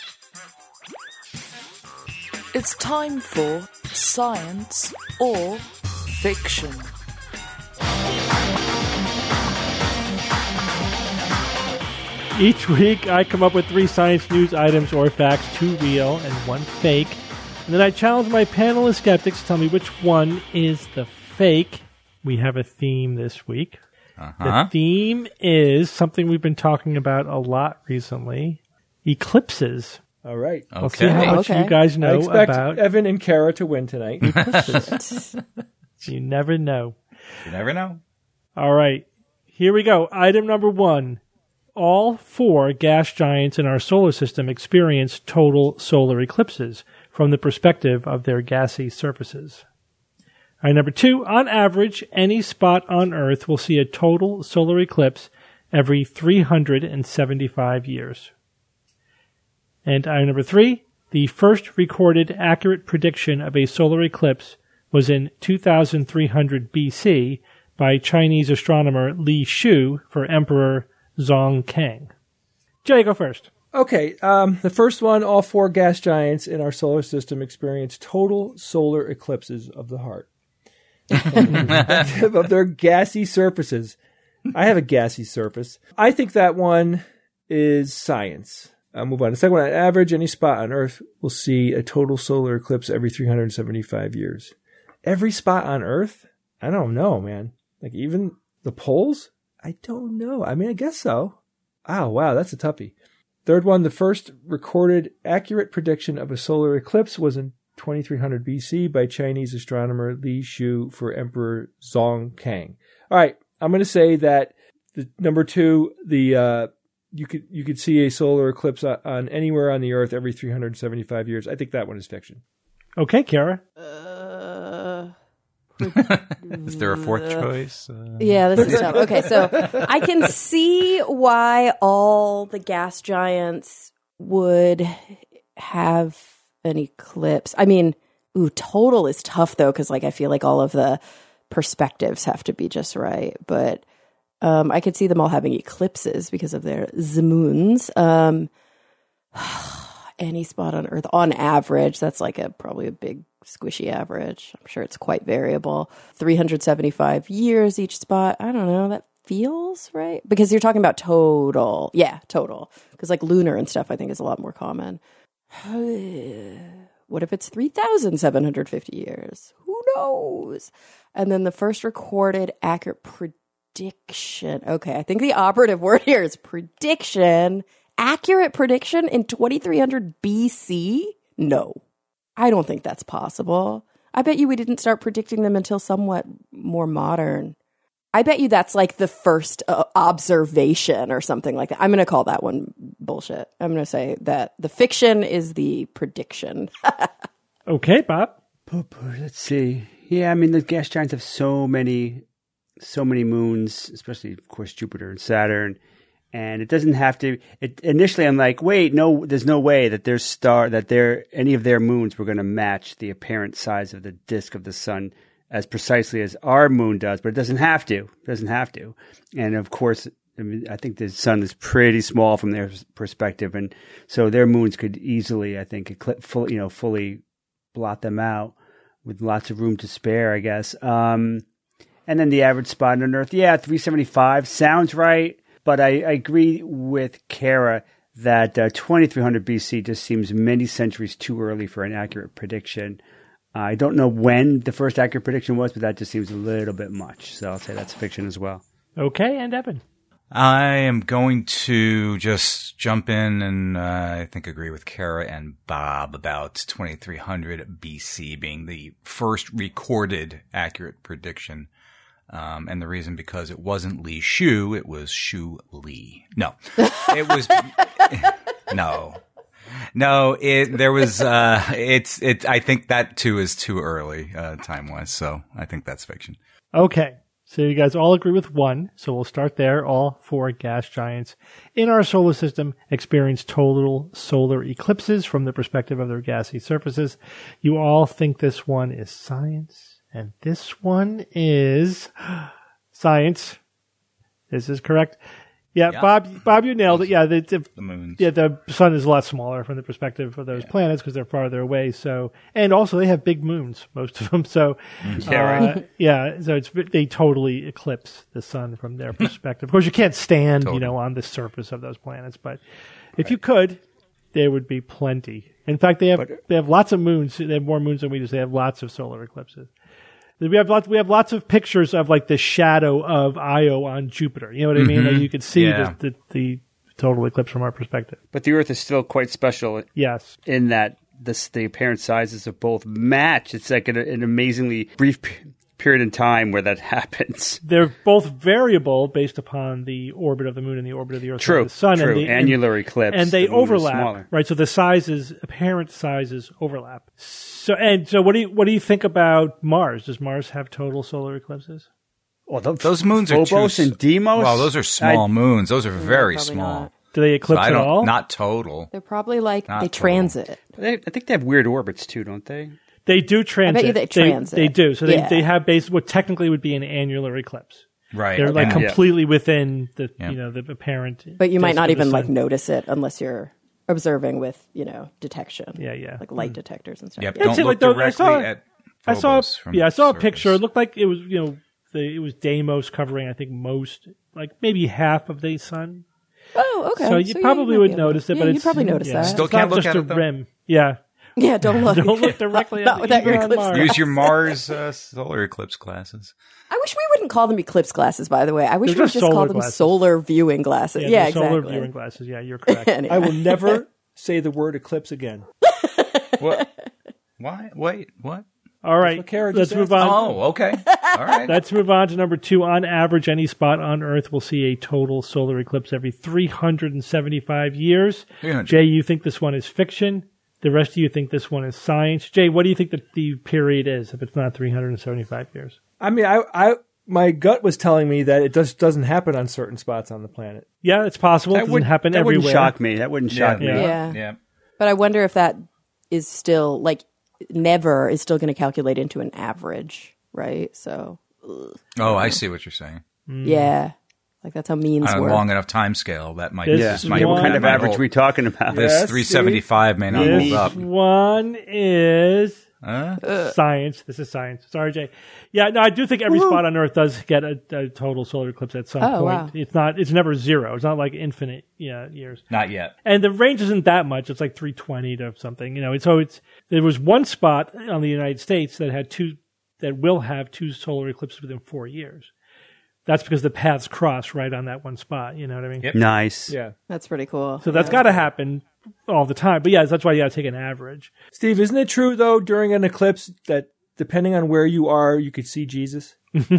It's time for Science or Fiction. Each week, I come up with three science news items or facts, two real and one fake. And then I challenge my panel of skeptics to tell me which one is the fake. We have a theme this week. Uh-huh. The theme is something we've been talking about a lot recently: eclipses. All right. We'll okay. see how much okay. you guys know I expect about Evan and Kara to win tonight. Eclipses. You never know. You never know. All right. Here we go. Item number one. All four gas giants in our solar system experience total solar eclipses from the perspective of their gassy surfaces. All right, number two, on average, any spot on Earth will see a total solar eclipse every three hundred seventy-five years. And item number three, the first recorded accurate prediction of a solar eclipse was in two thousand three hundred B C by Chinese astronomer Li Shu for Emperor Zong Kang. Jay, go first. Okay, um, the first one, all four gas giants in our solar system experience total solar eclipses of the heart. Of their gassy surfaces. I have a gassy surface. I think that one is science. I'll move on. The second one, on average, any spot on Earth will see a total solar eclipse every three hundred seventy-five years. Every spot on Earth? I don't know, man. Like even the poles? I don't know. I mean, I guess so. Oh, wow, that's a toughie. Third one, the first recorded accurate prediction of a solar eclipse was in twenty-three hundred B C by Chinese astronomer Li Shu for Emperor Zong Kang. All right, I'm going to say that the number two, the uh, you could you could see a solar eclipse on, on anywhere on the Earth every three hundred seventy-five years. I think that one is fiction. Okay, Kara. Uh, is there a fourth choice? Uh... Yeah, this is tough. Okay, so I can see why all the gas giants would have an eclipse. I mean, ooh, total is tough though, because like I feel like all of the perspectives have to be just right. But um, I could see them all having eclipses because of their moons. Um, any spot on Earth, on average, that's like a probably a big squishy average. I'm sure it's quite variable. three hundred seventy-five years each spot. I don't know. That feels right because you're talking about total. Yeah, total. Because like lunar and stuff, I think is a lot more common. What if it's three thousand seven hundred fifty years? Who knows? And then the first recorded accurate prediction. Okay, I think the operative word here is prediction. Accurate prediction in twenty-three hundred B C? No, I don't think that's possible. I bet you we didn't start predicting them until somewhat more modern. I bet you that's like the first uh, observation or something like that. I'm going to call that one bullshit. I'm going to say that the fiction is the prediction. Okay, Bob. Let's see. Yeah, I mean, the gas giants have so many, so many moons, especially, of course, Jupiter and Saturn. And it doesn't have to. It, initially, I'm like, wait, no, there's no way that their star, that their any of their moons were going to match the apparent size of the disk of the sun as precisely as our moon does. But it doesn't have to. It doesn't have to. And of course, I mean, I think the sun is pretty small from their perspective, and so their moons could easily, I think, eclipse, full, you know, fully blot them out with lots of room to spare, I guess. Um, and then the average spot on Earth, yeah, three seventy-five sounds right. But I, I agree with Kara that uh, twenty-three hundred B C just seems many centuries too early for an accurate prediction. Uh, I don't know when the first accurate prediction was, but that just seems a little bit much. So I'll say that's fiction as well. Okay, and Evan. I am going to just jump in and uh, I think agree with Kara and Bob about twenty-three hundred B C being the first recorded accurate prediction. Um, and the reason because it wasn't Li Shu, it was Shu Li. No, it was, no, no, it, there was, uh, it's, it, I think that too is too early, uh, time wise. So I think that's fiction. Okay. So you guys all agree with one. So we'll start there. All four gas giants in our solar system experience total solar eclipses from the perspective of their gassy surfaces. You all think this one is science. And this one is science. This is correct. Yeah, yeah. Bob, Bob, you nailed it. Yeah, the, the, the moons. Yeah, the sun is a lot smaller from the perspective of those yeah. planets because they're farther away. So, and also they have big moons, most of them. So, yeah, uh, right. yeah. So it's they totally eclipse the sun from their perspective. Of course, you can't stand, totally. you know, on the surface of those planets, but if right. you could, there would be plenty. In fact, they have but, they have lots of moons. They have more moons than we do. So they have lots of solar eclipses. We have lots. We have lots of pictures of like the shadow of Io on Jupiter. You know what I mean? Mm-hmm. Like you could see yeah. the, the the total eclipse from our perspective. But the Earth is still quite special. Yes, in that this, the apparent sizes of both match. It's like an, an amazingly brief period in time where that happens. They're both variable based upon the orbit of the moon and the orbit of the Earth true, and the sun. True, and the, annular eclipse, and they the overlap, right? So the sizes, apparent sizes, overlap. So and so, what do you what do you think about Mars? Does Mars have total solar eclipses? Well, those, those moons Phobos are Phobos and Deimos. Well, those are small I, so those are very no, small. Not. Do they eclipse so at all? Not total. They're probably like not they total. transit. They, I think they have weird orbits too, don't they? They do transit. I bet you they transit. They, they do. So they, yeah. they have base what technically would be an annular eclipse. Right. They're like yeah. completely within the yeah. you know the apparent. But you might not even sun. like notice it unless you're observing with you know detection. Yeah, yeah. Like light detectors and stuff. Yep. Yeah. Don't look like those, directly I saw, at I saw. Phobos from Yeah, I saw a surface. picture. It looked like it was you know the, it was Deimos covering I think most like maybe half of the sun. Oh, okay. So you so probably yeah, you would might be able notice to. it, but yeah, it's you'd probably notice yeah. that. Still It's can't not look just at a it, though? rim. Yeah. Yeah, don't look. Don't look directly Not at without the your on eclipse Mars. Use your Mars uh, solar eclipse glasses. I wish we wouldn't call them eclipse glasses. By the way, I wish They're we would just just call solar them glasses. solar viewing glasses. Yeah, Yeah, the solar exactly. viewing glasses. Yeah, you're correct. Anyway. I will never say the word eclipse again. What? Why? Wait. What? All right, what Kara let's just move said. on. Oh, okay. All right. Let's move on to number two. On average, any spot on Earth will see a total solar eclipse every three hundred seventy-five years. three hundred Jay, you think this one is fiction. The rest of you think this one is science. Jay, what do you think that the period is if it's not three hundred seventy-five years? I mean, I, I, my gut was telling me that it just doesn't happen on certain spots on the planet. Yeah, it's possible. It doesn't would, happen that everywhere. wouldn't shock me. That wouldn't shock yeah. me. Yeah. Yeah. But I wonder if that is still like never is still going to calculate into an average, right? So, ugh. Oh, I see what you're saying. yeah, like that's how means On a work. long enough time scale, that might. This Yeah. This might Yeah, what kind one- of might average hold. are we talking about? This Yes, three seventy-five may not This hold up. one is Huh? science. This is science. Sorry, Jay. Yeah, no, I do think every spot on Earth does get a, a total solar eclipse at some Oh, point. wow. It's not. It's never zero. It's not like infinite. Yeah, years. Not yet. And the range isn't that much. It's like three twenty to something. You know. So it's there was one spot on the United States that had two that will have two solar eclipses within four years. That's because the paths cross right on that one spot. You know what I mean? Yep. Nice. Yeah. That's pretty cool. So that's yeah. got to happen all the time. But yeah, that's why you got to take an average. Steve, isn't it true, though, during an eclipse that depending on where you are, you could see Jesus.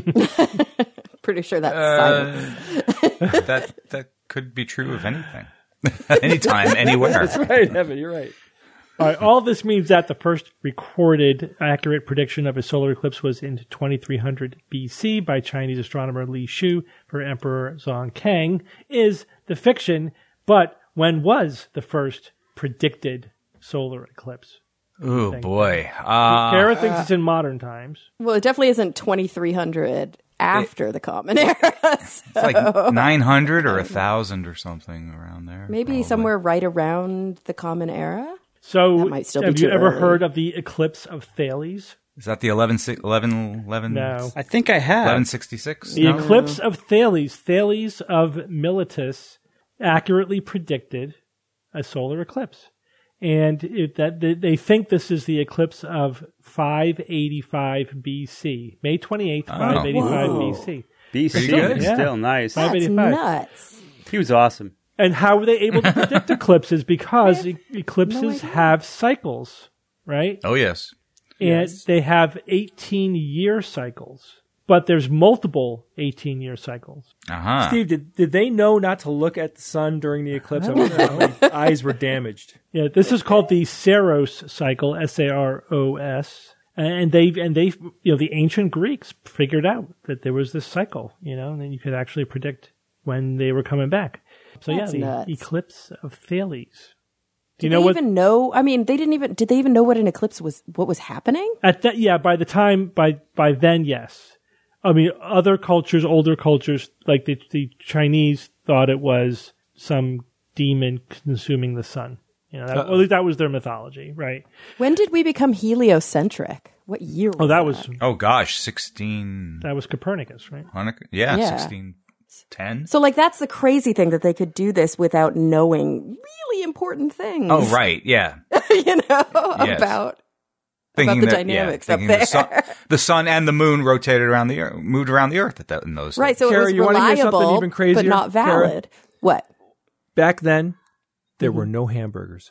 Pretty sure that's Uh, silence. that that could be true of anything. Anytime, anywhere. That's right, Evan. You're right. All right, all this means that the first recorded accurate prediction of a solar eclipse was in twenty-three hundred B C by Chinese astronomer Li Shu for Emperor Zongkang is the fiction, but when was the first predicted solar eclipse? Oh, boy. Uh, Kara thinks it's in modern times. Well, it definitely isn't twenty-three hundred after the Common Era. So it's like nine hundred or one thousand or something around there. maybe probably. somewhere right around the Common Era. So, That might still be have you too ever early. heard of the eclipse of Thales? Is that the eleven, eleven, eleven, No. I think I have. eleven sixty-six? The No? eclipse of Thales, Thales of Miletus, accurately predicted a solar eclipse. And it, that they, they think this is the eclipse of five eighty-five B C, May twenty-eighth, five eighty-five Whoa. B C. B C, good. Yeah. still nice. Five That's eighty-five. nuts. He was awesome. And how were they able to predict eclipses? Because e- eclipses idea. have cycles, right? Oh, yes. And they have eighteen-year cycles. But there's multiple eighteen-year cycles. Uh-huh. Steve, did, did they know not to look at the sun during the eclipse? I wonder how many eyes were damaged. Yeah, this is called the Saros cycle, S A R O S. And they, and they, you know, the ancient Greeks figured out that there was this cycle, you know, and then you could actually predict when they were coming back. So That's yeah, the nuts. eclipse of Thales. Do Did you know they what? even know? I mean, they didn't even. Did they even know what an eclipse was? What was happening? At that, yeah, by the time, by by then, yes. I mean, other cultures, older cultures, like the the Chinese, thought it was some demon consuming the sun. You know, that, at least that was their mythology, right? When did we become heliocentric? What year? Was Oh, that was Oh, gosh. sixteen that was Copernicus, right? Hanukkah? Yeah, Yeah. sixteen ten. So, like, that's the crazy thing that they could do this without knowing really important things. Oh, right. Yeah. you know Yes. about Thinking the that, dynamics yeah, up thinking The sun, there. the sun and the moon rotated around the earth, moved around the earth at that, in those right. days. So Kara, it was you wanna hear something reliable, even crazier, but not Kara? valid. What? Back then, there Mm-hmm. were no hamburgers.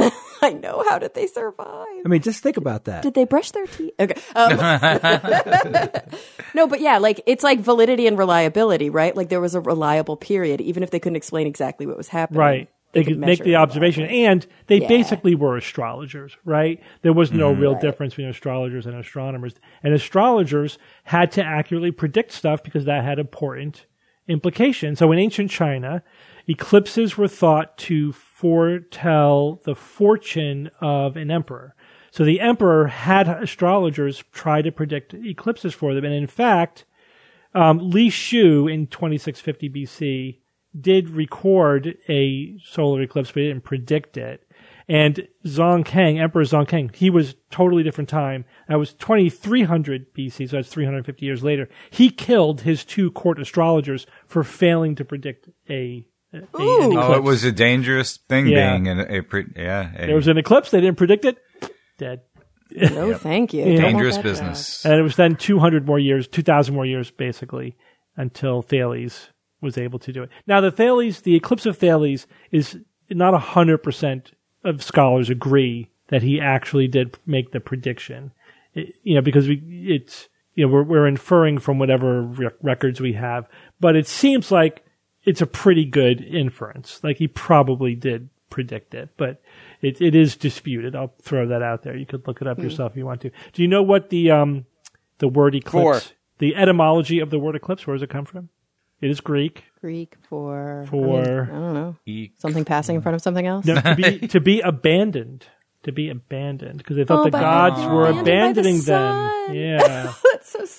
I know. How did they survive? I mean, just think about that. Did they brush their teeth? Okay. Um, no, but yeah, like it's like validity and reliability, right? Like there was a reliable period, even if they couldn't explain exactly what was happening. Right. They could make measure the it observation. And they Yeah. basically were astrologers, right? There was no real Right. difference between astrologers and astronomers. And astrologers had to accurately predict stuff because that had important implications. So in ancient China, eclipses were thought to foretell the fortune of an emperor. So the emperor had astrologers try to predict eclipses for them. And in fact, um, Li Shu in twenty-six fifty B C did record a solar eclipse, but he didn't predict it. And Zongkang, Emperor Zongkang, he was totally different time. That was twenty-three hundred B C, so that's three hundred fifty years later. He killed his two court astrologers for failing to predict a, a an eclipse. Oh, it was a dangerous thing Yeah. being in a, pre- yeah, a There was an eclipse, they didn't predict it, dead. No, thank you. Don't want dangerous that business. And it was then two hundred more years, two thousand more years, basically, until Thales was able to do it. Now, the Thales, the eclipse of Thales is not one hundred percent of scholars agree that he actually did make the prediction. It, you know, because we, it's, you know, we're, we're inferring from whatever re- records we have, but it seems like it's a pretty good inference. Like he probably did predict it, but it, it is disputed. I'll throw that out there. You could look it up yourself if you want to. Do you know what the, um, the word eclipse, Four. the etymology of the word eclipse, where does it come from? It is Greek. Greek for For- I, mean, I don't know, E- something passing in front of something else. No, to be to be abandoned, to be abandoned, because they thought Oh, the but gods they're were abandoned by the abandoning sun. them. Yeah, That's so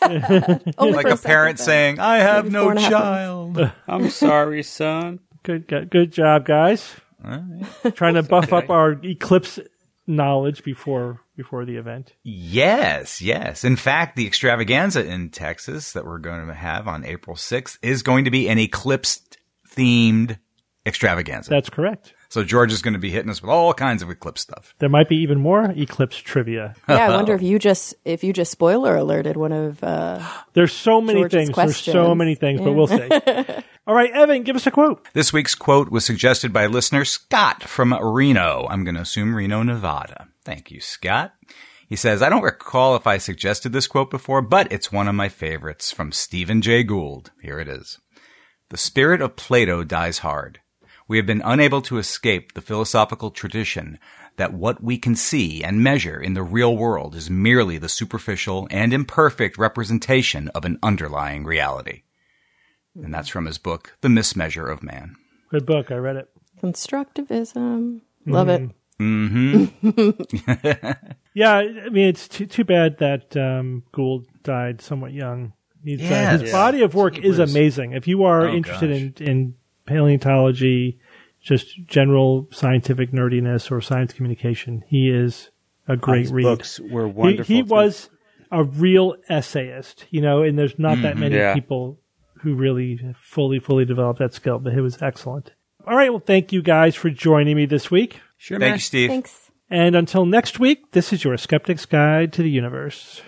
sad. Only like for a second, parent though. saying, I have Maybe no four and a half child. I'm sorry, son. good, good, good job, guys. Trying to buff up our eclipse knowledge before before the event. Yes, yes. In fact, the extravaganza in Texas that we're going to have on April sixth is going to be an eclipse-themed extravaganza. That's correct. So George is going to be hitting us with all kinds of eclipse stuff. There might be even more eclipse trivia. Yeah, I wonder if you just if you just spoiler alerted one of uh, There's so many George's things. There's so questions. many things, but we'll see. All right, Evan, give us a quote. This week's quote was suggested by listener Scott from Reno. I'm going to assume Reno, Nevada. Thank you, Scott. He says, I don't recall if I suggested this quote before, but it's one of my favorites from Stephen Jay Gould. Here it is. The spirit of Plato dies hard. We have been unable to escape the philosophical tradition that what we can see and measure in the real world is merely the superficial and imperfect representation of an underlying reality. And that's from his book, The Mismeasure of Man. Good book. I read it. Constructivism. Love Mm. it. Mm-hmm. Yeah, I mean, it's too, too bad that um, Gould died somewhat young. He's, uh, Yes. his Yeah. body of work He is was- amazing. If you are Oh, interested gosh. in, in paleontology, just general scientific nerdiness or science communication, he is a great His read. books were He, wonderful. he too. was a real essayist, you know, and there's not that many Yeah. people who really fully, fully developed that skill, but he was excellent. All right, well, thank you guys for joining me this week. Sure, Thank man. you, Steve. Thanks. And until next week, this is your Skeptic's Guide to the Universe.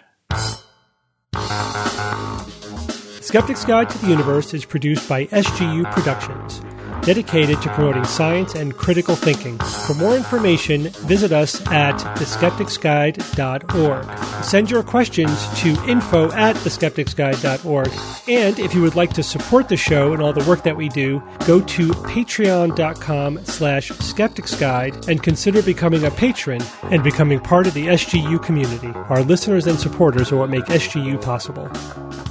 Skeptic's Guide to the Universe is produced by S G U Productions, dedicated to promoting science and critical thinking. For more information, visit us at the skeptics guide dot org. Send your questions to info at the skeptics guide dot org. And if you would like to support the show and all the work that we do, go to patreon.com slash skepticsguide and consider becoming a patron and becoming part of the S G U community. Our listeners and supporters are what make S G U possible.